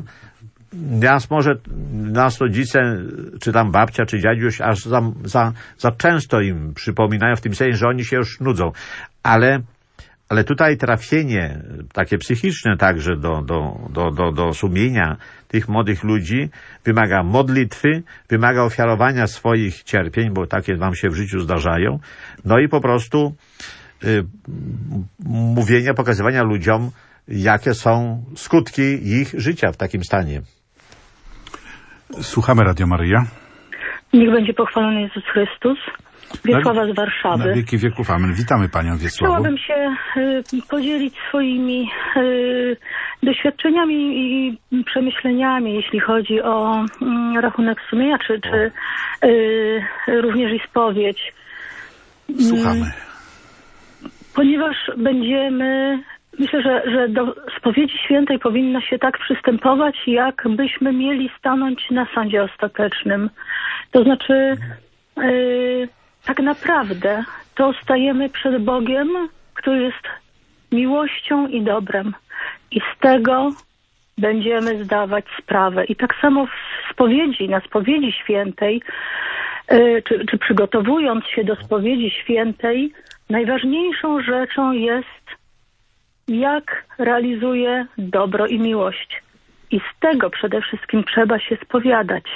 nas może, nas rodzice, czy tam babcia, czy dziadziuś, aż za, za, za często im przypominają w tym sensie, że oni się już nudzą. Ale, ale tutaj trafienie, takie psychiczne także do, do, do, do, do sumienia tych młodych ludzi wymaga modlitwy, wymaga ofiarowania swoich cierpień, bo takie wam się w życiu zdarzają, no i po prostu y, mówienia, pokazywania ludziom, jakie są skutki ich życia w takim stanie. Słuchamy Radio Maryja. Niech będzie pochwalony Jezus Chrystus. Wiesława z Warszawy. Na wieki wieków amen. Witamy Panią Wiesławą. Chciałabym się y, podzielić swoimi y, doświadczeniami i przemyśleniami, jeśli chodzi o y, rachunek sumienia, czy, czy y, również i spowiedź. Słuchamy. Ponieważ będziemy, myślę, że, że do spowiedzi świętej powinno się tak przystępować, jakbyśmy mieli stanąć na sądzie ostatecznym. To znaczy, yy, tak naprawdę to stajemy przed Bogiem, który jest miłością i dobrem. I z tego będziemy zdawać sprawę. I tak samo w spowiedzi, na spowiedzi świętej, yy, czy, czy przygotowując się do spowiedzi świętej, najważniejszą rzeczą jest, jak realizuje dobro i miłość. I z tego przede wszystkim trzeba się spowiadać.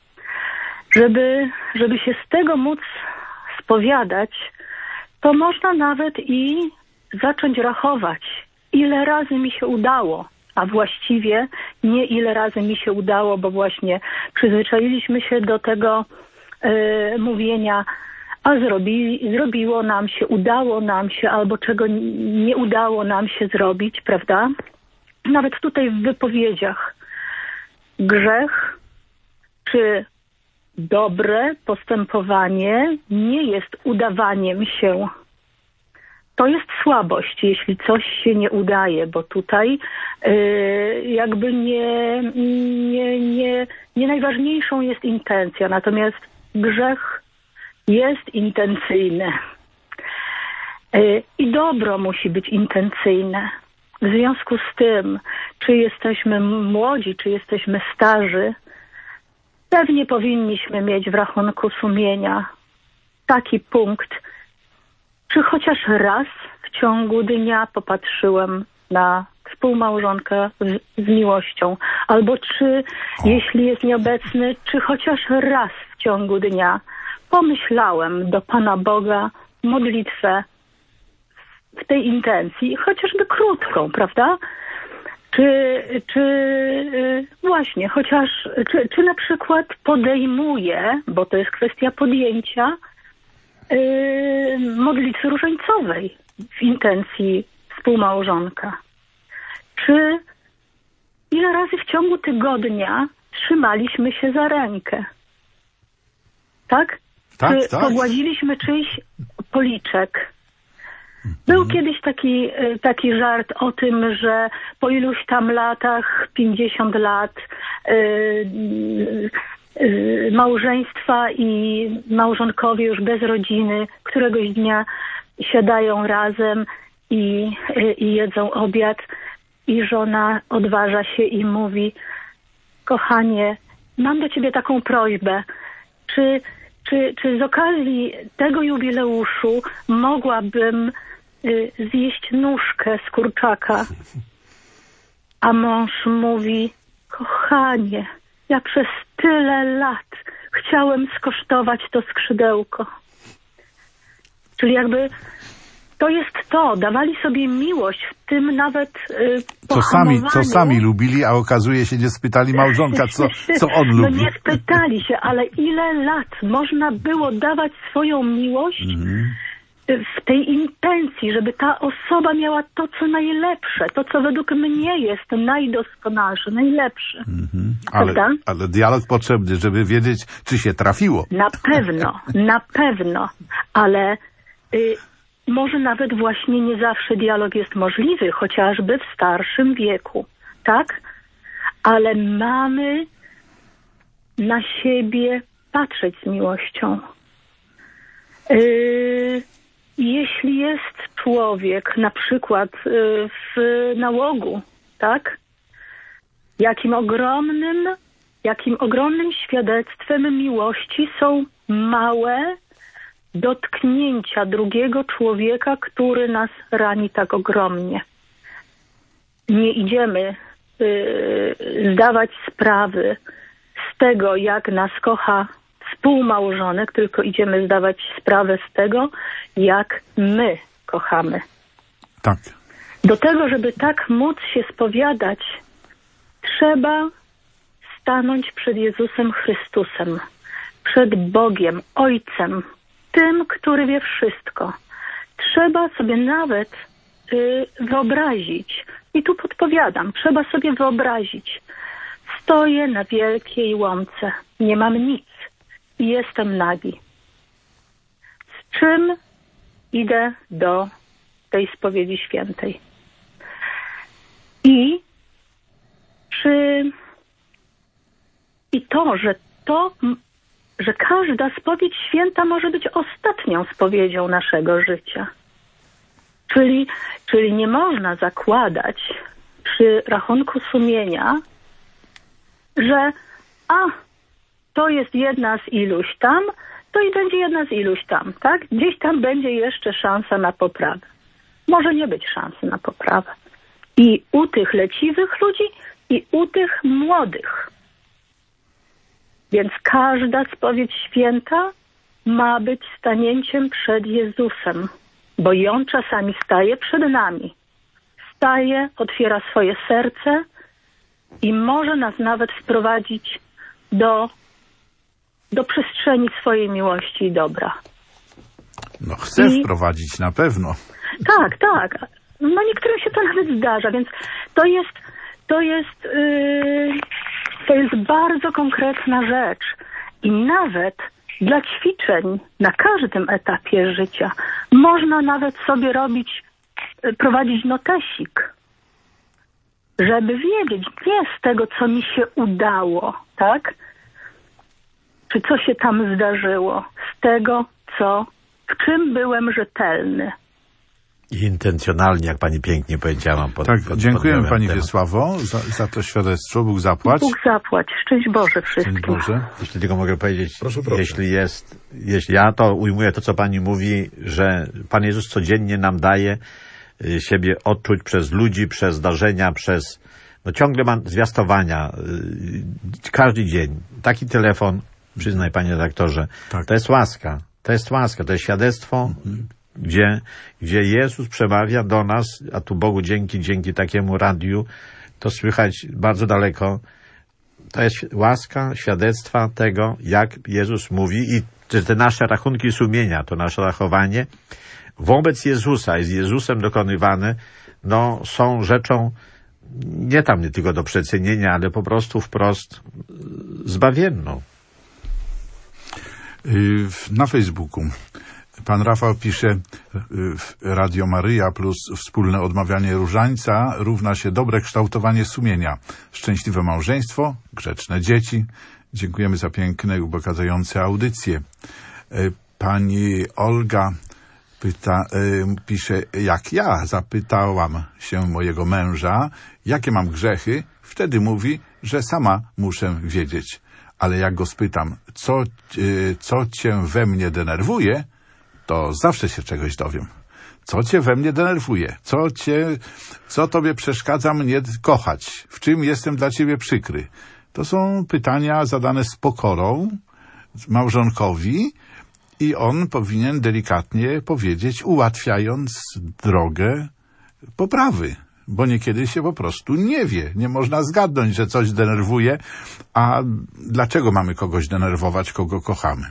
Żeby, żeby się z tego móc spowiadać, to można nawet i zacząć rachować, ile razy mi się udało, a właściwie nie ile razy mi się udało, bo właśnie przyzwyczailiśmy się do tego yy, mówienia, a zrobi, zrobiło nam się, udało nam się, albo czego nie udało nam się zrobić, prawda? Nawet tutaj w wypowiedziach grzech czy dobre postępowanie nie jest udawaniem się. To jest słabość, jeśli coś się nie udaje, bo tutaj yy, jakby nie, nie, nie, nie najważniejszą jest intencja, natomiast grzech jest intencyjny. Yy, I dobro musi być intencyjne. W związku z tym, czy jesteśmy młodzi, czy jesteśmy starzy, pewnie powinniśmy mieć w rachunku sumienia taki punkt, czy chociaż raz w ciągu dnia popatrzyłem na współmałżonkę z, z miłością, albo czy, jeśli jest nieobecny, czy chociaż raz w ciągu dnia pomyślałem do Pana Boga modlitwę w tej intencji, chociażby krótką, prawda? Czy, czy właśnie, chociaż, czy, czy na przykład podejmuję, bo to jest kwestia podjęcia, yy, modlitwy różańcowej w intencji współmałżonka. Czy ile razy w ciągu tygodnia trzymaliśmy się za rękę? Tak? Tak, Czy tak. pogładziliśmy czyjś policzek? Był kiedyś taki, taki żart o tym, że po iluś tam latach, pięćdziesiąt lat yy, yy, małżeństwa i małżonkowie już bez rodziny któregoś dnia siadają razem i, yy, i jedzą obiad i żona odważa się i mówi: kochanie, mam do ciebie taką prośbę, czy, czy, czy z okazji tego jubileuszu mogłabym zjeść nóżkę z kurczaka? A mąż mówi: kochanie, ja przez tyle lat chciałem skosztować to skrzydełko. Czyli jakby to jest to, dawali sobie miłość w tym nawet y, co sami, co sami lubili, a okazuje się, nie spytali małżonka, co, co on no lubi. No nie spytali się, ale ile lat można było dawać swoją miłość mm. w tej intencji, żeby ta osoba miała to, co najlepsze, to, co według mnie jest najdoskonalsze, najlepsze. Mm-hmm. Ale, ale dialog potrzebny, żeby wiedzieć, czy się trafiło. Na pewno, na pewno, ale y, może nawet właśnie nie zawsze dialog jest możliwy, chociażby w starszym wieku, tak? Ale mamy na siebie patrzeć z miłością. Yy, jeśli jest człowiek na przykład yy, w nałogu, tak? Jakim ogromnym, jakim ogromnym świadectwem miłości są małe dotknięcia drugiego człowieka, który nas rani tak ogromnie. Nie idziemy yy, zdawać sprawy z tego, jak nas kocha współmałżonek, tylko idziemy zdawać sprawę z tego, jak my kochamy. Tak. Do tego, żeby tak móc się spowiadać, trzeba stanąć przed Jezusem Chrystusem, przed Bogiem, Ojcem, tym, który wie wszystko. Trzeba sobie nawet y, wyobrazić, i tu podpowiadam, trzeba sobie wyobrazić, stoję na wielkiej łące, nie mam nic i jestem nagi. Z czym idę do tej spowiedzi świętej? I czy i to, że to, że każda spowiedź święta może być ostatnią spowiedzią naszego życia. Czyli, czyli nie można zakładać przy rachunku sumienia, że a, to jest jedna z iluś tam, to i będzie jedna z iluś tam, tak? Gdzieś tam będzie jeszcze szansa na poprawę. Może nie być szansy na poprawę. I u tych leciwych ludzi, i u tych młodych. Więc każda spowiedź święta ma być stanięciem przed Jezusem, bo i On czasami staje przed nami. Staje, otwiera swoje serce i może nas nawet wprowadzić do, do przestrzeni swojej miłości i dobra. No chce I... wprowadzić na pewno. Tak, tak. No niektórym się to nawet zdarza, więc to jest, to jest, yy, to jest bardzo konkretna rzecz. I nawet dla ćwiczeń na każdym etapie życia można nawet sobie robić, prowadzić notesik, żeby wiedzieć, nie z tego, co mi się udało, tak? Czy co się tam zdarzyło, z tego, co, w czym byłem rzetelny. I intencjonalnie, jak pani pięknie powiedziała. Pod, tak, pod, dziękujemy pod pani temat. Wiesławo za, za to świadectwo. Bóg zapłać. Bóg zapłać. Szczęść Boże wszystkim. Szczęść Boże. Jeśli tylko mogę powiedzieć, proszę, proszę. jeśli jest, jeśli ja to ujmuję to, co pani mówi, że Pan Jezus codziennie nam daje y, siebie odczuć przez ludzi, przez zdarzenia, przez, no ciągle ma zwiastowania, y, każdy dzień. Taki telefon, przyznaj panie redaktorze, tak. To jest łaska, to jest łaska, to jest świadectwo, mhm. Gdzie, gdzie Jezus przemawia do nas, a tu Bogu dzięki, dzięki takiemu radiu, to słychać bardzo daleko. To jest łaska świadectwa tego, jak Jezus mówi i te nasze rachunki sumienia, to nasze rachowanie wobec Jezusa i z Jezusem dokonywane, no są rzeczą nie tam nie tylko do przecenienia, ale po prostu wprost zbawienną. Na Facebooku pan Rafał pisze, Radio Maryja plus wspólne odmawianie różańca równa się dobre kształtowanie sumienia, szczęśliwe małżeństwo, grzeczne dzieci. Dziękujemy za piękne i ubogacające audycje. Pani Olga pyta, pisze, jak ja zapytałam się mojego męża, jakie mam grzechy, wtedy mówi, że sama muszę wiedzieć. Ale jak go spytam, co, co cię we mnie denerwuje, to zawsze się czegoś dowiem. Co cię we mnie denerwuje? Co cię, co tobie przeszkadza mnie kochać? W czym jestem dla ciebie przykry? To są pytania zadane z pokorą małżonkowi i on powinien delikatnie powiedzieć, ułatwiając drogę poprawy. Bo niekiedy się po prostu nie wie. Nie można zgadnąć, że coś denerwuje, a dlaczego mamy kogoś denerwować, kogo kochamy?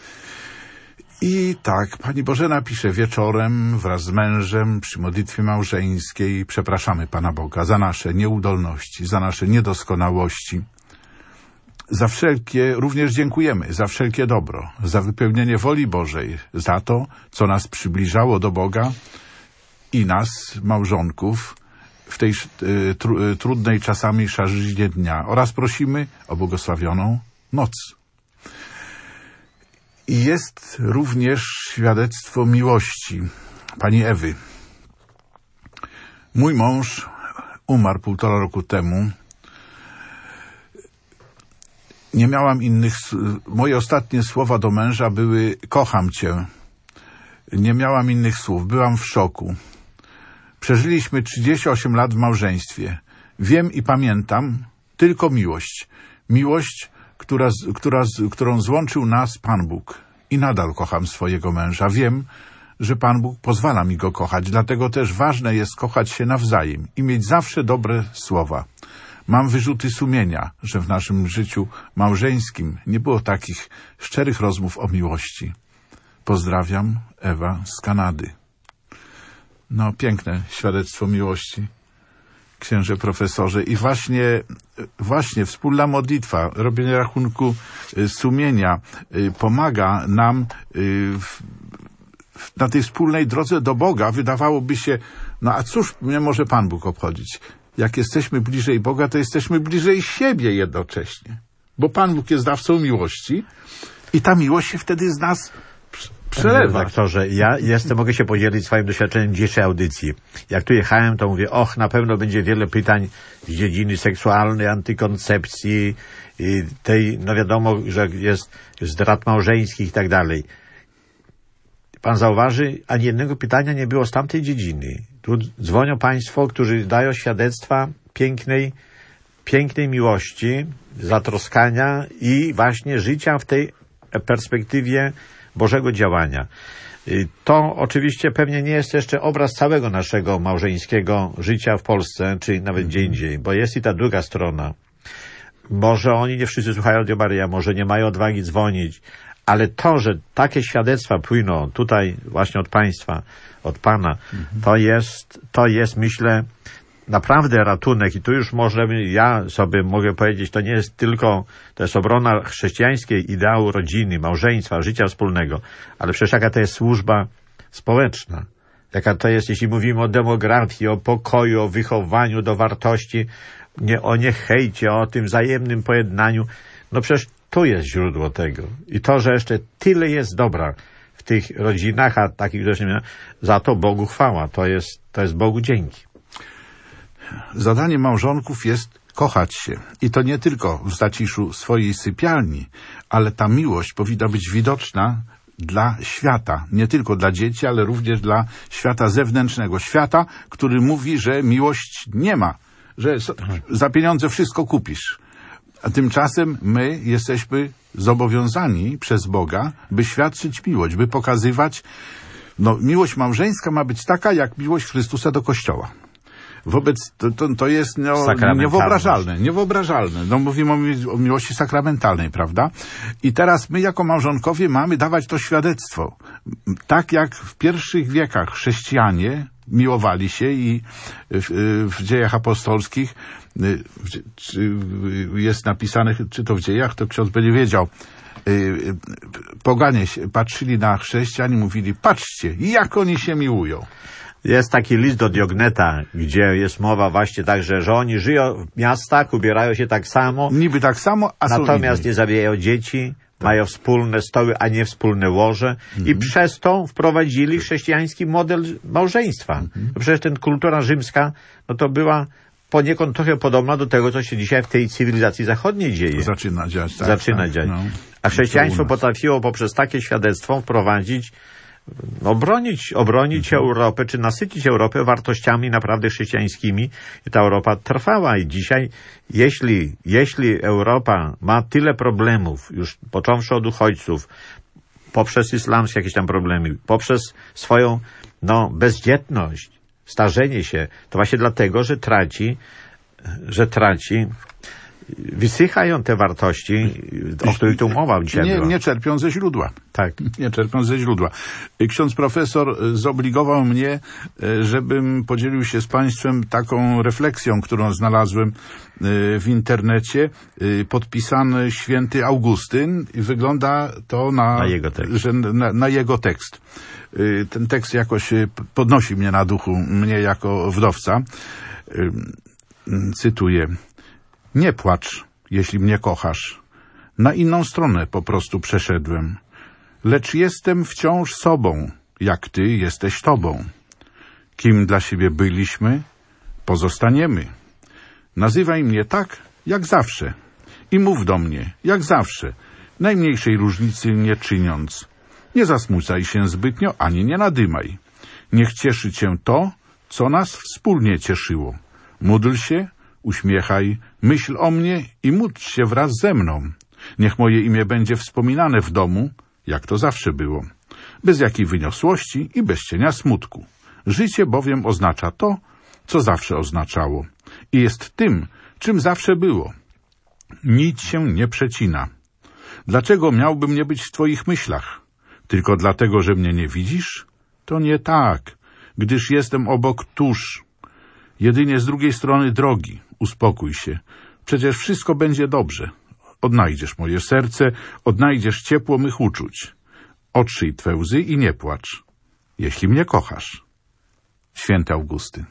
I tak, pani Bożena pisze, wieczorem wraz z mężem przy modlitwie małżeńskiej przepraszamy Pana Boga za nasze nieudolności, za nasze niedoskonałości. Za wszelkie, również dziękujemy za wszelkie dobro, za wypełnienie woli Bożej, za to, co nas przybliżało do Boga i nas, małżonków, w tej y, tru, y, trudnej czasami szarzyźnie dnia oraz prosimy o błogosławioną noc. I jest również świadectwo miłości pani Ewy. Mój mąż umarł półtora roku temu. Nie miałam innych... Moje ostatnie słowa do męża były kocham cię. Nie miałam innych słów. Byłam w szoku. Przeżyliśmy trzydzieści osiem lat w małżeństwie. Wiem i pamiętam tylko miłość. Miłość, która, która, którą złączył nas Pan Bóg. I nadal kocham swojego męża. Wiem, że Pan Bóg pozwala mi go kochać. Dlatego też ważne jest kochać się nawzajem i mieć zawsze dobre słowa. Mam wyrzuty sumienia, że w naszym życiu małżeńskim nie było takich szczerych rozmów o miłości. Pozdrawiam, Ewa z Kanady. No, piękne świadectwo miłości, księże profesorze. I właśnie, właśnie wspólna modlitwa, robienie rachunku sumienia pomaga nam w, na tej wspólnej drodze do Boga. Wydawałoby się, no a cóż mnie może Pan Bóg obchodzić? Jak jesteśmy bliżej Boga, to jesteśmy bliżej siebie jednocześnie. Bo Pan Bóg jest dawcą miłości i ta miłość się wtedy z nas przelewa. Doktorze, ja jestem, mogę się podzielić swoim doświadczeniem dzisiejszej audycji. Jak tu jechałem, to mówię, och, na pewno będzie wiele pytań z dziedziny seksualnej, antykoncepcji, i tej, no wiadomo, że jest zdrad małżeńskich i tak dalej. Pan zauważy, ani jednego pytania nie było z tamtej dziedziny. Tu dzwonią państwo, którzy dają świadectwa pięknej, pięknej miłości, zatroskania i właśnie życia w tej perspektywie Bożego działania. To oczywiście pewnie nie jest jeszcze obraz całego naszego małżeńskiego życia w Polsce, czy nawet gdzie indziej, bo jest i ta druga strona. Może oni nie wszyscy słuchają Radio Maryja, może nie mają odwagi dzwonić, ale to, że takie świadectwa płyną tutaj właśnie od państwa, od Pana, mhm. to jest, to jest, myślę, naprawdę ratunek i tu już możemy, ja sobie mogę powiedzieć, to nie jest tylko, to jest obrona chrześcijańskiej ideału rodziny, małżeństwa, życia wspólnego, ale przecież jaka to jest służba społeczna, jaka to jest, jeśli mówimy o demografii, o pokoju, o wychowaniu do wartości, nie, o niechejcie, o tym wzajemnym pojednaniu, no przecież tu jest źródło tego. I to, że jeszcze tyle jest dobra w tych rodzinach, a takich też nie ma, za to Bogu chwała, to jest, to jest Bogu dzięki. Zadaniem małżonków jest kochać się. I to nie tylko w zaciszu swojej sypialni, ale ta miłość powinna być widoczna dla świata. Nie tylko dla dzieci, ale również dla świata zewnętrznego. Świata, który mówi, że miłość nie ma. Że za pieniądze wszystko kupisz. A tymczasem my jesteśmy zobowiązani przez Boga, by świadczyć miłość, by pokazywać, no miłość małżeńska ma być taka, jak miłość Chrystusa do Kościoła. Wobec, to, to, to jest no, niewyobrażalne, niewyobrażalne. No mówimy o, mi o miłości sakramentalnej, prawda? I teraz my jako małżonkowie mamy dawać to świadectwo. Tak jak w pierwszych wiekach chrześcijanie miłowali się i w, w dziejach apostolskich jest napisane, czy to w dziejach, to ksiądz będzie wiedział, poganie patrzyli na chrześcijan i mówili, patrzcie, jak oni się miłują. Jest taki list do Diogneta, gdzie jest mowa właśnie tak, że, że oni żyją w miastach, ubierają się tak samo. Niby tak samo, a są natomiast inni. Nie zabijają dzieci, tak. Mają wspólne stoły, a nie wspólne łoże. Mhm. I przez to wprowadzili chrześcijański model małżeństwa. Mhm. No przecież ten kultura rzymska, no to była poniekąd trochę podobna do tego, co się dzisiaj w tej cywilizacji zachodniej dzieje. Zaczyna dziać. Tak, Zaczyna tak, dziać. No. A chrześcijaństwo potrafiło poprzez takie świadectwo wprowadzić, obronić, obronić mhm. Europę, czy nasycić Europę wartościami naprawdę chrześcijańskimi i ta Europa trwała. I dzisiaj, jeśli, jeśli Europa ma tyle problemów, już począwszy od uchodźców, poprzez islamskie jakieś tam problemy, poprzez swoją, no, bezdzietność, starzenie się, to właśnie dlatego, że traci, że traci, wysychają te wartości, o których tu mowa dzisiaj nie, była. nie czerpią ze źródła. Tak. Nie czerpią ze źródła. Ksiądz profesor zobligował mnie, żebym podzielił się z państwem taką refleksją, którą znalazłem w internecie. Podpisany święty Augustyn i wygląda to na, na, jego, tekst. Że, na, na jego tekst. Ten tekst jakoś podnosi mnie na duchu, mnie jako wdowca. Cytuję. Nie płacz, jeśli mnie kochasz. Na inną stronę po prostu przeszedłem. Lecz jestem wciąż sobą, jak ty jesteś tobą. Kim dla siebie byliśmy, pozostaniemy. Nazywaj mnie tak, jak zawsze. I mów do mnie, jak zawsze, najmniejszej różnicy nie czyniąc. Nie zasmucaj się zbytnio, ani nie nadymaj. Niech cieszy cię to, co nas wspólnie cieszyło. Módl się, uśmiechaj, myśl o mnie i módl się wraz ze mną. Niech moje imię będzie wspominane w domu, jak to zawsze było. bez jakiej wyniosłości i bez cienia smutku. Życie bowiem oznacza to, co zawsze oznaczało i jest tym, czym zawsze było. Nic się nie przecina. Dlaczego miałbym nie być w twoich myślach? Tylko dlatego, że mnie nie widzisz? To nie tak, gdyż jestem obok tuż. Jedynie z drugiej strony drogi. Uspokój się. Przecież wszystko będzie dobrze. Odnajdziesz moje serce, odnajdziesz ciepło mych uczuć. Otrzyj twe łzy i nie płacz, jeśli mnie kochasz. Święty Augustyn.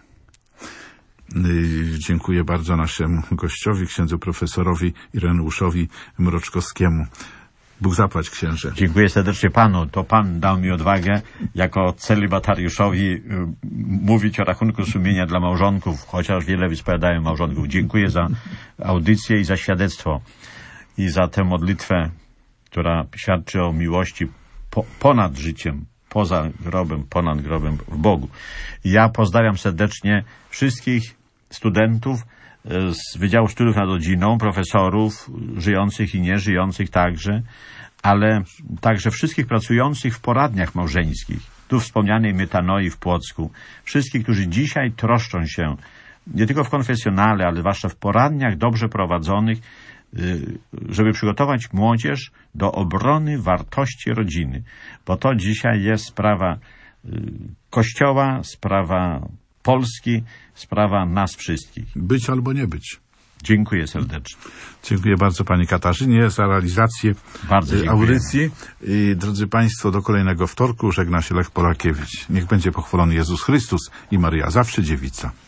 Dziękuję bardzo naszemu gościowi, księdzu profesorowi Ireneuszowi Mroczkowskiemu. Bóg zapłać, księże. Dziękuję serdecznie panu. To pan dał mi odwagę jako celibatariuszowi y, mówić o rachunku sumienia dla małżonków, chociaż wiele wyspowiadają małżonków. Dziękuję za audycję i za świadectwo i za tę modlitwę, która świadczy o miłości po, ponad życiem, poza grobem, ponad grobem w Bogu. Ja pozdrawiam serdecznie wszystkich studentów z Wydziału Studiów nad Rodziną, profesorów żyjących i nieżyjących także, ale także wszystkich pracujących w poradniach małżeńskich, tu wspomnianej Metanoi w Płocku, wszystkich, którzy dzisiaj troszczą się nie tylko w konfesjonale, ale zwłaszcza w poradniach dobrze prowadzonych, żeby przygotować młodzież do obrony wartości rodziny, bo to dzisiaj jest sprawa Kościoła, sprawa Polski, sprawa nas wszystkich. Być albo nie być. Dziękuję serdecznie. Dziękuję bardzo pani Katarzynie za realizację bardzo audycji. I, drodzy państwo, do kolejnego wtorku żegna się Lech Polakiewicz. Niech będzie pochwalony Jezus Chrystus i Maryja zawsze dziewica.